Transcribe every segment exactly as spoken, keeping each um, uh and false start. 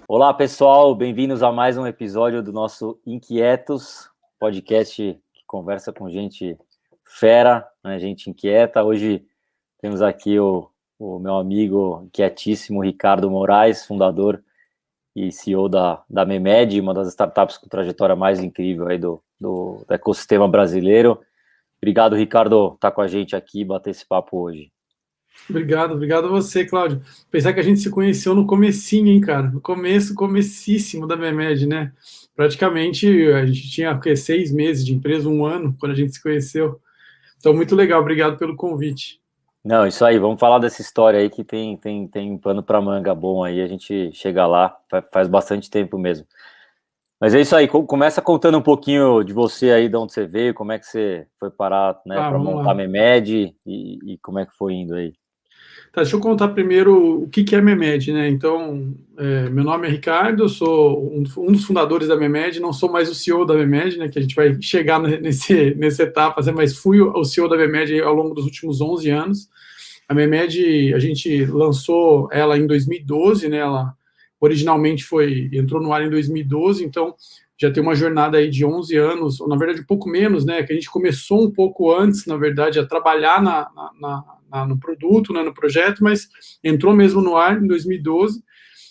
Olá, pessoal, bem-vindos a mais um episódio do nosso Inquietos, podcast que conversa com gente fera, né, gente inquieta. Hoje temos aqui o, o meu amigo inquietíssimo Ricardo Moraes, fundador e C E O da, da Memed, uma das startups com trajetória mais incrível aí do, do, do ecossistema brasileiro. Obrigado, Ricardo, por estar com a gente aqui e bater esse papo hoje. Obrigado, obrigado a você, Cláudio. Pensar que a gente se conheceu no comecinho, hein, cara? No começo, comecíssimo da Memed, né? Praticamente, a gente tinha o quê? seis meses de empresa, um ano, quando a gente se conheceu. Então, muito legal, obrigado pelo convite. Não, isso aí, vamos falar dessa história aí que tem, tem, tem um pano para manga bom aí, a gente chega lá, faz bastante tempo mesmo. Mas é isso aí, começa contando um pouquinho de você aí, de onde você veio, como é que você foi parar, né, ah, para montar a Memed e, e como é que foi indo aí. Tá, deixa eu contar primeiro o que, que é a Memed, né? Então, é, meu nome é Ricardo, eu sou um, um dos fundadores da Memed, não sou mais o C E O da Memed, né? Que a gente vai chegar nesse, nessa etapa, mas fui o C E O da Memed ao longo dos últimos onze anos. A Memed, a gente lançou ela em dois mil e doze, né? Ela originalmente foi, entrou no ar em dois mil e doze, então já tem uma jornada aí de onze anos, ou na verdade um pouco menos, né? Que a gente começou um pouco antes, na verdade, a trabalhar na, na, na no produto, né, no projeto, mas entrou mesmo no ar em dois mil e doze.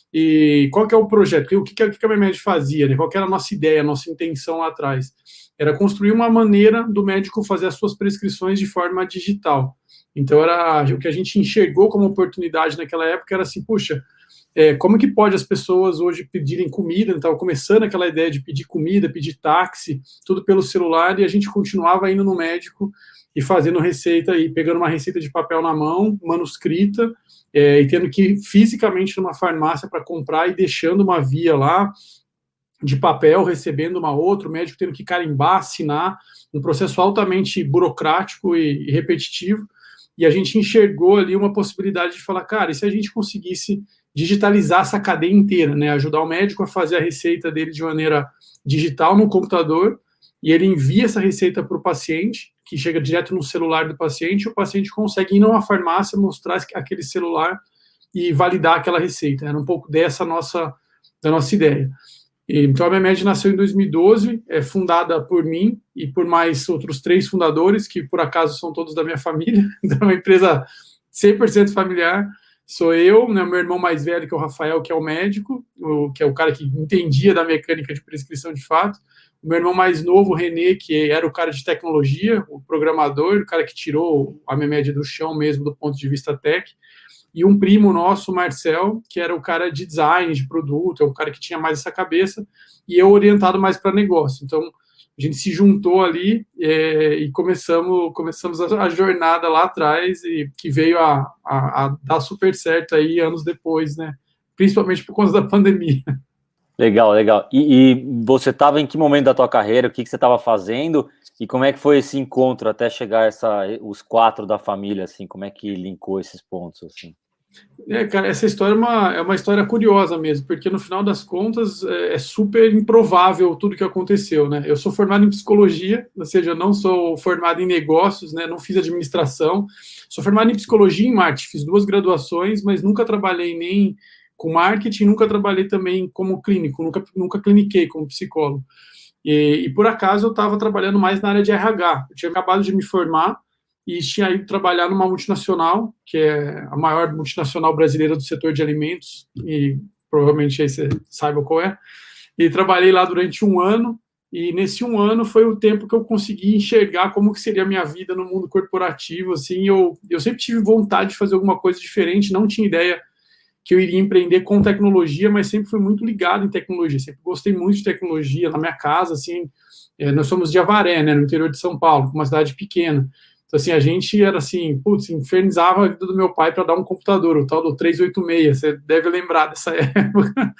E qual que é o projeto? O que, que a Memed fazia? Né? Qual que era a nossa ideia, a nossa intenção lá atrás? Era construir uma maneira do médico fazer as suas prescrições de forma digital. Então, era o que a gente enxergou como oportunidade naquela época, era assim, puxa, é, como que pode as pessoas hoje pedirem comida? Estava começando aquela ideia de pedir comida, pedir táxi, tudo pelo celular, e a gente continuava indo no médico e fazendo receita e pegando uma receita de papel na mão, manuscrita, é, e tendo que ir fisicamente numa farmácia para comprar e deixando uma via lá de papel, recebendo uma outra, o médico tendo que carimbar, assinar, um processo altamente burocrático e, e repetitivo, e a gente enxergou ali uma possibilidade de falar, cara, e se a gente conseguisse digitalizar essa cadeia inteira, né, ajudar o médico a fazer a receita dele de maneira digital no computador, e ele envia essa receita para o paciente, que chega direto no celular do paciente, e o paciente consegue ir numa farmácia, mostrar aquele celular e validar aquela receita. Era um pouco dessa nossa, da nossa ideia. E, então, a Memed nasceu em dois mil e doze, é fundada por mim e por mais outros três fundadores, que por acaso são todos da minha família. Então, é uma empresa cem por cento familiar. Sou eu, né, meu irmão mais velho, que é o Rafael, que é o médico, o, que é o cara que entendia da mecânica de prescrição de fato. O meu irmão mais novo, o René, que era o cara de tecnologia, o programador, o cara que tirou a Memed do chão mesmo do ponto de vista tech. E um primo nosso, o Marcel, que era o cara de design, de produto, é o cara que tinha mais essa cabeça, e eu orientado mais para negócio. Então, a gente se juntou ali é, e começamos, começamos a, a jornada lá atrás, e que veio a, a, a dar super certo aí anos depois, né? Principalmente por conta da pandemia. Legal, legal. E, e você estava em que momento da tua carreira? O que, que você estava fazendo? E como é que foi esse encontro até chegar essa, os quatro da família, assim? Como é que linkou esses pontos, assim? É, cara, essa história é uma, é uma história curiosa mesmo, porque no final das contas é, é super improvável tudo que aconteceu, né? Eu sou formado em psicologia, ou seja, eu não sou formado em negócios, né? Não fiz administração. Sou formado em psicologia e em marketing, fiz duas graduações, mas nunca trabalhei nem com marketing, nunca trabalhei também como clínico, nunca, nunca cliniquei como psicólogo. E, e por acaso eu estava trabalhando mais na área de R H. Eu tinha acabado de me formar e tinha ido trabalhar numa multinacional, que é a maior multinacional brasileira do setor de alimentos, e provavelmente aí você saiba qual é. E trabalhei lá durante um ano, e nesse um ano foi o tempo que eu consegui enxergar como que seria a minha vida no mundo corporativo. Assim, eu, eu sempre tive vontade de fazer alguma coisa diferente, não tinha ideia que eu iria empreender com tecnologia, mas sempre fui muito ligado em tecnologia, sempre gostei muito de tecnologia. Na minha casa, assim, é, nós somos de Avaré, né, no interior de São Paulo, uma cidade pequena. Então, assim, a gente era assim, putz, infernizava a vida do meu pai para dar um computador, o tal do trezentos e oitenta e seis, você deve lembrar dessa época.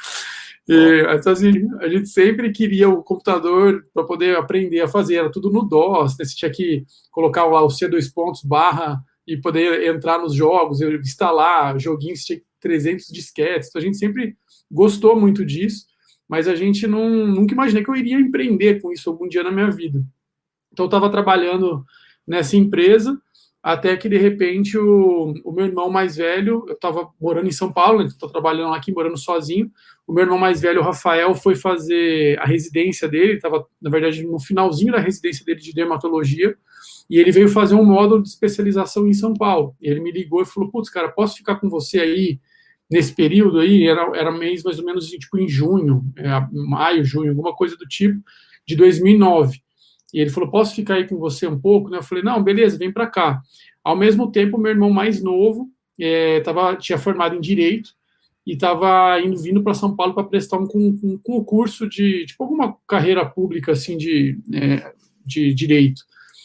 E, então, assim, a gente sempre queria o computador para poder aprender a fazer, era tudo no DOS, né? Você tinha que colocar lá o C dois pontos, barra, e poder entrar nos jogos, instalar joguinhos, tinha trezentos disquetes. Então, a gente sempre gostou muito disso, mas a gente não, nunca imaginei que eu iria empreender com isso algum dia na minha vida. Então, eu estava trabalhando nessa empresa até que, de repente, o, o meu irmão mais velho, eu estava morando em São Paulo, estou trabalhando aqui, morando sozinho, o meu irmão mais velho, o Rafael, foi fazer a residência dele, estava, na verdade, no finalzinho da residência dele de dermatologia, e ele veio fazer um módulo de especialização em São Paulo. E ele me ligou e falou, putz, cara, posso ficar com você aí nesse período aí? Era, era mês mais ou menos tipo em junho, é, maio, junho, alguma coisa do tipo, de dois mil e nove. E ele falou, posso ficar aí com você um pouco? Eu falei, não, beleza, vem para cá. Ao mesmo tempo, meu irmão mais novo é, tava, tinha formado em Direito e estava indo vindo para São Paulo para prestar um, um, um concurso de, tipo, alguma carreira pública, assim, de, é, de Direito.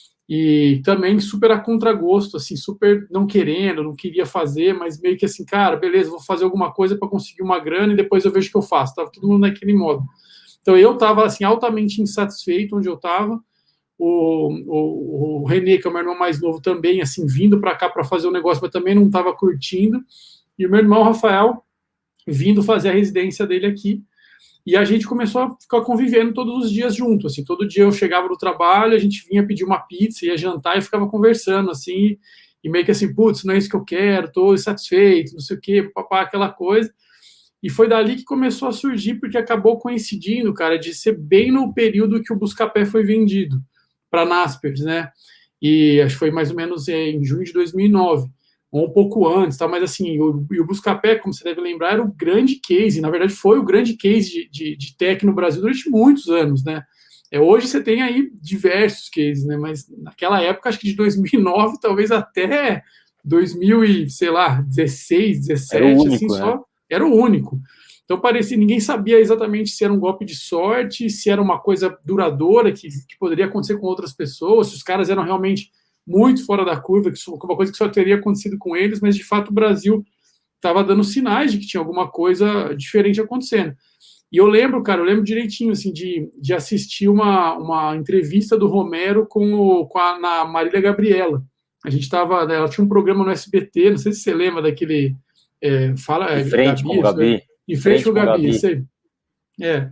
E também super a contragosto, assim, super não querendo, não queria fazer, mas meio que assim, cara, beleza, vou fazer alguma coisa para conseguir uma grana e depois eu vejo o que eu faço. Tava todo mundo naquele modo. Então, eu estava, assim, altamente insatisfeito onde eu estava. O, o, o Renê, que é o meu irmão mais novo, também, assim, vindo para cá para fazer o negócio, mas também não estava curtindo. E o meu irmão, Rafael, vindo fazer a residência dele aqui. E a gente começou a ficar convivendo todos os dias junto, assim, todo dia eu chegava do trabalho, a gente vinha pedir uma pizza, ia jantar e ficava conversando, assim, e meio que assim, putz, não é isso que eu quero, tô insatisfeito, não sei o quê, papá, aquela coisa. E foi dali que começou a surgir, porque acabou coincidindo, cara, de ser bem no período que o Buscapé foi vendido para Naspers, né? E acho que foi mais ou menos em junho de dois mil e nove. Ou um pouco antes, tá? Mas assim, o, o Buscapé, como você deve lembrar, era o grande case, na verdade foi o grande case de, de, de tech no Brasil durante muitos anos, né? É, hoje você tem aí diversos cases, né? Mas naquela época, acho que de dois mil e nove, talvez até dois mil e, sei lá, dezesseis, dezessete, era o único, assim, né? Só era o único. Então parecia, ninguém sabia exatamente se era um golpe de sorte, se era uma coisa duradoura, que, que poderia acontecer com outras pessoas, se os caras eram realmente muito fora da curva, que uma coisa que só teria acontecido com eles, mas de fato o Brasil estava dando sinais de que tinha alguma coisa diferente acontecendo. E eu lembro, cara, eu lembro direitinho, assim, de, de assistir uma, uma entrevista do Romero com, o, com a na Marília Gabriela. A gente estava, né, ela tinha um programa no S B T, não sei se você lembra daquele... É, fala, em frente Gabi, com o Gabi. Né? Em frente, frente com o Gabi, Gabi. Isso aí. É.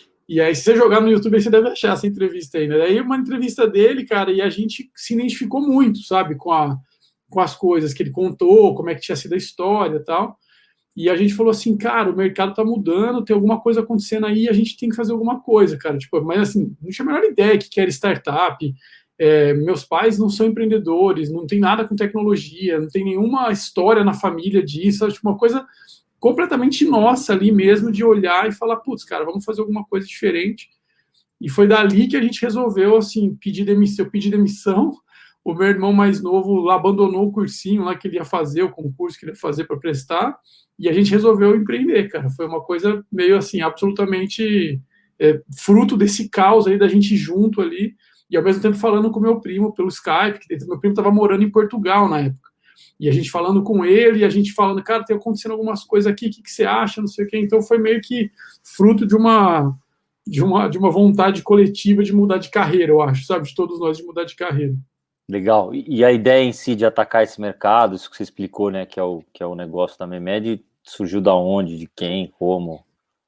E aí, se você jogar no YouTube, aí você deve achar essa entrevista aí, né? Daí uma entrevista dele, cara, e a gente se identificou muito, sabe, com, a, com as coisas que ele contou, como é que tinha sido a história e tal. E a gente falou assim, cara, o mercado tá mudando, tem alguma coisa acontecendo aí, a gente tem que fazer alguma coisa, cara. Tipo, mas assim, não tinha a menor ideia que era startup. É, meus pais não são empreendedores, não tem nada com tecnologia, não tem nenhuma história na família disso, sabe? Tipo, uma coisa completamente nossa ali mesmo, de olhar e falar, putz, cara, vamos fazer alguma coisa diferente. E foi dali que a gente resolveu, assim, pedir demissão. Eu pedi demissão, o meu irmão mais novo lá abandonou o cursinho lá que ele ia fazer, o concurso que ele ia fazer para prestar, e a gente resolveu empreender, cara. Foi uma coisa meio, assim, absolutamente é, fruto desse caos aí da gente junto ali, e ao mesmo tempo falando com meu primo pelo Skype, que meu primo estava morando em Portugal na época. E a gente falando com ele, e a gente falando, cara, tem acontecendo algumas coisas aqui, o que, que você acha, não sei o quê. Então foi meio que fruto de uma, de, uma, de uma vontade coletiva de mudar de carreira, eu acho, sabe? De todos nós de mudar de carreira. Legal. E a ideia em si de atacar esse mercado, isso que você explicou, né, que é o, que é o negócio da Memed, surgiu da onde, de quem, como?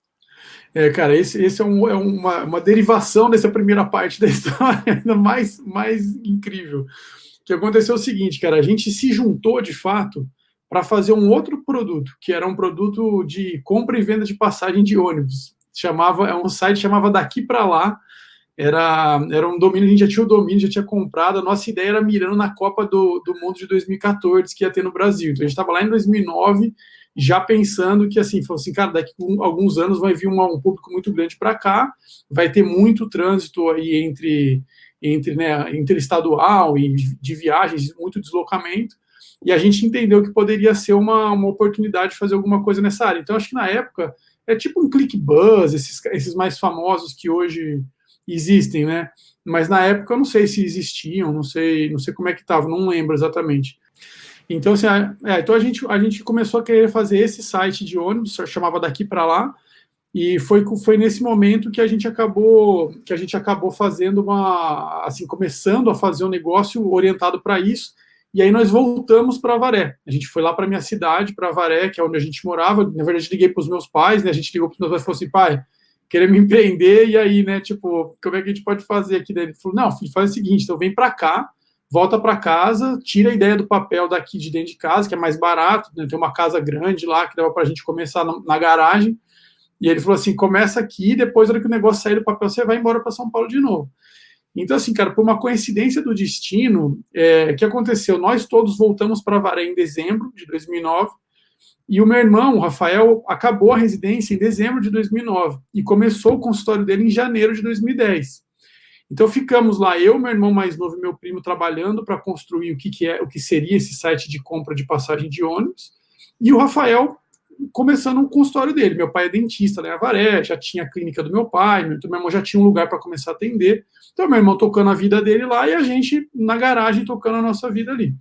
É, cara, esse, esse é, um, é uma, uma derivação dessa primeira parte da história, ainda mais, mais incrível. O que aconteceu é o seguinte, cara, a gente se juntou, de fato, para fazer um outro produto, que era um produto de compra e venda de passagem de ônibus. Chamava, é um site que chamava Daqui Para Lá, era, era um domínio, a gente já tinha o domínio, já tinha comprado, a nossa ideia era mirando na Copa do, do Mundo de dois mil e quatorze, que ia ter no Brasil. Então, a gente estava lá em dois mil e nove, já pensando que, assim, falou assim, cara, daqui a alguns anos vai vir uma, um público muito grande para cá, vai ter muito trânsito aí entre... entre, né, interestadual e de viagens, muito deslocamento, e a gente entendeu que poderia ser uma, uma oportunidade de fazer alguma coisa nessa área. Então, acho que na época, é tipo um ClickBuzz, esses, esses mais famosos que hoje existem, né? Mas na época eu não sei se existiam, não sei, não sei como é que estava, não lembro exatamente. Então, assim, é, então a, gente, a gente começou a querer fazer esse site de ônibus, chamava Daqui Para Lá, e foi, foi nesse momento que a gente acabou que a gente acabou fazendo uma, assim, começando a fazer um negócio orientado para isso. E aí nós voltamos para Avaré. A gente foi lá para minha cidade, para Avaré, que é onde a gente morava. Na verdade, liguei para os meus pais, né? A gente ligou para os meus pais e falou assim, pai, queremos empreender, e aí, né, tipo, como é que a gente pode fazer aqui? Daí ele falou, não, filho, faz o seguinte, então vem para cá, volta para casa, tira a ideia do papel daqui de dentro de casa, que é mais barato, né? Tem uma casa grande lá, que dava para a gente começar na, na garagem, e ele falou assim, começa aqui, depois, na hora que o negócio sair do papel, você vai embora para São Paulo de novo. Então, assim, cara, por uma coincidência do destino, é, o que aconteceu? Nós todos voltamos para Avaré em dezembro de dois mil e nove, e o meu irmão, o Rafael, acabou a residência em dezembro de dois mil e nove, e começou o consultório dele em janeiro de dois mil e dez. Então, ficamos lá, eu, meu irmão mais novo e meu primo, trabalhando para construir o que, que, é, o que seria esse site de compra de passagem de ônibus, e o Rafael começando um consultório dele. Meu pai é dentista lá em Avaré, já tinha a clínica do meu pai, meu irmão já tinha um lugar para começar a atender. Então, meu irmão tocando a vida dele lá e a gente na garagem tocando a nossa vida ali. O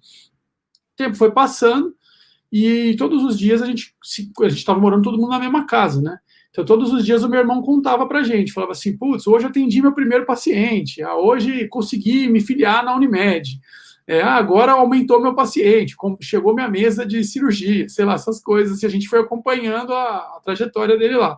tempo foi passando e todos os dias a gente a gente estava morando todo mundo na mesma casa, né? Então, todos os dias o meu irmão contava para a gente, falava assim, putz, hoje eu atendi meu primeiro paciente, ah, hoje consegui me filiar na Unimed, é, agora aumentou meu paciente, chegou minha mesa de cirurgia, sei lá, essas coisas, e a gente foi acompanhando a, a trajetória dele lá.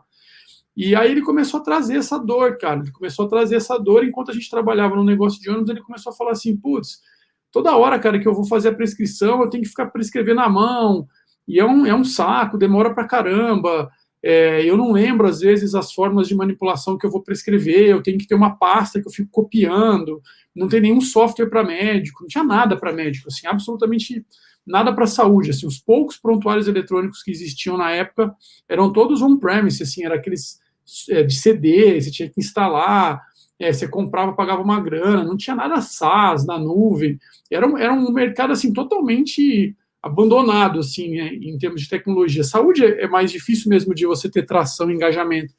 E aí ele começou a trazer essa dor, cara, ele começou a trazer essa dor, enquanto a gente trabalhava no negócio de ônibus, ele começou a falar assim, putz, toda hora, cara, que eu vou fazer a prescrição, eu tenho que ficar prescrevendo à mão, e é um, é um saco, demora pra caramba, é, eu não lembro, às vezes, as formas de manipulação que eu vou prescrever, eu tenho que ter uma pasta que eu fico copiando, não tem nenhum software para médico, não tinha nada para médico, assim, absolutamente nada para saúde, assim, os poucos prontuários eletrônicos que existiam na época eram todos on-premise, assim, era aqueles é, de C D, você tinha que instalar, é, você comprava, pagava uma grana, não tinha nada SaaS na nuvem, era um, era um mercado, assim, totalmente abandonado, assim, né, em termos de tecnologia. Saúde é mais difícil mesmo de você ter tração e engajamento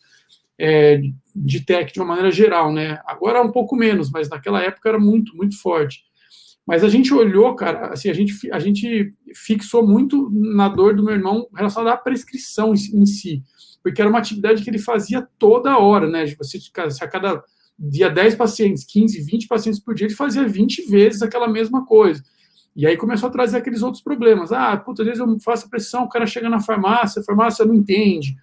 é, de tech de uma maneira geral, né? Agora é um pouco menos, mas naquela época era muito, muito forte. Mas a gente olhou, cara, assim, a gente, a gente fixou muito na dor do meu irmão relacionada à prescrição em, em si, porque era uma atividade que ele fazia toda hora, né? Você, se a cada dia dez pacientes, quinze, vinte pacientes por dia, ele fazia vinte vezes aquela mesma coisa. E aí começou a trazer aqueles outros problemas. Ah, puta, às vezes eu faço a pressão, o cara chega na farmácia, a farmácia não entende.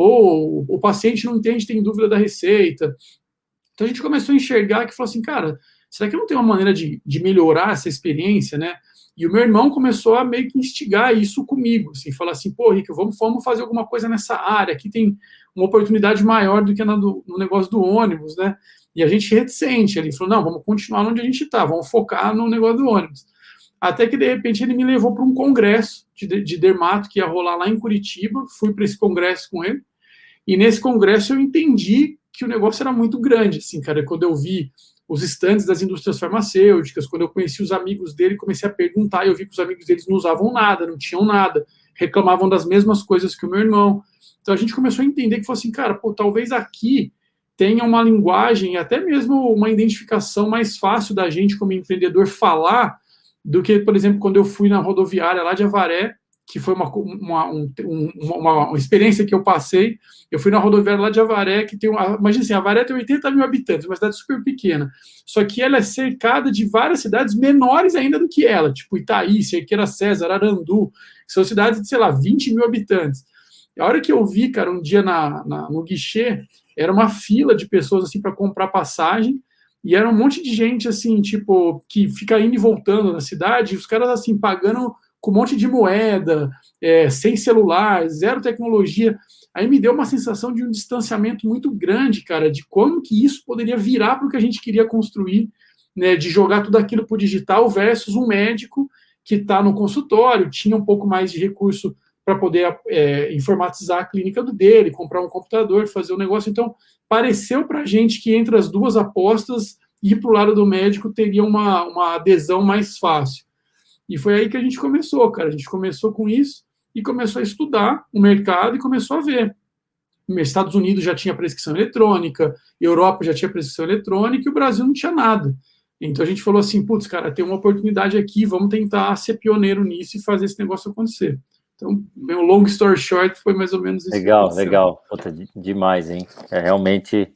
Ou o paciente não entende, tem dúvida da receita. Então a gente começou a enxergar que falou assim, cara, será que não tem uma maneira de, de melhorar essa experiência, né? E o meu irmão começou a meio que instigar isso comigo, assim, falar assim, pô, Rick, vamos, vamos fazer alguma coisa nessa área, aqui tem uma oportunidade maior do que na do, no negócio do ônibus, né? E a gente reticente, ele falou, não, vamos continuar onde a gente está, vamos focar no negócio do ônibus. Até que, de repente, ele me levou para um congresso de, de dermato que ia rolar lá em Curitiba, fui para esse congresso com ele, e nesse congresso eu entendi que o negócio era muito grande, assim, cara, quando eu vi os estandes das indústrias farmacêuticas, quando eu conheci os amigos dele, comecei a perguntar, e eu vi que os amigos deles não usavam nada, não tinham nada, reclamavam das mesmas coisas que o meu irmão. Então a gente começou a entender que foi assim, cara, pô, talvez aqui tenha uma linguagem, até mesmo uma identificação mais fácil da gente como empreendedor falar, do que, por exemplo, quando eu fui na rodoviária lá de Avaré, que foi uma, uma, um, uma, uma experiência que eu passei, eu fui na rodoviária lá de Avaré, que tem uma, imagina assim, Avaré tem oitenta mil habitantes, uma cidade super pequena, só que ela é cercada de várias cidades menores ainda do que ela, tipo Itaí, Cerqueira César, Arandu, que são cidades de, sei lá, vinte mil habitantes. A hora que eu vi, cara, um dia na, na, no guichê, era uma fila de pessoas, assim, para comprar passagem, e era um monte de gente, assim, tipo, que fica indo e voltando na cidade, e os caras, assim, pagando com um monte de moeda, é, sem celular, zero tecnologia. Aí me deu uma sensação de um distanciamento muito grande, cara, de como que isso poderia virar para o que a gente queria construir, né, de jogar tudo aquilo para o digital versus um médico que está no consultório, tinha um pouco mais de recurso para poder é, informatizar a clínica do dele, comprar um computador, fazer o um negócio. Então, pareceu para a gente que entre as duas apostas, ir para o lado do médico teria uma, uma adesão mais fácil. E foi aí que a gente começou, cara. A gente começou com isso e começou a estudar o mercado e começou a ver. Nos Estados Unidos já tinha prescrição eletrônica, Europa já tinha prescrição eletrônica e o Brasil não tinha nada. Então a gente falou assim, putz, cara, tem uma oportunidade aqui, vamos tentar ser pioneiro nisso e fazer esse negócio acontecer. Então, meu long story short foi mais ou menos isso. Legal, legal. Puta, demais, hein? É realmente...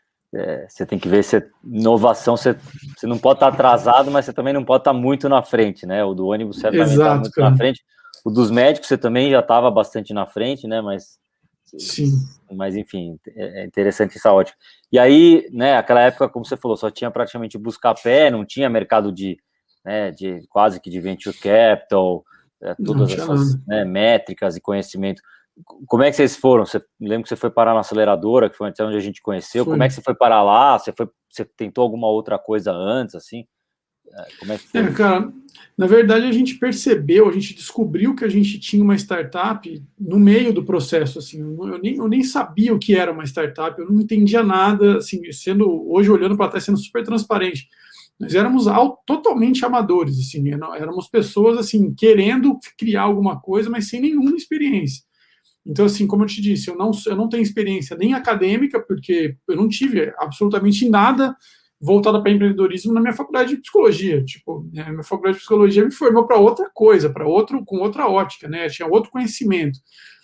É, você tem que ver se inovação, você, você não pode estar atrasado, mas você também não pode estar muito na frente, né? O do ônibus certamente está muito cara. na frente. O dos médicos você também já estava bastante na frente, né? Mas, Sim. mas enfim, é interessante essa ótica. E aí, né, aquela época, como você falou, só tinha praticamente Buscapé, não tinha mercado de né, de quase que de venture capital, é, todas Não, essas, né, métricas e conhecimento. Como é que vocês foram? Você lembra que você foi parar na aceleradora, que foi até onde a gente conheceu? Foi. Como é que você foi parar lá? Você, foi, você tentou alguma outra coisa antes, assim? Como é que foi? É, cara, na verdade a gente percebeu, a gente descobriu que a gente tinha uma startup no meio do processo, assim, eu nem, eu nem sabia o que era uma startup, eu não entendia nada, assim, sendo, hoje olhando para trás, sendo super transparente. Nós éramos totalmente amadores, assim, éramos pessoas, assim, querendo criar alguma coisa, mas sem nenhuma experiência. Então, assim, como eu te disse, eu não, eu não tenho experiência nem acadêmica, porque eu não tive absolutamente nada voltada para empreendedorismo na minha faculdade de psicologia. Tipo, né, minha faculdade de psicologia me formou para outra coisa, para outro, com outra ótica, né? Tinha outro conhecimento.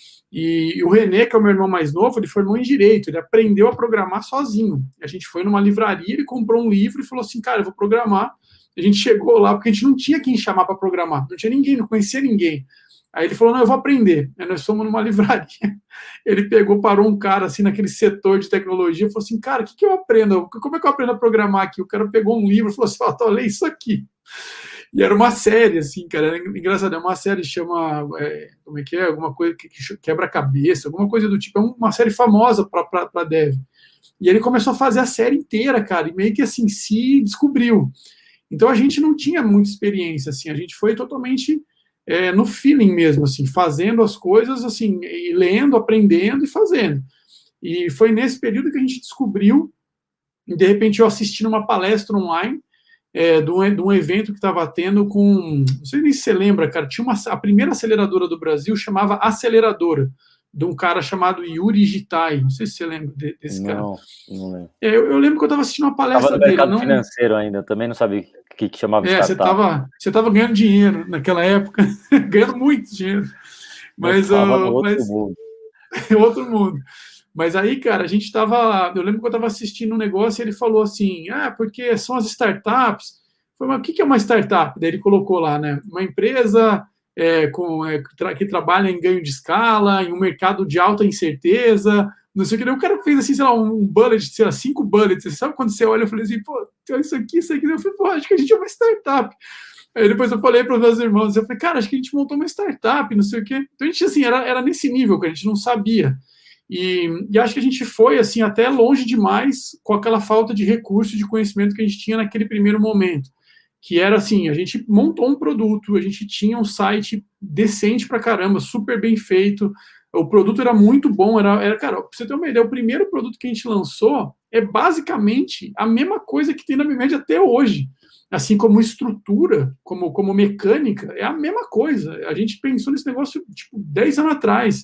E, e o René, que é o meu irmão mais novo, ele formou em Direito, ele aprendeu a programar sozinho. A gente foi numa livraria, ele comprou um livro e falou assim, cara, eu vou programar. A gente chegou lá, porque a gente não tinha quem chamar para programar, não tinha ninguém, não conhecia ninguém. Aí ele falou, não, eu vou aprender. Aí nós fomos numa livraria. Ele pegou, parou um cara assim naquele setor de tecnologia e falou assim, cara, o que, que eu aprendo? Como é que eu aprendo a programar aqui? O cara pegou um livro e falou assim, ó, oh, lê isso aqui. E era uma série, assim, cara, era engraçado, é uma série que chama, é, como é que é? Alguma coisa que, que quebra a cabeça, alguma coisa do tipo, é uma série famosa para dev. E ele começou a fazer a série inteira, cara, e meio que assim, se descobriu. Então a gente não tinha muita experiência, assim, a gente foi totalmente... É, no feeling mesmo, assim, fazendo as coisas, assim, lendo, aprendendo e fazendo. E foi nesse período que a gente descobriu, e de repente eu assisti numa palestra online, é, de, um, de um evento que estava tendo com, não sei nem se você lembra, cara, tinha uma, a primeira aceleradora do Brasil chamava Aceleradora, de um cara chamado Yuri Gitai, não sei se você lembra de, desse não, cara. Não lembro. É, eu, eu lembro que eu estava assistindo uma palestra dele. Estava no mercado dele, não... financeiro ainda, eu também não sabia o que, que chamava é, startup. Você estava você tava ganhando dinheiro naquela época, ganhando muito dinheiro. Mas, eu tava uh, no outro mas... mundo. outro mundo. Mas aí, cara, a gente estava... Eu lembro que eu estava assistindo um negócio e ele falou assim, ah, porque são as startups. Eu falei, mas o que é uma startup? Daí ele colocou lá, né? Uma empresa... É, com, é, que trabalha em ganho de escala, em um mercado de alta incerteza, não sei o que. O cara fez assim, sei lá, um bullet, sei lá, cinco bullets. Você sabe quando você olha, eu falei assim, pô, isso aqui, isso aqui. Eu falei, pô, acho que a gente é uma startup. Aí depois eu falei para os meus irmãos, eu falei, cara, acho que a gente montou uma startup, não sei o quê. Então a gente, assim, era, era nesse nível que a gente não sabia. E, e acho que a gente foi, assim, até longe demais com aquela falta de recurso, de conhecimento que a gente tinha naquele primeiro momento. Que era assim, a gente montou um produto, a gente tinha um site decente pra caramba, super bem feito, o produto era muito bom, era, era cara, pra você ter uma ideia, o primeiro produto que a gente lançou é basicamente a mesma coisa que tem na MeMed até hoje, assim como estrutura, como, como mecânica, é a mesma coisa, a gente pensou nesse negócio, tipo, dez anos atrás,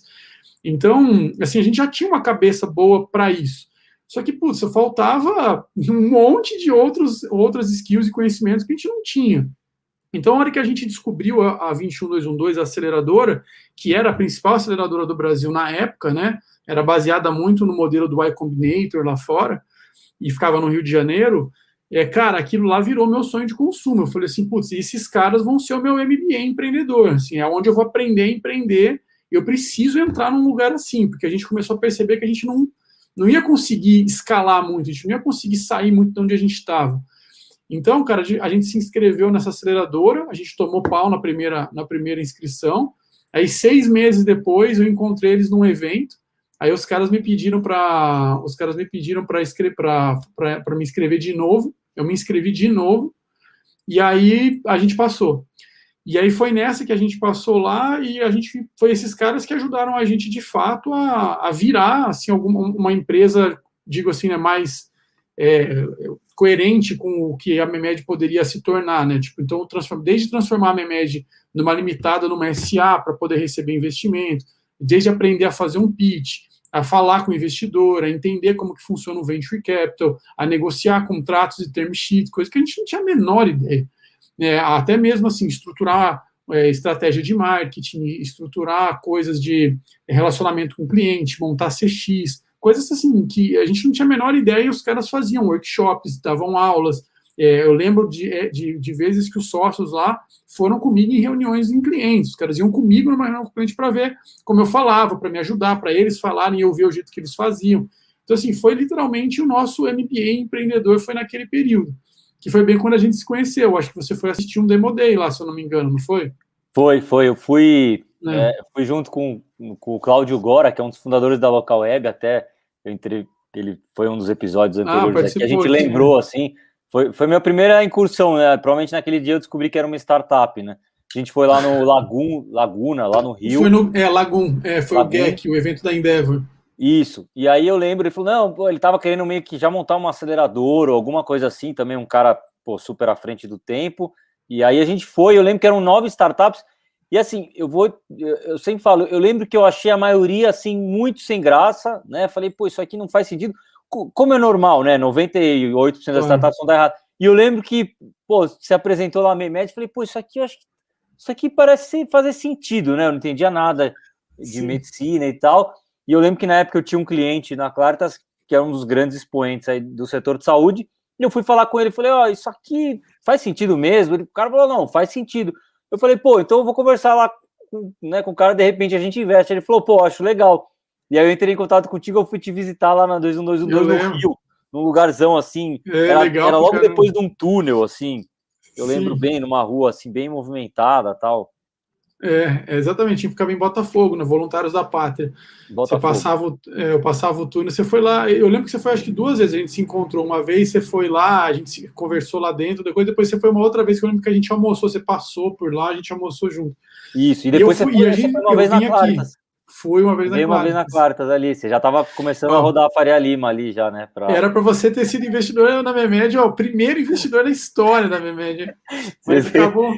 então, assim, a gente já tinha uma cabeça boa para isso. Só que, putz, faltava um monte de outros, outras skills e conhecimentos que a gente não tinha. Então, a hora que a gente descobriu a, a vinte e um dois um dois, a aceleradora, que era a principal aceleradora do Brasil na época, né? Era baseada muito no modelo do Y Combinator lá fora, e ficava no Rio de Janeiro, é, cara, aquilo lá virou meu sonho de consumo. Eu falei assim, putz, esses caras vão ser o meu M B A empreendedor, assim, é onde eu vou aprender a empreender, eu preciso entrar num lugar assim, porque a gente começou a perceber que a gente não... não ia conseguir escalar muito, a gente não ia conseguir sair muito de onde a gente estava. Então, cara, a gente se inscreveu nessa aceleradora, a gente tomou pau na primeira, na primeira inscrição, aí seis meses depois eu encontrei eles num evento, aí os caras me pediram para os caras me pediram para para me inscrever de novo, eu me inscrevi de novo, e aí a gente passou. E aí foi nessa que a gente passou lá e a gente foi esses caras que ajudaram a gente, de fato, a, a virar, assim, alguma, uma empresa, digo assim, né, mais é, coerente com o que a MeMed poderia se tornar, né? Tipo, então, desde transformar a MeMed numa limitada, numa S A, para poder receber investimento, desde aprender a fazer um pitch, a falar com o investidor, a entender como que funciona o venture capital, a negociar contratos e term sheet, coisa que a gente não tinha a menor ideia. É, até mesmo assim, estruturar é, estratégia de marketing, estruturar coisas de relacionamento com o cliente, montar C X, coisas assim que a gente não tinha a menor ideia e os caras faziam workshops, davam aulas. É, eu lembro de, de, de vezes que os sócios lá foram comigo em reuniões em clientes, os caras iam comigo numa reunião com o cliente para ver como eu falava, para me ajudar, para eles falarem e eu ver o jeito que eles faziam. Então, assim, foi literalmente o nosso M B A empreendedor, foi naquele período. que foi bem quando a gente se conheceu. Acho que você foi assistir um Demo Day lá, se eu não me engano, não foi? Foi, foi. Eu fui, é. É, fui junto com, com o Cláudio Gora, que é um dos fundadores da Local Web, até eu entrei, ele foi um dos episódios anteriores ah, que a gente lembrou, né? Assim, foi, foi minha primeira incursão, né? Provavelmente naquele dia eu descobri que era uma startup, né? A gente foi lá no Lagoon, Laguna, lá no Rio. Foi no, é, Lagoon, é, foi Lagoon. O G E C, o evento da Endeavor. Isso, e aí eu lembro, ele falou, não, pô, ele tava querendo meio que já montar um acelerador ou alguma coisa assim, também um cara, pô, super à frente do tempo, e aí a gente foi, eu lembro que eram nove startups, e assim, eu vou, eu sempre falo, eu lembro que eu achei a maioria, assim, muito sem graça, né, falei, pô, isso aqui não faz sentido, como é normal, né, noventa e oito por cento das startups vão dar errado, e eu lembro que, pô, se apresentou lá a Memed, falei, pô, isso aqui eu acho que, isso aqui parece fazer sentido, né, eu não entendia nada de Sim. medicina e tal. E eu lembro que na época eu tinha um cliente na Claritas, que é um dos grandes expoentes aí do setor de saúde, e eu fui falar com ele, falei, ó, oh, isso aqui faz sentido mesmo? Ele, o cara falou, não, faz sentido. Eu falei, pô, então eu vou conversar lá com, né, com o cara, de repente a gente investe. Ele falou, pô, acho legal. E aí eu entrei em contato contigo, eu fui te visitar lá na dois um dois um dois no Rio, num lugarzão assim, é, era, legal, era logo caramba. depois de um túnel, assim, eu Sim. lembro bem, numa rua assim, bem movimentada e tal. É, exatamente, ficava em Botafogo, né, Voluntários da Pátria. Botafogo. Você passava, é, eu passava o túnel, você foi lá, eu lembro que você foi acho que duas vezes, a gente se encontrou uma vez, você foi lá, a gente se, conversou lá dentro, depois, depois você foi uma outra vez que eu lembro que a gente almoçou, você passou por lá, a gente almoçou junto. Isso, e depois e fui, você, foi, gente, você foi uma vez na Claritas. Fui uma vez na Claritas. uma vez na Claritas ali, você já estava começando ó, a rodar a Faria Lima ali já, né? Pra... Era para você ter sido investidor na Memed, ó, o primeiro investidor na história da Memed. Mas acabou...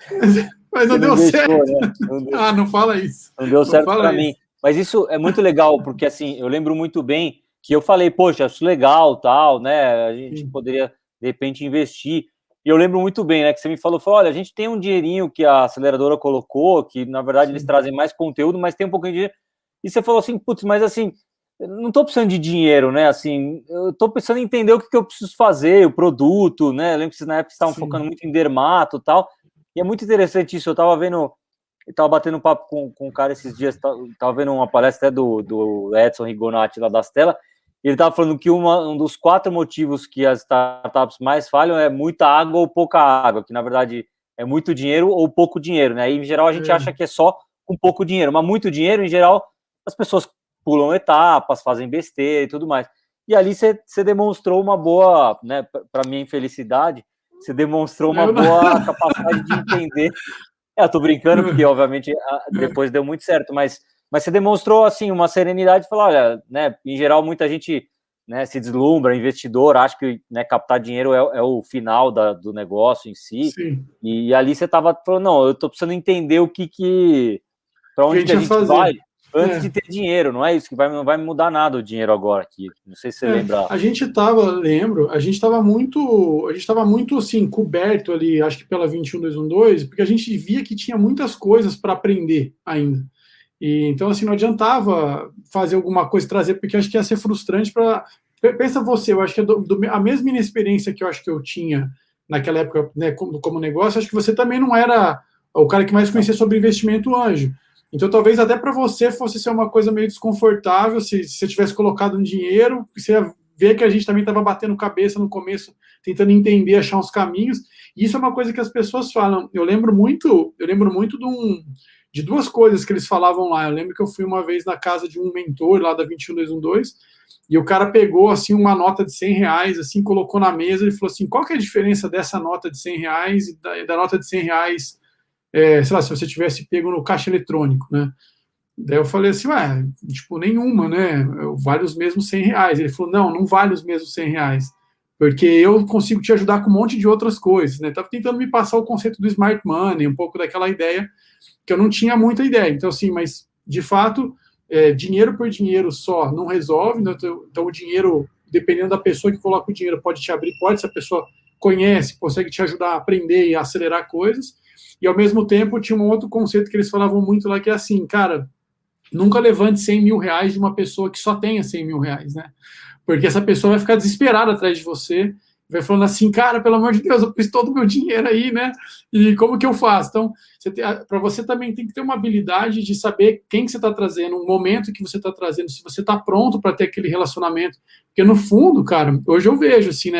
Mas não, não deu deixou, certo. Né? Não deu... Ah, não fala isso. Não deu não certo para mim. Mas isso é muito legal, porque assim, eu lembro muito bem que eu falei, poxa, acho legal, tal, né? A gente Sim. poderia, de repente, investir. E eu lembro muito bem, né? Que você me falou, falou, olha, a gente tem um dinheirinho que a aceleradora colocou, que na verdade Sim. eles trazem mais conteúdo, mas tem um pouquinho de dinheiro. E você falou assim, putz, mas assim, eu não tô precisando de dinheiro, né? Assim, eu tô precisando em entender o que, que eu preciso fazer, o produto, né? Eu lembro que vocês na época estavam Sim. focando muito em dermato e tal. E é muito interessante isso, eu tava vendo, eu tava batendo um papo com, com um cara esses dias, tava vendo uma palestra até do, do Edson Rigonati lá das telas, e ele tava falando que uma, um dos quatro motivos que as startups mais falham é muita água ou pouca água, que na verdade é muito dinheiro ou pouco dinheiro, né? E em geral a gente é. acha que é só com pouco dinheiro, mas muito dinheiro, em geral, as pessoas pulam etapas, fazem besteira e tudo mais. E ali você demonstrou uma boa, né, para minha infelicidade, você demonstrou uma boa capacidade de entender. É, eu tô brincando, porque, obviamente, depois deu muito certo, mas, mas você demonstrou, assim, uma serenidade de falar, olha, né, em geral, muita gente, né, se deslumbra, investidor, acha que, né, captar dinheiro é, é o final da, do negócio em si. Sim. E, e ali você tava falando, não, eu tô precisando entender o que que... Para onde que a gente, que a gente vai antes é. de ter dinheiro, não é isso que vai, não vai mudar nada o dinheiro agora aqui. Não sei se você é, lembra. A gente estava, lembro, a gente estava muito, a gente estava muito assim, coberto ali, acho que pela vinte e um dois um dois, porque a gente via que tinha muitas coisas para aprender ainda. E, então, assim, não adiantava fazer alguma coisa, trazer, porque acho que ia ser frustrante para... Pensa você, eu acho que é do, do, a mesma inexperiência que eu acho que eu tinha naquela época, né, como, como negócio, acho que você também não era o cara que mais conhecia sobre investimento anjo. Então, talvez até para você fosse ser uma coisa meio desconfortável se, se você tivesse colocado um dinheiro, você ia ver que a gente também estava batendo cabeça no começo, tentando entender, achar uns caminhos. E isso é uma coisa que as pessoas falam. Eu lembro muito, eu lembro muito de, um, de duas coisas que eles falavam lá. Eu lembro que eu fui uma vez na casa de um mentor lá da vinte e um dois um dois, e o cara pegou assim uma nota de cem reais, assim, colocou na mesa e falou assim, qual que é a diferença dessa nota de cem reais e da, da nota de cem reais, é, sei lá, se você tivesse pego no caixa eletrônico, né? Daí eu falei assim, ué, tipo, nenhuma, né? Vale os mesmos cem reais. Ele falou, não, não vale os mesmos cem reais, porque eu consigo te ajudar com um monte de outras coisas, né? Tava tentando me passar o conceito do smart money, um pouco daquela ideia que eu não tinha muita ideia. Então, assim, mas, de fato, é, dinheiro por dinheiro só não resolve, né? Então, então, o dinheiro, dependendo da pessoa que coloca o dinheiro, pode te abrir portas, se a pessoa conhece, consegue te ajudar a aprender e a acelerar coisas. E, ao mesmo tempo, tinha um outro conceito que eles falavam muito lá, que é assim, cara, nunca levante cem mil reais de uma pessoa que só tenha cem mil reais, né? Porque essa pessoa vai ficar desesperada atrás de você, vai falando assim, cara, pelo amor de Deus, eu pus todo o meu dinheiro aí, né? E como que eu faço? Então, para você também tem que ter uma habilidade de saber quem que você está trazendo, o momento que você está trazendo, se você está pronto para ter aquele relacionamento. Porque, no fundo, cara, hoje eu vejo, assim, né?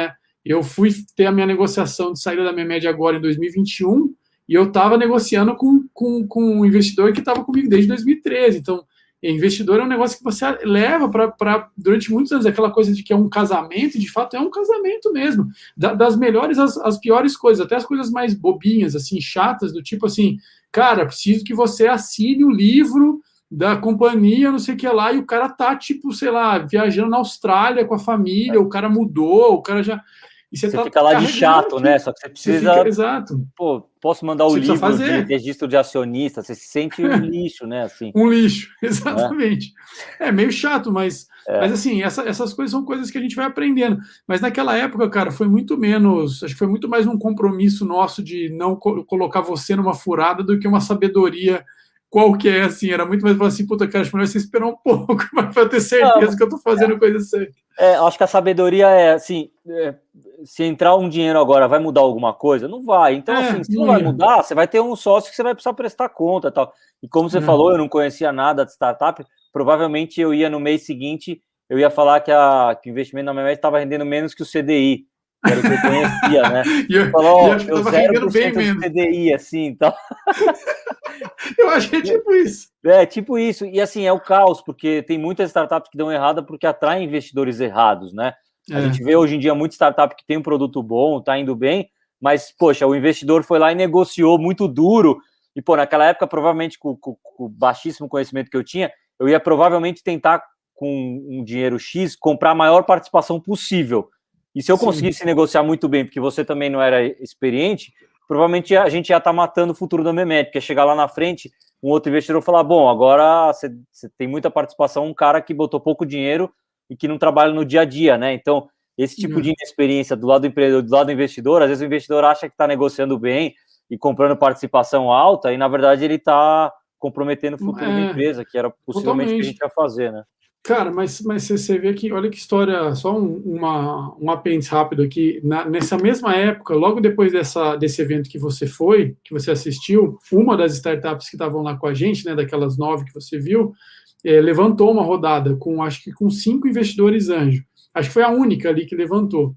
Eu fui ter a minha negociação de saída da Memed agora em dois mil e vinte e um, e eu estava negociando com, com, com um investidor que estava comigo desde dois mil e treze. Então, investidor é um negócio que você leva para, durante muitos anos, aquela coisa de que é um casamento, e de fato é um casamento mesmo. Da, das melhores às, às piores coisas, até as coisas mais bobinhas, assim, chatas, do tipo assim, cara, preciso que você assine o livro da companhia, não sei o que lá, e o cara tá, tipo, sei lá, viajando na Austrália com a família, o cara mudou, o cara já... E você você tá fica lá de chato, aqui. né? Só que você precisa... Você fica, exato. Pô, posso mandar o Você livro de registro de acionista, você se sente um lixo, né? Assim, um lixo, exatamente. É, é meio chato, mas, é. mas assim, essa, essas coisas são coisas que a gente vai aprendendo. Mas naquela época, cara, foi muito menos, acho que foi muito mais um compromisso nosso de não co- colocar você numa furada do que uma sabedoria qualquer, assim. Era muito mais falar assim, puta, cara, acho que melhor você esperar um pouco para ter certeza não, que eu tô fazendo é, coisa certa. É, acho que a sabedoria é, assim, é, se entrar um dinheiro agora, vai mudar alguma coisa? Não vai. Então, é, assim, se não, não vai mudar, você vai ter um sócio que você vai precisar prestar conta e tal. E como você é. falou, eu não conhecia nada de startup, provavelmente eu ia no mês seguinte, eu ia falar que, a, que o investimento na Memed estava rendendo menos que o C D I, que era o que eu conhecia, né? e eu, falou, eu acho que eu zero por cento de C D I, assim, então... Eu acho que é tipo isso. É, tipo isso. E assim, é o caos, porque tem muitas startups que dão errado porque atraem investidores errados, né? É. A gente vê hoje em dia muita startup que tem um produto bom, tá indo bem, mas, poxa, o investidor foi lá e negociou muito duro. E, pô, naquela época, provavelmente, com, com, com o baixíssimo conhecimento que eu tinha, eu ia provavelmente tentar, com um dinheiro X, comprar a maior participação possível. E se eu Sim. conseguisse negociar muito bem, porque você também não era experiente, provavelmente a gente ia estar matando o futuro da Memed, porque chegar lá na frente, um outro investidor falar, bom, agora você, você tem muita participação, um cara que botou pouco dinheiro e que não trabalha no dia a dia, né? Então, esse tipo uhum. de inexperiência do lado do empreendedor, do lado do investidor, às vezes o investidor acha que está negociando bem e comprando participação alta, e na verdade ele está comprometendo o futuro é, da empresa, que era possivelmente o que a gente ia fazer, né? Cara, mas, mas você vê que, olha que história, só um, uma, um apêndice rápido aqui, na, nessa mesma época, logo depois dessa, desse evento que você foi, que você assistiu, uma das startups que estavam lá com a gente, né, daquelas nove que você viu, é, levantou uma rodada com, acho que com cinco investidores anjo, acho que foi a única ali que levantou,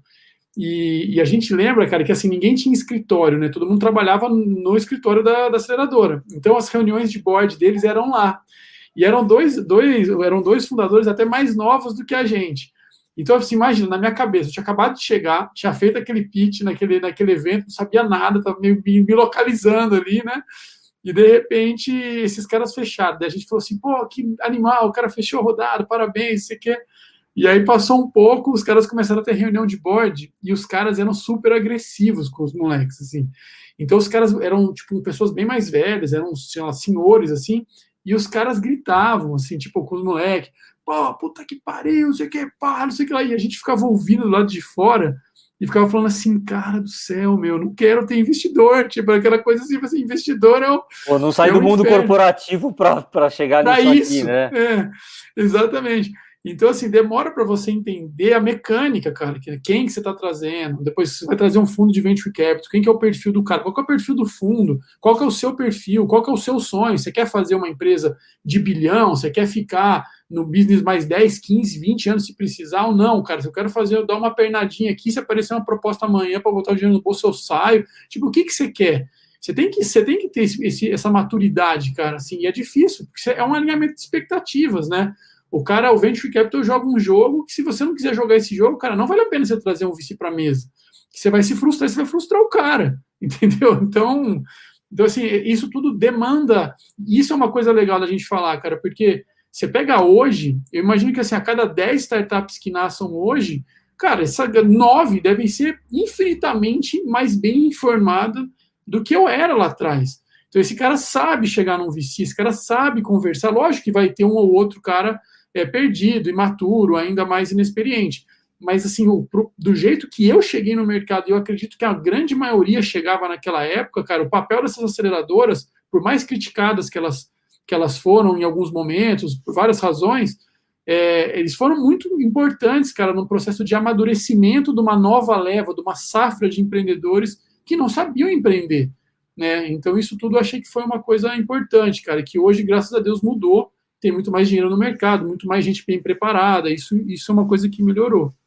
e, e a gente lembra, cara, que assim, ninguém tinha escritório, né, todo mundo trabalhava no escritório da, da aceleradora, então as reuniões de board deles eram lá. E eram dois, dois, eram dois fundadores até mais novos do que a gente. Então, assim, imagina, na minha cabeça, eu tinha acabado de chegar, tinha feito aquele pitch naquele, naquele evento, não sabia nada, estava meio me localizando ali, né? E, de repente, esses caras fecharam. Daí a gente falou assim, pô, que animal, o cara fechou a rodada, parabéns, você quer... E aí passou um pouco, os caras começaram a ter reunião de board, e os caras eram super agressivos com os moleques, assim. Então, os caras eram, tipo, pessoas bem mais velhas, eram, sei lá, senhores, assim, e os caras gritavam, assim, tipo, com os moleques, pô, puta que pariu, não sei o que, pá, não sei o que lá. E a gente ficava ouvindo do lado de fora e ficava falando assim, cara do céu, meu, não quero ter investidor. Tipo, aquela coisa assim, assim investidor é o... Pô, não sai é do mundo inferno. Corporativo para chegar pra nisso isso, aqui, né? É, exatamente. Então, assim, demora para você entender a mecânica, cara, quem que você está trazendo, depois você vai trazer um fundo de venture capital, quem que é o perfil do cara, qual que é o perfil do fundo, qual que é o seu perfil, qual que é o seu sonho, você quer fazer uma empresa de bilhão, você quer ficar no business mais dez, quinze, vinte anos se precisar ou não, cara, se eu quero fazer, eu dar uma pernadinha aqui, se aparecer uma proposta amanhã para botar o dinheiro no bolso, eu saio, tipo, o que que você quer? Você tem que, você tem que ter esse, esse, essa maturidade, cara, assim, e é difícil, porque é um alinhamento de expectativas, né? O cara, o Venture Capital joga um jogo que se você não quiser jogar esse jogo, cara, não vale a pena você trazer um V C para a mesa. Você vai se frustrar, você vai frustrar o cara, entendeu? Então, então, assim, isso tudo demanda, isso é uma coisa legal da gente falar, cara, porque você pega hoje, eu imagino que assim, a cada dez startups que nasçam hoje, cara, essa nove devem ser infinitamente mais bem informadas do que eu era lá atrás. Então, esse cara sabe chegar num V C, esse cara sabe conversar, lógico que vai ter um ou outro cara é, perdido, imaturo, ainda mais inexperiente. Mas, assim, o, pro, do jeito que eu cheguei no mercado, e eu acredito que a grande maioria chegava naquela época, cara, o papel dessas aceleradoras, por mais criticadas que elas, que elas foram em alguns momentos, por várias razões, é, eles foram muito importantes, cara, no processo de amadurecimento de uma nova leva, de uma safra de empreendedores que não sabiam empreender, né? Então, isso tudo eu achei que foi uma coisa importante, cara, que hoje, graças a Deus, mudou. Tem muito mais dinheiro no mercado, muito mais gente bem preparada. Isso, isso é uma coisa que melhorou.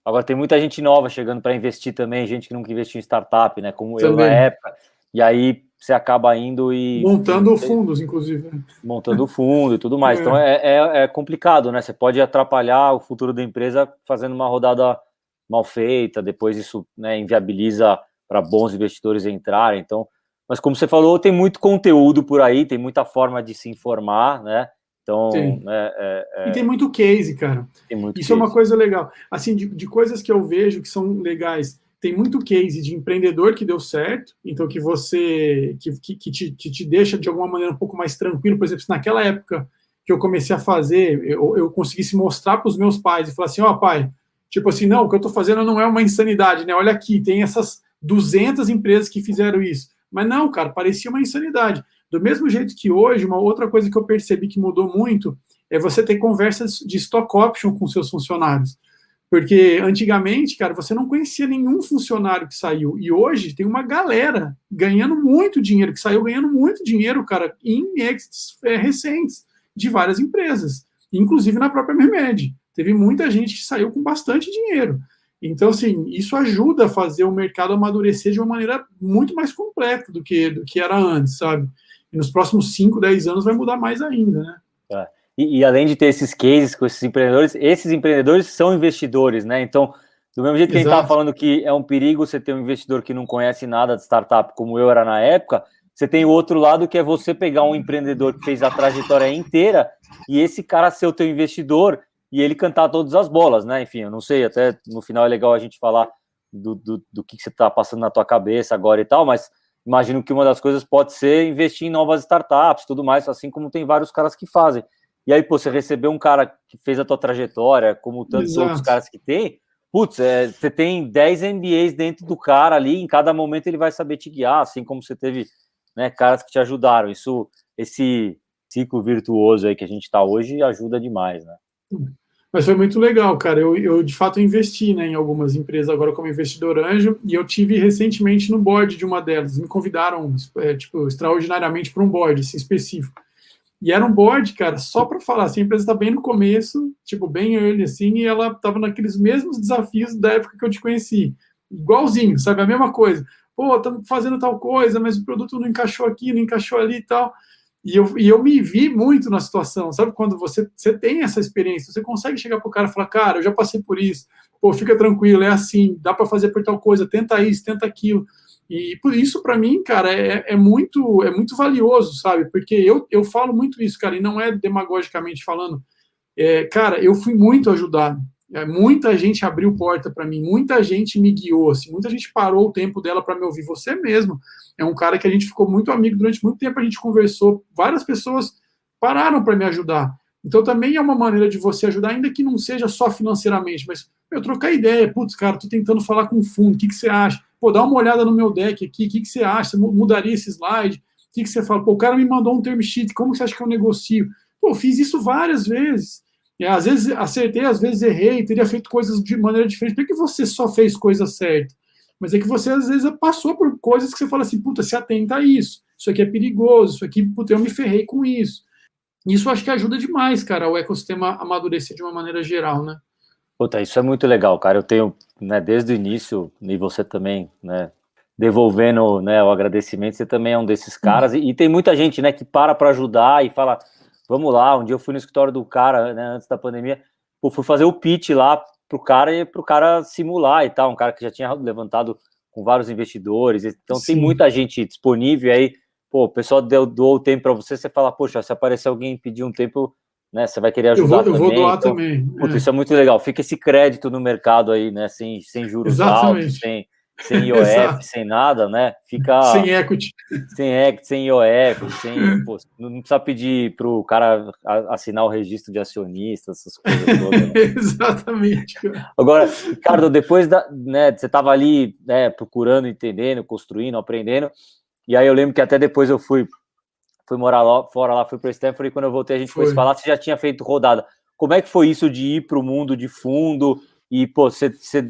Agora tem muita gente nova chegando para investir também, gente que nunca investiu em startup, né? Como Também. eu na época. E aí você acaba indo e... Montando e, fundos, inclusive. Montando o fundo e tudo mais. É. Então é, é, é complicado, né? Você pode atrapalhar o futuro da empresa fazendo uma rodada mal feita, depois isso, né, inviabiliza para bons investidores entrarem. Então, mas como você falou, tem muito conteúdo por aí, tem muita forma de se informar, né? Então, tem. É, é, é... E tem muito case, cara. Tem muito Isso case. É uma coisa legal. Assim, de, de coisas que eu vejo que são legais, tem muito case de empreendedor que deu certo, então que você, que, que, que, te, que te deixa de alguma maneira um pouco mais tranquilo. Por exemplo, se naquela época que eu comecei a fazer, eu, eu conseguisse mostrar para os meus pais e falar assim, ó, oh, pai, tipo assim, não, o que eu estou fazendo não é uma insanidade, né? Olha aqui, tem essas duzentas empresas que fizeram isso. Mas não, cara, parecia uma insanidade. Do mesmo jeito que hoje, uma outra coisa que eu percebi que mudou muito é você ter conversas de stock option com seus funcionários. Porque antigamente, cara, você não conhecia nenhum funcionário que saiu. E hoje tem uma galera ganhando muito dinheiro, que saiu ganhando muito dinheiro, cara, em exits é, recentes de várias empresas, inclusive na própria Memed. Teve muita gente que saiu com bastante dinheiro. Então, assim, isso ajuda a fazer o mercado amadurecer de uma maneira muito mais completa do que, do que era antes, sabe? E nos próximos cinco, dez anos vai mudar mais ainda, né? É. E, e além de ter esses cases com esses empreendedores, esses empreendedores são investidores, né? Então, do mesmo jeito que Exato. A gente estava falando que é um perigo você ter um investidor que não conhece nada de startup, como eu era na época, você tem o outro lado que é você pegar um empreendedor que fez a trajetória inteira e esse cara ser o teu investidor e ele cantar todas as bolas, né? Enfim, eu não sei, até no final é legal a gente falar do, do, do que você está passando na tua cabeça agora e tal, mas imagino que uma das coisas pode ser investir em novas startups, tudo mais, assim como tem vários caras que fazem. E aí, pô, você recebeu um cara que fez a tua trajetória, como tantos Exato. Outros caras que tem, putz, é, você tem dez M B As dentro do cara ali, em cada momento ele vai saber te guiar, assim como você teve, né, caras que te ajudaram. Isso, esse ciclo virtuoso aí que a gente está hoje ajuda demais, né? Mas foi muito legal, cara. Eu, eu de fato investi, né, em algumas empresas agora como investidor anjo, e eu tive recentemente no board de uma delas. Me convidaram, é, tipo, extraordinariamente para um board assim, específico. E era um board, cara, só para falar assim, a empresa está bem no começo, tipo, bem early, assim, e ela estava naqueles mesmos desafios da época que eu te conheci. Igualzinho, sabe? A mesma coisa. Pô, estamos fazendo tal coisa, mas o produto não encaixou aqui, não encaixou ali e tal. E eu, e eu me vi muito na situação, sabe? Quando você, você tem essa experiência, você consegue chegar pro cara e falar, cara, eu já passei por isso, pô, fica tranquilo, é assim, dá para fazer por tal coisa, tenta isso, tenta aquilo. E por isso, para mim, cara, é, é, muito, é muito valioso, sabe? Porque eu, eu falo muito isso, cara, e não é demagogicamente falando. É, cara, eu fui muito ajudado. É, muita gente abriu porta para mim, muita gente me guiou, assim, muita gente parou o tempo dela para me ouvir. Você mesmo é um cara que a gente ficou muito amigo durante muito tempo, a gente conversou, várias pessoas pararam para me ajudar. Então também é uma maneira de você ajudar, ainda que não seja só financeiramente, mas eu trocar ideia. Putz, cara, tô tentando falar com o fundo, o que, que você acha? Pô, dá uma olhada no meu deck aqui, o que, que você acha? Você mudaria esse slide? O que, que você fala? Pô, o cara me mandou um term sheet, como você acha que eu negocio? Pô, eu fiz isso várias vezes. E, às vezes acertei, às vezes errei, teria feito coisas de maneira diferente. Por que você só fez coisa certa? Mas é que você, às vezes, passou por coisas que você fala assim, puta, se atenta a isso. Isso aqui é perigoso, isso aqui, puta, eu me ferrei com isso. Isso acho que ajuda demais, cara, o ecossistema amadurecer de uma maneira geral, né? Puta, isso é muito legal, cara. Eu tenho, né, desde o início, e você também, né, devolvendo, né, o agradecimento, você também é um desses caras. Uhum. E, e tem muita gente, né, que para para ajudar e fala, vamos lá. Um dia eu fui no escritório do cara, né, antes da pandemia, pô, fui fazer o pitch lá pro cara e pro cara simular e tal. Um cara que já tinha levantado com vários investidores. Então Sim. tem muita gente disponível. E aí, pô, o pessoal deu, doou o tempo para você, você fala, poxa, se aparecer alguém pedir um tempo, né, você vai querer ajudar também. Eu vou, eu vou doar então, também. Puta, é. Isso é muito legal. Fica esse crédito no mercado aí, né, sem, sem juros Exatamente. altos, sem, sem I O F, sem nada, né? Fica... Sem equity. Sem equity, sem I O F, sem... Pô, não precisa pedir para o cara assinar o registro de acionistas, essas coisas todas. Né? Exatamente. Agora, Ricardo, depois da... Né, você estava ali, né, procurando, entendendo, construindo, aprendendo, e aí eu lembro que até depois eu fui... fui morar lá fora, lá fui para o Stanford, e quando eu voltei a gente foi se falar, você já tinha feito rodada. Como é que foi isso de ir para o mundo de fundo e, pô, você, você,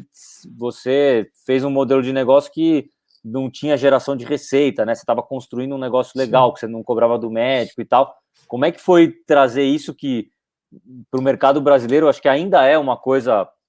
você fez um modelo de negócio que não tinha geração de receita, né? Você estava construindo um negócio legal, Sim. que você não cobrava do médico e tal. Como é que foi trazer isso que, para o mercado brasileiro, acho que ainda é uma coisa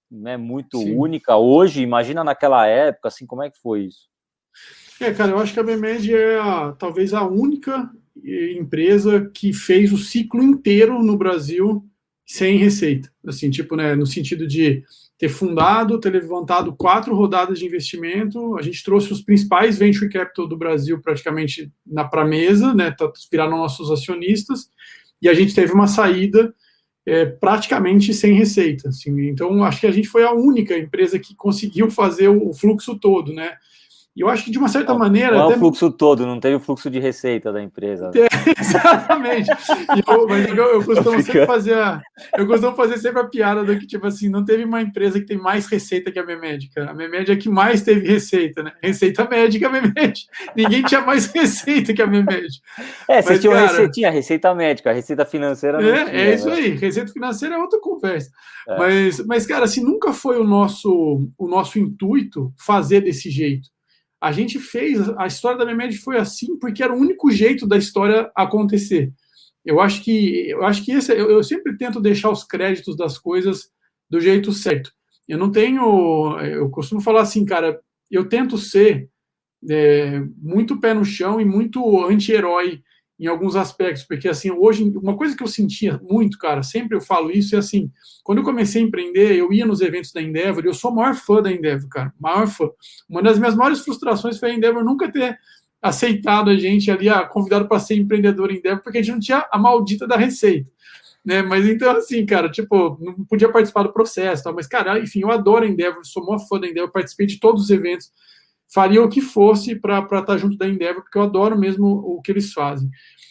né, muito Sim. única hoje. Imagina naquela época, assim, como é que foi isso? É, cara, eu acho que a Memed é a, talvez a única empresa que fez o ciclo inteiro no Brasil sem receita. Assim, tipo, né, no sentido de ter fundado, ter levantado quatro rodadas de investimento, a gente trouxe os principais venture capital do Brasil praticamente na pra mesa, né, viraram nossos acionistas, e a gente teve uma saída é, praticamente sem receita. Assim, então, acho que a gente foi a única empresa que conseguiu fazer o fluxo todo, né? E eu acho que, de uma certa não, maneira... Não é até... o fluxo todo, não teve o fluxo de receita da empresa. Né? É, exatamente. Eu, mas eu, eu costumo sempre fazer a, eu costumo fazer sempre a piada do que, tipo assim, não teve uma empresa que tem mais receita que a Memed, cara. A Memed é a que mais teve receita, né? Receita médica, a Memed. Ninguém tinha mais receita que a Memed. É, vocês tinham cara, receita, tinha receita médica, a receita financeira não é, tinha. É isso né? aí, receita financeira é outra conversa. É. Mas, mas, cara, assim, nunca foi o nosso, o nosso intuito fazer desse jeito. A gente fez, a história da Memed foi assim porque era o único jeito da história acontecer. Eu acho que, eu acho que esse, eu, eu sempre tento deixar os créditos das coisas do jeito certo. Eu não tenho, eu costumo falar assim, cara, eu tento ser é, muito pé no chão e muito anti-herói em alguns aspectos, porque assim, hoje, uma coisa que eu sentia muito, cara, sempre eu falo isso, é assim, quando eu comecei a empreender, eu ia nos eventos da Endeavor, eu sou o maior fã da Endeavor, cara, maior fã. Uma das minhas maiores frustrações foi a Endeavor nunca ter aceitado a gente ali, ah, convidado para ser empreendedor em Endeavor, porque a gente não tinha a maldita da receita, né, mas então assim, cara, tipo, não podia participar do processo, tá? Mas, cara, enfim, eu adoro a Endeavor, sou o maior fã da Endeavor, participei de todos os eventos, faria o que fosse para estar junto da Endeavor, porque eu adoro mesmo o que eles fazem.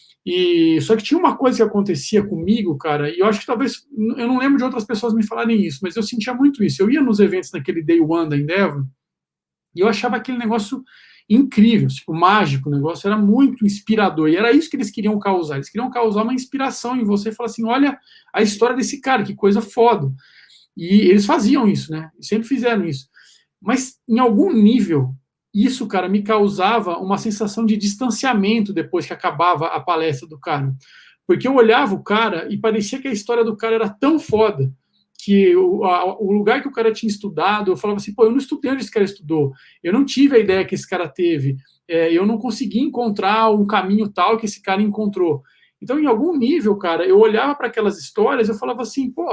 E só que tinha uma coisa que acontecia comigo, cara, e eu acho que talvez, eu não lembro de outras pessoas me falarem isso, mas eu sentia muito isso. Eu ia nos eventos naquele Day One da Endeavor, e eu achava aquele negócio incrível, tipo, mágico, o negócio era muito inspirador, e era isso que eles queriam causar, eles queriam causar uma inspiração em você, e falar assim, olha a história desse cara, que coisa foda. E eles faziam isso, né, sempre fizeram isso. Mas, em algum nível, isso, cara, me causava uma sensação de distanciamento depois que acabava a palestra do cara. Porque eu olhava o cara e parecia que a história do cara era tão foda que o, a, o lugar que o cara tinha estudado, eu falava assim, pô, eu não estudei onde esse cara estudou, eu não tive a ideia que esse cara teve, é, eu não consegui encontrar um caminho tal que esse cara encontrou. Então, em algum nível, cara, eu olhava para aquelas histórias e eu falava assim, pô,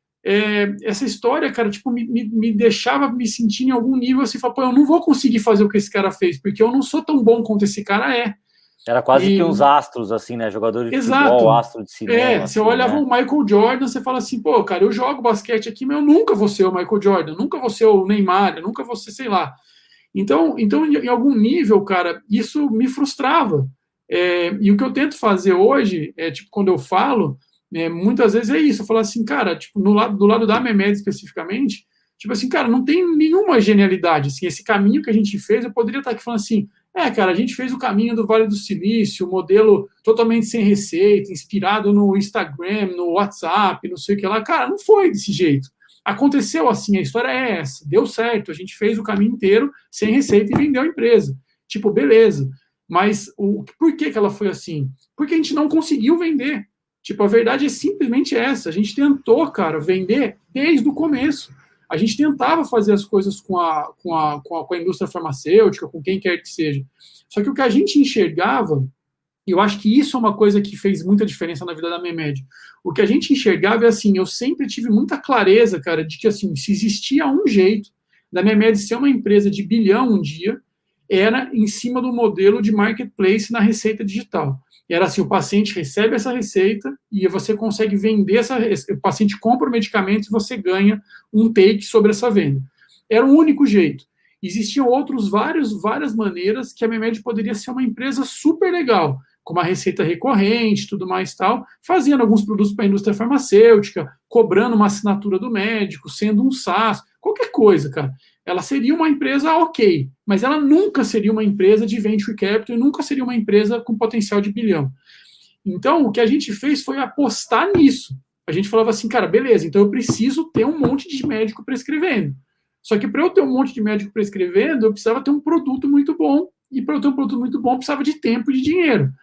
É, essa história, cara, tipo, me, me, me deixava me sentir em algum nível assim, falar, pô, eu não vou conseguir fazer o que esse cara fez, porque eu não sou tão bom quanto esse cara é. Era quase e... que uns astros, assim, né? Jogador de Exato. futebol, astro de cinema. É, assim, você olhava né? o Michael Jordan, você fala assim, pô, cara, eu jogo basquete aqui, mas eu nunca vou ser o Michael Jordan, nunca vou ser o Neymar, eu nunca vou ser, sei lá. Então, então em algum nível, cara, isso me frustrava. É, e o que eu tento fazer hoje, é tipo, quando eu falo, É, muitas vezes é isso, eu falo assim, cara, tipo, no lado, do lado da Memed especificamente, tipo assim, cara, não tem nenhuma genialidade, assim, esse caminho que a gente fez, eu poderia estar aqui falando assim, é, cara, a gente fez o caminho do Vale do Silício, modelo totalmente sem receita, inspirado no Instagram, no WhatsApp, não sei o que lá, cara, não foi desse jeito, aconteceu assim, a história é essa, deu certo, a gente fez o caminho inteiro sem receita e vendeu a empresa, tipo, beleza, mas o, por que que ela foi assim? Porque a gente não conseguiu vender. Tipo, a verdade é simplesmente essa. A gente tentou, cara, vender desde o começo. A gente tentava fazer as coisas com a, com a, com a, com a indústria farmacêutica, com quem quer que seja. Só que o que a gente enxergava, e eu acho que isso é uma coisa que fez muita diferença na vida da Memed, o que a gente enxergava é assim, eu sempre tive muita clareza, cara, de que assim, se existia um jeito da Memed ser uma empresa de bilhão um dia, era em cima do modelo de marketplace na receita digital. E era assim, o paciente recebe essa receita e você consegue vender essa, o paciente compra o medicamento e você ganha um take sobre essa venda. Era o único jeito. Existiam outros vários, várias maneiras que a Memed poderia ser uma empresa super legal, com uma receita recorrente, tudo mais tal, fazendo alguns produtos para a indústria farmacêutica, cobrando uma assinatura do médico, sendo um SaaS, qualquer coisa, cara. Ela seria uma empresa ok, mas ela nunca seria uma empresa de venture capital e nunca seria uma empresa com potencial de bilhão. Então, o que a gente fez foi apostar nisso. A gente falava assim, cara, beleza, então eu preciso ter um monte de médico prescrevendo. Só que para eu ter um monte de médico prescrevendo, eu precisava ter um produto muito bom, e para eu ter um produto muito bom, eu precisava de tempo e de dinheiro.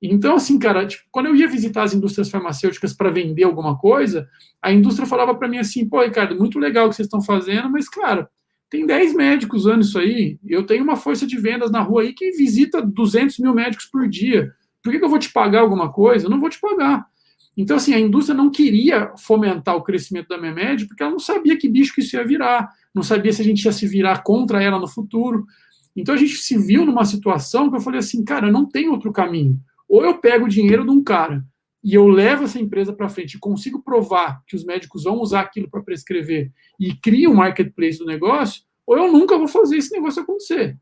Então, assim, cara, tipo, quando eu ia visitar as indústrias farmacêuticas para vender alguma coisa, a indústria falava para mim assim, pô, Ricardo, muito legal o que vocês estão fazendo, mas, cara, tem dez médicos usando isso aí, eu tenho uma força de vendas na rua aí que visita duzentos mil médicos por dia. Por que, que eu vou te pagar alguma coisa? Eu não vou te pagar. Então, assim, a indústria não queria fomentar o crescimento da Memed porque ela não sabia que bicho que isso ia virar, não sabia se a gente ia se virar contra ela no futuro. Então, a gente se viu numa situação que eu falei assim, cara, não tem outro caminho. Ou eu pego o dinheiro de um cara e eu levo essa empresa para frente e consigo provar que os médicos vão usar aquilo para prescrever e crio um marketplace do negócio, ou eu nunca vou fazer esse negócio acontecer.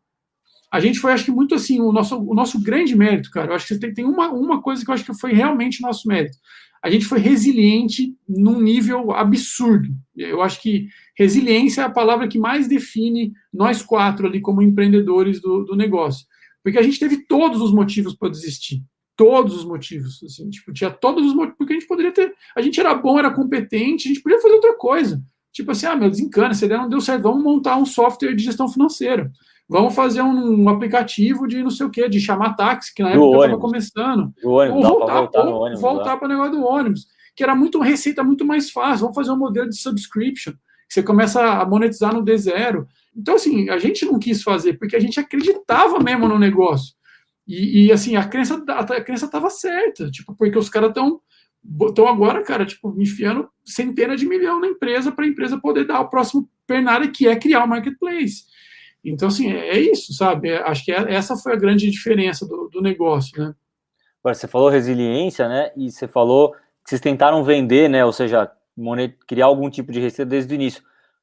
A gente foi, acho que, muito assim, o nosso, o nosso grande mérito, cara. Eu acho que tem, tem uma, uma coisa que eu acho que foi realmente nosso mérito. A gente foi resiliente num nível absurdo. Eu acho que resiliência é a palavra que mais define nós quatro ali como empreendedores do, do negócio. Porque a gente teve todos os motivos para desistir. Todos os motivos. Assim, tipo, tinha todos os motivos. Porque a gente poderia ter. A gente era bom, era competente, a gente podia fazer outra coisa. Tipo assim, ah, meu, desencana, essa ideia não deu certo, vamos montar um software de gestão financeira. Vamos fazer um, um aplicativo de não sei o quê, de chamar táxi, que na época estava começando. Ônibus, ou voltar, voltar, ou ônibus, voltar para o negócio do ônibus, que era muito receita muito mais fácil. Vamos fazer um modelo de subscription, que você começa a monetizar no D zero. Então, assim, a gente não quis fazer, porque a gente acreditava mesmo no negócio. E, e assim, a crença a crença estava certa, tipo, porque os caras estão estão agora, cara, tipo, enfiando centenas de milhões na empresa para a empresa poder dar o próximo pernada, que é criar o marketplace. Então, assim, é isso, sabe? É, acho que é, essa foi a grande diferença do, do negócio, né? Agora, você falou resiliência, né? E você falou que vocês tentaram vender, né? Ou seja, monet... criar algum tipo de receita desde o início.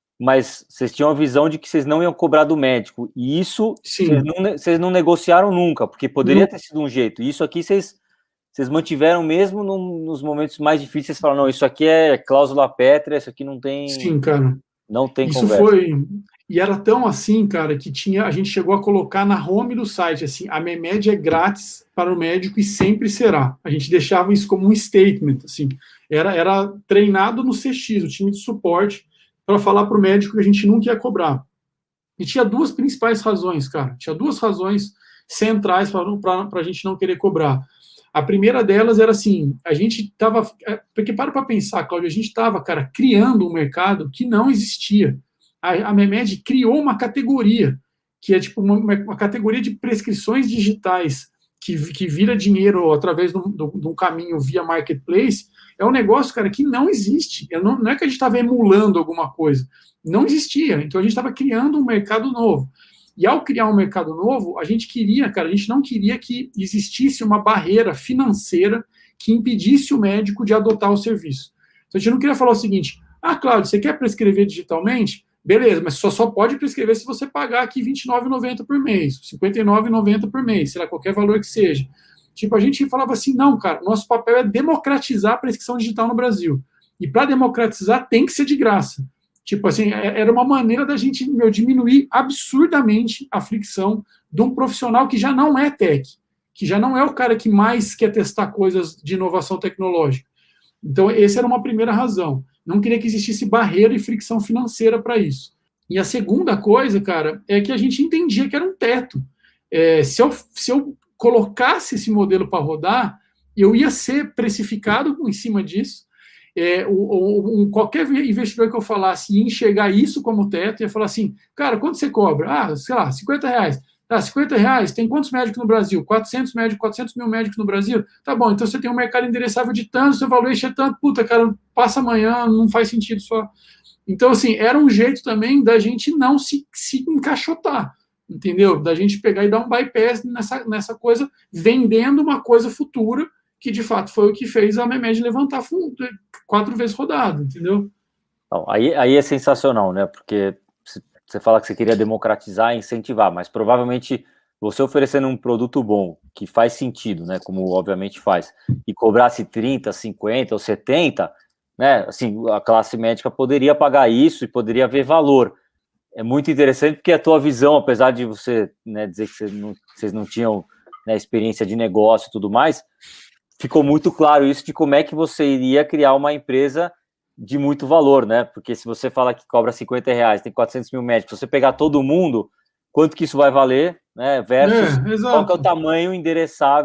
Mas vocês tinham a visão de que vocês não iam cobrar do médico. E isso vocês não, vocês não negociaram nunca, porque poderia não. ter sido um jeito. E isso aqui vocês, vocês mantiveram mesmo no, nos momentos mais difíceis. Vocês falaram, não, isso aqui é cláusula pétrea, isso aqui não tem... Sim, cara. Não tem isso conversa. Foi... E era tão assim, cara, que tinha, a gente chegou a colocar na home do site, assim, a Memed é grátis para o médico e sempre será. A gente deixava isso como um statement, assim. Era, era treinado no C X, o time de suporte, para falar para o médico que a gente nunca ia cobrar. E tinha duas principais razões, cara. Tinha duas razões centrais para a gente não querer cobrar. A primeira delas era assim, a gente estava... Porque para para pensar, Cláudio, a gente estava, cara, criando um mercado que não existia. A, a Memed criou uma categoria, que é tipo uma, uma categoria de prescrições digitais, que, que vira dinheiro através de um, de um caminho via marketplace. É um negócio, cara, que não existe. Não, não é que a gente estava emulando alguma coisa. Não existia. Então, a gente estava criando um mercado novo. E, ao criar um mercado novo, a gente queria, cara, a gente não queria que existisse uma barreira financeira que impedisse o médico de adotar o serviço. Então, a gente não queria falar o seguinte, ah, Cláudio, você quer prescrever digitalmente? Beleza, mas só, só pode prescrever se você pagar aqui vinte e nove reais e noventa centavos por mês, cinquenta e nove reais e noventa centavos por mês, sei lá, qualquer valor que seja. Tipo, a gente falava assim, não, cara, nosso papel é democratizar a prescrição digital no Brasil. E para democratizar tem que ser de graça. Tipo assim, era uma maneira da gente, meu, diminuir absurdamente a fricção de um profissional que já não é tech, que já não é o cara que mais quer testar coisas de inovação tecnológica. Então, essa era uma primeira razão. Não queria que existisse barreira e fricção financeira para isso. E a segunda coisa, cara, é que a gente entendia que era um teto. É, se, eu, se eu colocasse esse modelo para rodar, eu ia ser precificado em cima disso. É, o, o, um, qualquer investidor que eu falasse ia enxergar isso como teto, ia falar assim, cara, quanto você cobra? Ah, sei lá, cinquenta reais. Tá, cinquenta reais, tem quantos médicos no Brasil? quatrocentos médicos, quatrocentos mil médicos no Brasil? Tá bom, então você tem um mercado endereçável de tanto, seu valuation é tanto, puta, cara, passa amanhã, não faz sentido só. Então, assim, era um jeito também da gente não se, se encaixotar, entendeu? Da gente pegar e dar um bypass nessa, nessa coisa, vendendo uma coisa futura, que de fato foi o que fez a Memed levantar fundo, quatro vezes rodado, entendeu? Então, aí, aí é sensacional, né? Porque você fala que você queria democratizar e incentivar, mas provavelmente você oferecendo um produto bom, que faz sentido, né, como obviamente faz, e cobrasse trinta, cinquenta ou setenta, né, assim, a classe médica poderia pagar isso e poderia ver valor. É muito interessante porque a tua visão, apesar de você, né, dizer que você não, vocês não tinham, né, experiência de negócio e tudo mais, ficou muito claro isso de como é que você iria criar uma empresa de muito valor, né? Porque se você fala que cobra cinquenta reais, tem quatrocentos mil médicos, se você pegar todo mundo, quanto que isso vai valer, né? Versus é, qual que é o tamanho endereçável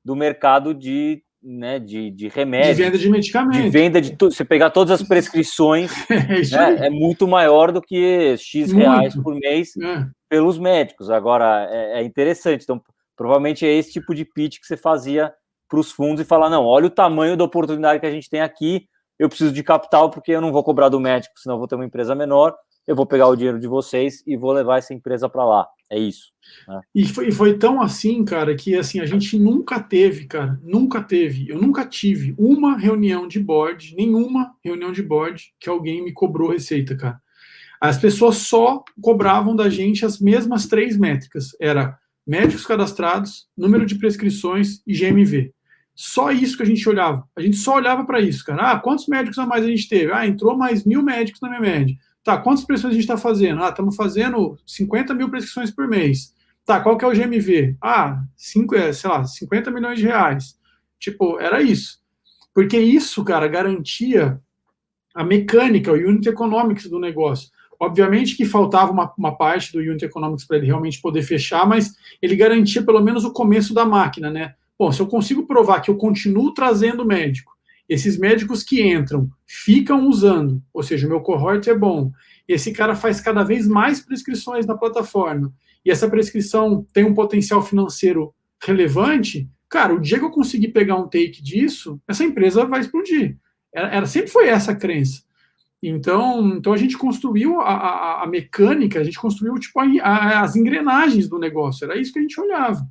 do mercado de, né, de, de remédio. De venda de medicamentos. De venda de tudo. Você pegar todas as prescrições, é, isso né, é muito maior do que X muito. reais por mês é. pelos médicos. Agora, é, é interessante. Então, provavelmente é esse tipo de pitch que você fazia para os fundos e falar, não, olha o tamanho da oportunidade que a gente tem aqui, eu preciso de capital porque eu não vou cobrar do médico, senão eu vou ter uma empresa menor, eu vou pegar o dinheiro de vocês e vou levar essa empresa para lá. É isso. Né? E, foi, e foi tão assim, cara, que assim, a gente nunca teve, cara, nunca teve, eu nunca tive uma reunião de board, nenhuma reunião de board que alguém me cobrou receita, cara. As pessoas só cobravam da gente as mesmas três métricas. Era médicos cadastrados, número de prescrições e G M V. Só isso que a gente olhava. A gente só olhava para isso, cara. Ah, quantos médicos a mais a gente teve? Ah, entrou mais mil médicos na MeMed. Tá, quantas prescrições a gente está fazendo? Ah, estamos fazendo cinquenta mil prescrições por mês. Tá, qual que é o G M V? Ah, cinco, sei lá, cinquenta milhões de reais. Tipo, era isso. Porque isso, cara, garantia a mecânica, o unit economics do negócio. Obviamente que faltava uma, uma parte do unit economics para ele realmente poder fechar, mas ele garantia pelo menos o começo da máquina, né? Bom, se eu consigo provar que eu continuo trazendo médico, esses médicos que entram ficam usando, ou seja, o meu cohort é bom, esse cara faz cada vez mais prescrições na plataforma, e essa prescrição tem um potencial financeiro relevante, cara, o dia que eu conseguir pegar um take disso, essa empresa vai explodir. Era, era, sempre foi essa a crença. Então, então a gente construiu a, a, a mecânica, a gente construiu tipo, a, a, as engrenagens do negócio, era isso que a gente olhava.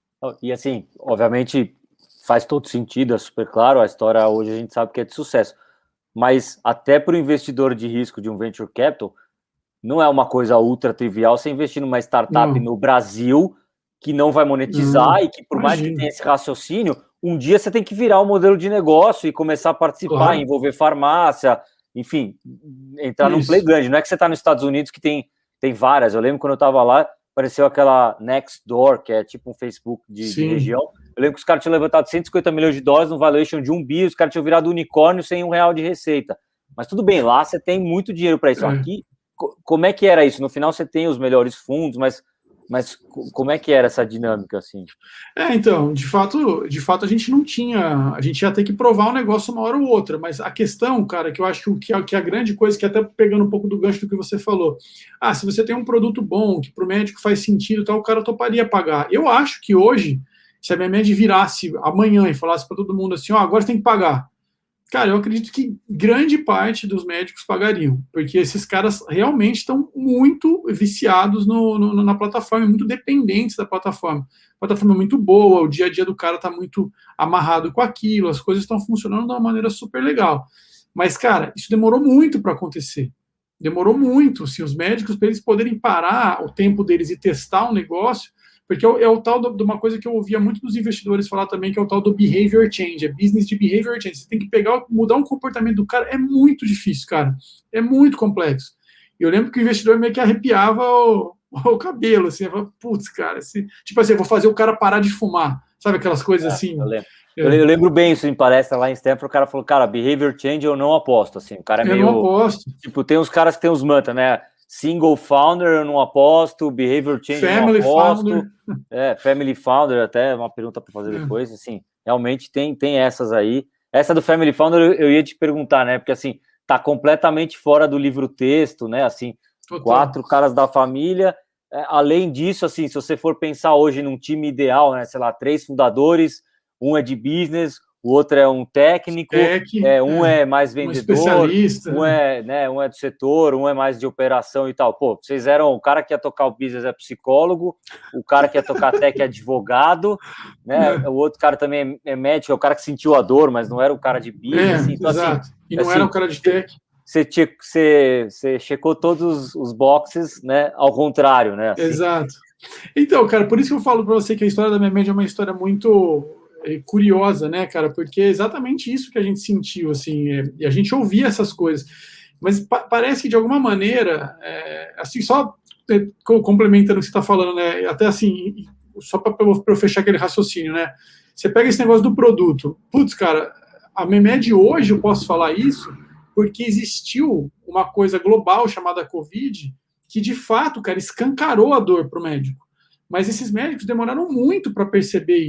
E assim, obviamente faz todo sentido, é super claro, a história hoje a gente sabe que é de sucesso, mas até para o investidor de risco de um venture capital, não é uma coisa ultra trivial você investir numa startup não. no Brasil que não vai monetizar não, e que por imagina. mais que tenha esse raciocínio, um dia você tem que virar um modelo de negócio e começar a participar, claro. envolver farmácia, enfim, entrar Isso. num play grande. Não é que você está nos Estados Unidos que tem, tem várias. Eu lembro quando eu estava lá, apareceu aquela Nextdoor, que é tipo um Facebook de, de região. Eu lembro que os caras tinham levantado cento e cinquenta milhões de dólares no valuation de um bi, os caras tinham virado unicórnio sem um real de receita. Mas tudo bem, lá você tem muito dinheiro para isso. É. Aqui, como é que era isso? No final você tem os melhores fundos, mas, mas como é que era essa dinâmica assim? É, então, de fato, de fato a gente não tinha, a gente ia ter que provar um negócio uma hora ou outra, mas a questão, cara, que eu acho que, que é a grande coisa, que até pegando um pouco do gancho do que você falou, ah, se você tem um produto bom, que para o médico faz sentido, tal, o cara toparia pagar. Eu acho que hoje, se a MeMed virasse amanhã e falasse para todo mundo assim, ó, oh, agora você tem que pagar, cara, eu acredito que grande parte dos médicos pagariam, porque esses caras realmente estão muito viciados no, no, na plataforma, muito dependentes da plataforma. A plataforma é muito boa, o dia a dia do cara está muito amarrado com aquilo, as coisas estão funcionando de uma maneira super legal. Mas, cara, isso demorou muito para acontecer. Demorou muito, assim, os médicos, para eles poderem parar o tempo deles e testar um negócio, porque é o, é o tal de uma coisa que eu ouvia muito dos investidores falar também, que é o tal do behavior change, é business de behavior change. Você tem que pegar, mudar um comportamento do cara, é muito difícil, cara. É muito complexo. E eu lembro que o investidor meio que arrepiava o, o cabelo, assim, eu falava, putz, cara, assim, tipo assim, eu vou fazer o cara parar de fumar, sabe aquelas coisas é, assim? Eu lembro. É. Eu lembro bem isso em palestra lá em Stanford, o cara falou, cara, behavior change eu não aposto, assim, o cara é eu meio... Eu não aposto. Tipo, tem uns caras que tem os mantras, né? Single founder eu não aposto, behavior change family eu não aposto. Founder. É, family founder, até uma pergunta para fazer é. depois, assim, realmente tem, tem essas aí. Essa do family founder eu, eu ia te perguntar, né? Porque, assim, tá completamente fora do livro-texto, né? Assim, Total. quatro caras da família. É, além disso, assim, se você for pensar hoje num time ideal, né? Sei lá, três fundadores, um é de business, o outro é um técnico, Tech, é, um é, é mais vendedor, um, especialista, um, né? É, né, um é do setor, um é mais de operação e tal. Pô, vocês eram, o cara que ia tocar o business é psicólogo, o cara que ia tocar tech é advogado, né? É. O outro cara também é médico, é o cara que sentiu a dor, mas não era o cara de business. É, assim, então, exato. Assim, e não assim, era o cara de tech. Você, você, você checou todos os boxes, né? Ao contrário, né? Assim. Exato. Então, cara, por isso que eu falo para você que a história da MeMed é uma história muito curiosa, né, cara, porque é exatamente isso que a gente sentiu, assim, é, e a gente ouvia essas coisas, mas pa parece que de alguma maneira, é, assim, só é, complementando o que você está falando, né, até assim, só para eu fechar aquele raciocínio, né, você pega esse negócio do produto, putz, cara, a MeMed hoje, eu posso falar isso, porque existiu uma coisa global chamada Covid, que de fato, cara, escancarou a dor para o médico, mas esses médicos demoraram muito para perceber isso.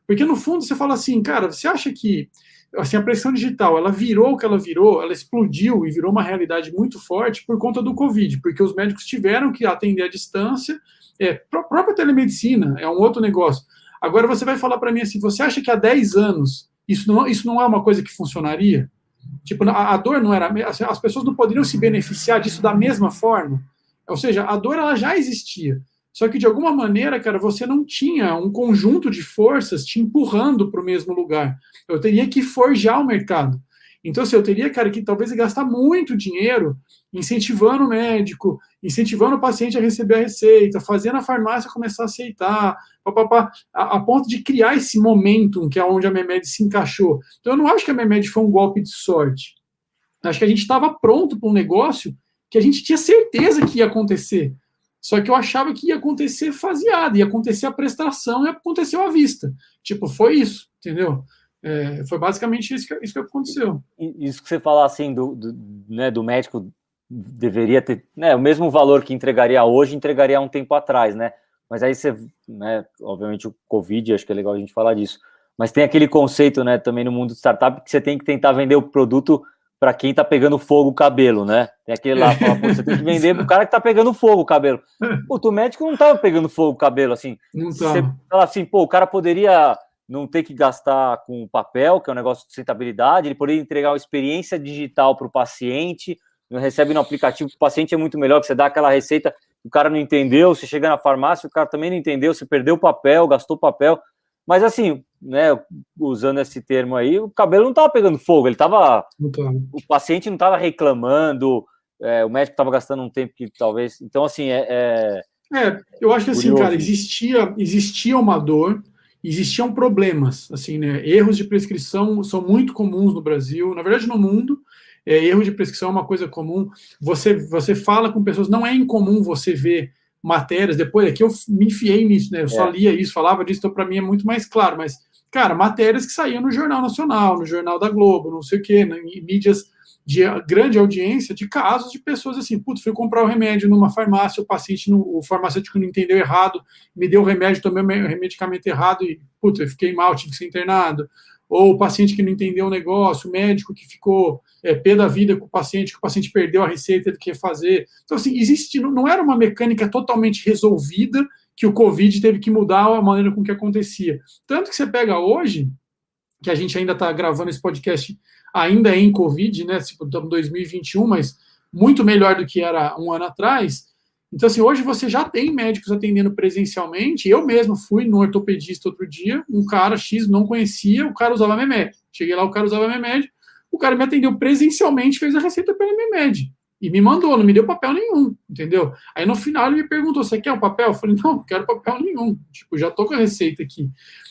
Porque, no fundo, você fala assim, cara, você acha que assim, a prescrição digital, ela virou o que ela virou, ela explodiu e virou uma realidade muito forte por conta do Covid, porque os médicos tiveram que atender à distância, é, a própria telemedicina é um outro negócio. Agora, você vai falar para mim assim, você acha que há dez anos isso não, isso não é uma coisa que funcionaria? Tipo, a, a dor não era... As pessoas não poderiam se beneficiar disso da mesma forma? Ou seja, a dor ela já existia. Só que, de alguma maneira, cara, você não tinha um conjunto de forças te empurrando para o mesmo lugar. Eu teria que forjar o mercado. Então, assim, eu teria, cara, que talvez gastar muito dinheiro incentivando o médico, incentivando o paciente a receber a receita, fazendo a farmácia começar a aceitar, papapá, a, a ponto de criar esse momentum, que é onde a Memed se encaixou. Então, eu não acho que a Memed foi um golpe de sorte. Acho que a gente estava pronto para um negócio que a gente tinha certeza que ia acontecer. Só que eu achava que ia acontecer faseado, ia acontecer a prestação e aconteceu à vista. Tipo, foi isso, entendeu? É, foi basicamente isso que, isso que aconteceu. Isso que você fala assim, do, do, né, do médico deveria ter, né, o mesmo valor que entregaria hoje, entregaria há um tempo atrás, né? Mas aí você, né, obviamente o Covid, acho que é legal a gente falar disso, mas tem aquele conceito, né, também no mundo de startup, que você tem que tentar vender o produto para quem tá pegando fogo o cabelo, né? Tem aquele lá, fala, pô, você tem que vender pro cara que tá pegando fogo o cabelo. Pô, o médico não tava pegando fogo o cabelo, assim. Não tá. Você fala assim, pô, o cara poderia não ter que gastar com papel, que é um negócio de sustentabilidade, ele poderia entregar uma experiência digital para o paciente, recebe no aplicativo, o paciente é muito melhor, que você dá aquela receita, o cara não entendeu, você chega na farmácia, o cara também não entendeu, você perdeu o papel, gastou papel, mas assim, né, usando esse termo aí, o cabelo não estava pegando fogo, ele estava, o paciente não estava reclamando, é, o médico estava gastando um tempo que talvez, então assim, é... é, é eu acho que assim, curioso. Cara, existia, existia uma dor, existiam problemas, assim, né, erros de prescrição são muito comuns no Brasil, na verdade no mundo, é, erro de prescrição é uma coisa comum, você, você fala com pessoas, não é incomum você ver matérias, depois aqui eu me enfiei nisso, né, eu só é. lia isso, falava disso, então para mim é muito mais claro, mas, cara, matérias que saíam no Jornal Nacional, no Jornal da Globo, não sei o quê, né, em mídias de grande audiência, de casos de pessoas assim, putz, fui comprar o remédio numa farmácia, o paciente, no, o farmacêutico não entendeu errado, me deu o remédio, tomei o medicamento errado e, putz, eu fiquei mal, tive que ser internado. Ou o paciente que não entendeu o negócio, o médico que ficou é, pé da vida com o paciente, que o paciente perdeu a receita, teve que refazer. Então, assim, existe, não era uma mecânica totalmente resolvida que o Covid teve que mudar a maneira com que acontecia. Tanto que você pega hoje, que a gente ainda está gravando esse podcast ainda em Covid, né, tipo, dois mil e vinte e um, mas muito melhor do que era um ano atrás. Então, assim, hoje você já tem médicos atendendo presencialmente. Eu mesmo fui no ortopedista outro dia, um cara X não conhecia, o cara usava Memed. Cheguei lá, o cara usava Memed, o cara me atendeu presencialmente, fez a receita pela Memed. E me mandou, não me deu papel nenhum, entendeu? Aí no final ele me perguntou, você quer o papel? Eu falei, não, não quero papel nenhum. Tipo, já tô com a receita aqui.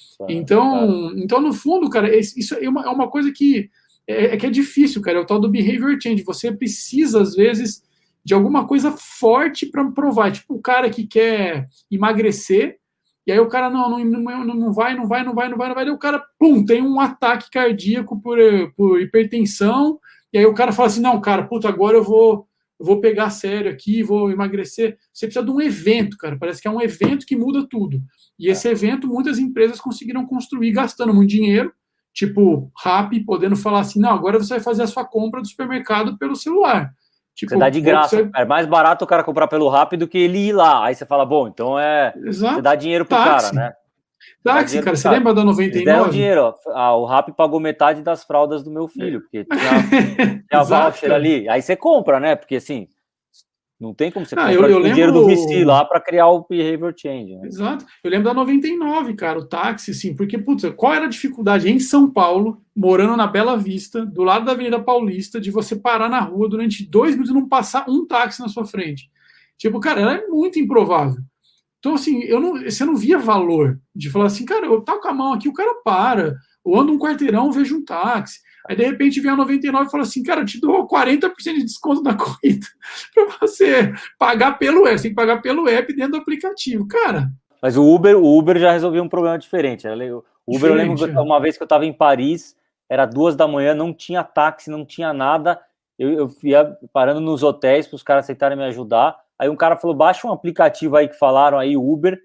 Então, então no fundo, cara, isso é uma, é uma coisa que é, é que é difícil, cara, é o tal do behavior change. Você precisa, às vezes, de alguma coisa forte para provar. Tipo, o cara que quer emagrecer, e aí o cara não, não, não, não vai, não vai, não vai, não vai, não vai, daí o cara, pum, tem um ataque cardíaco por, por hipertensão, e aí o cara fala assim, não, cara, puta, agora eu vou, eu vou pegar sério aqui, vou emagrecer. Você precisa de um evento, cara, parece que é um evento que muda tudo. E esse evento, muitas empresas conseguiram construir gastando muito dinheiro, tipo, Rappi, podendo falar assim, não, agora você vai fazer a sua compra do supermercado pelo celular. Tipo, você dá de graça. Você... É mais barato o cara comprar pelo Rappi do que ele ir lá. Aí você fala, bom, então é... Exato. Você dá dinheiro pro Táxi. cara, né? Táxi, cara. Você cara. lembra da noventa e nove? Eles deram dinheiro. Ó. Ah, o Rappi pagou metade das fraldas do meu filho, porque tinha, tinha voucher ali. Aí você compra, né? Porque assim... Não tem como você ah, comprar eu, eu o lembro... dinheiro do V C lá para criar o behavior change. Né? Exato. Eu lembro da noventa e nove, cara, o táxi, assim, porque, putz, qual era a dificuldade em São Paulo, morando na Bela Vista, do lado da Avenida Paulista, de você parar na rua durante dois minutos e não passar um táxi na sua frente? Tipo, cara, era muito improvável. Então, assim, eu não, você não via valor de falar assim, cara, eu taco a mão aqui, o cara para, eu ando um quarteirão, vejo um táxi. Aí, de repente, vem a noventa e nove e fala assim, cara, eu te dou quarenta por cento de desconto na corrida para você pagar pelo app. Você tem que pagar pelo app dentro do aplicativo. Cara... Mas o Uber, o Uber já resolveu um problema diferente. O Uber, eu lembro que uma vez que eu estava em Paris, era duas da manhã, não tinha táxi, não tinha nada. Eu, eu ia parando nos hotéis para os caras aceitarem me ajudar. Aí um cara falou, baixa um aplicativo aí que falaram aí, Uber,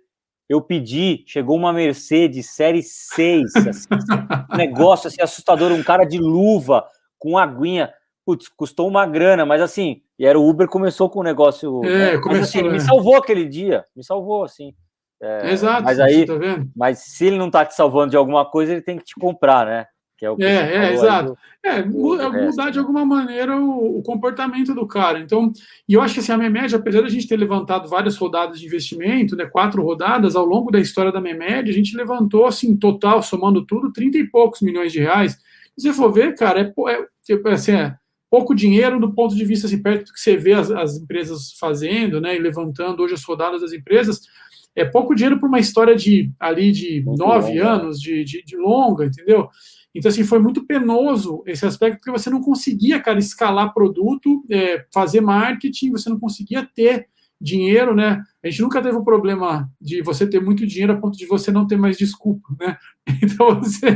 eu pedi, chegou uma Mercedes Série seis, assim, um negócio assim, assustador, um cara de luva, com aguinha, putz, custou uma grana, mas assim, e era o Uber, começou com o negócio, É, né? começou, Mas assim, ele é. me salvou aquele dia, me salvou, assim. É, Exato, mas você aí, tá vendo? mas se ele não tá te salvando de alguma coisa, ele tem que te comprar, né? Que é o que É, você é, falou aí exato. do, É, do, do mudar resto, de né? alguma maneira o, o comportamento do cara. Então, e eu acho que assim, a Memed, apesar de a gente ter levantado várias rodadas de investimento, né, quatro rodadas, ao longo da história da Memed, a gente levantou, assim, total, somando tudo, trinta e poucos milhões de reais. Se você for ver, cara, é, é, tipo, assim, é pouco dinheiro do ponto de vista, assim, perto do que você vê as, as empresas fazendo, né, e levantando hoje as rodadas das empresas, é pouco dinheiro para uma história de, ali, de Muito nove longa, né? anos, de, de, de longa, entendeu? Então, assim, foi muito penoso esse aspecto, porque você não conseguia, cara, escalar produto, é, fazer marketing, você não conseguia ter dinheiro, né? A gente nunca teve o problema de você ter muito dinheiro a ponto de você não ter mais desculpa, né? Então, você,